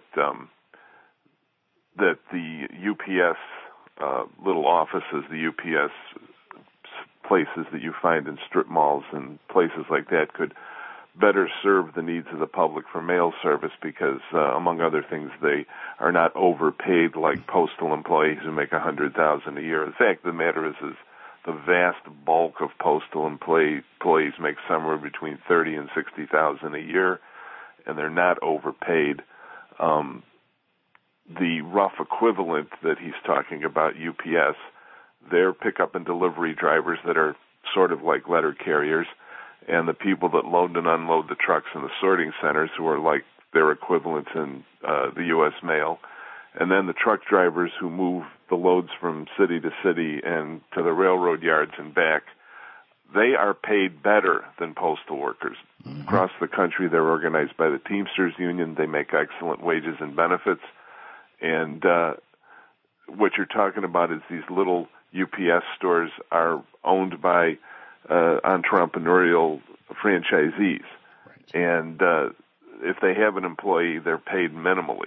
that the UPS little offices, the UPS places that you find in strip malls and places like that could better serve the needs of the public for mail service because, among other things, they are not overpaid like postal employees who make $100,000 a year. The fact of the matter is the vast bulk of postal employees make somewhere between $30,000 and $60,000 a year, and they're not overpaid. The rough equivalent that he's talking about, UPS, they're pickup and delivery drivers that are sort of like letter carriers, and the people that load and unload the trucks in the sorting centers who are like their equivalents in the U.S. mail, and then the truck drivers who move the loads from city to city and to the railroad yards and back, they are paid better than postal workers. Across the country, they're organized by the Teamsters Union. They make excellent wages and benefits. And what you're talking about is these little UPS stores are owned by entrepreneurial franchisees. Right. And if they have an employee, they're paid minimally.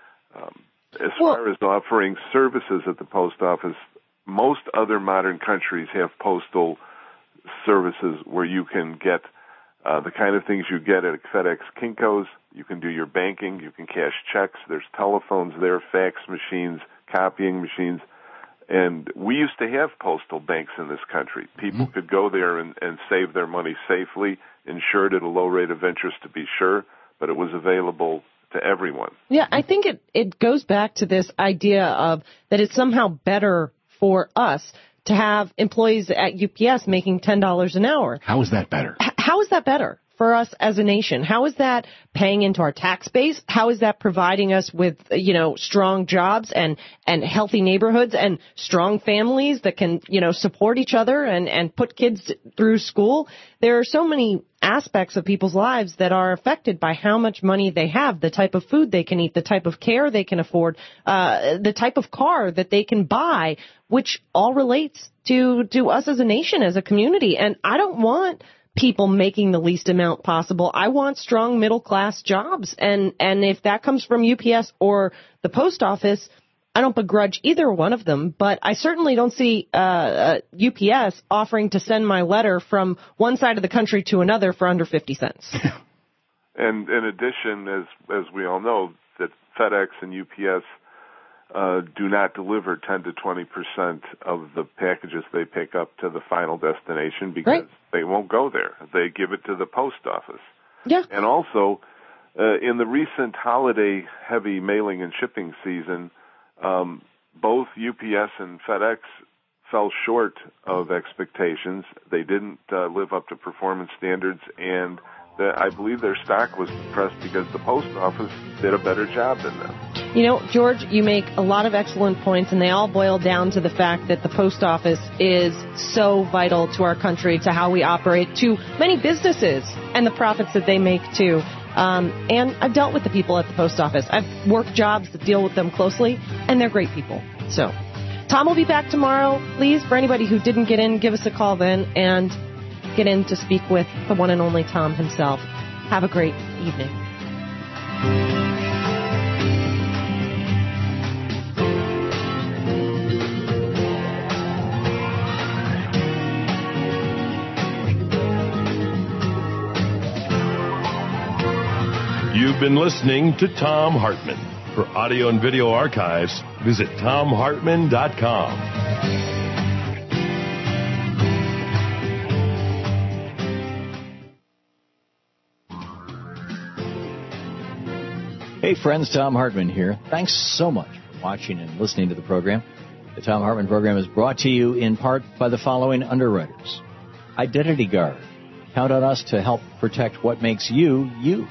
As far as offering services at the post office, most other modern countries have postal services where you can get the kind of things you get at FedEx Kinko's. You can do your banking, you can cash checks, there's telephones there, fax machines, copying machines. And we used to have postal banks in this country. People could go there and save their money safely, insured at a low rate of interest to be sure, but it was available to everyone. Yeah, I think it goes back to this idea of that it's somehow better for us to have employees at UPS making $10 an hour. How is that better? How is that better for us as a nation? How is that paying into our tax base? How is that providing us with, strong jobs and healthy neighborhoods and strong families that can, support each other and put kids through school? There are so many aspects of people's lives that are affected by how much money they have, the type of food they can eat, the type of care they can afford, the type of car that they can buy, which all relates to us as a nation, as a community. And I don't want people making the least amount possible. I want strong middle-class jobs. And if that comes from UPS or the post office, I don't begrudge either one of them, but I certainly don't see UPS offering to send my letter from one side of the country to another for under 50 cents. And in addition, as we all know, that FedEx and UPS do not deliver 10 to 20% of the packages they pick up to the final destination because they won't go there. They give it to the post office. Yeah. And also, in the recent holiday-heavy mailing and shipping season, both UPS and FedEx fell short of expectations. They didn't live up to performance standards, and I believe their stock was depressed because the post office did a better job than them. George, you make a lot of excellent points, and they all boil down to the fact that the post office is so vital to our country, to how we operate, to many businesses and the profits that they make, too. And I've dealt with the people at the post office. I've worked jobs that deal with them closely, and they're great people. So Tom will be back tomorrow. Please, for anybody who didn't get in, give us a call then and get in to speak with the one and only Tom himself. Have a great evening. You've been listening to Thom Hartmann. For audio and video archives, visit ThomHartmann.com. Hey friends, Thom Hartmann here. Thanks so much for watching and listening to the program. The Thom Hartmann program is brought to you in part by the following underwriters. Identity Guard. Count on us to help protect what makes you, you.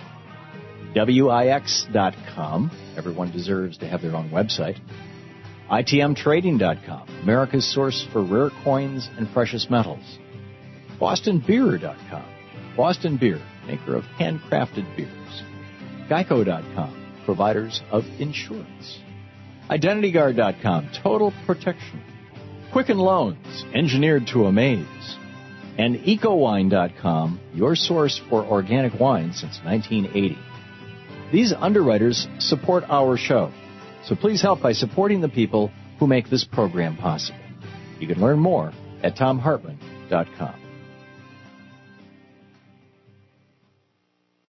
WIX.com. Everyone deserves to have their own website. ITMTrading.com. America's source for rare coins and precious metals. BostonBeer.com. Boston Beer, maker of handcrafted beers. Geico.com. Providers of insurance. IdentityGuard.com. Total protection. Quicken Loans. Engineered to amaze. And EcoWine.com. Your source for organic wine since 1980. These underwriters support our show, so please help by supporting the people who make this program possible. You can learn more at ThomHartmann.com.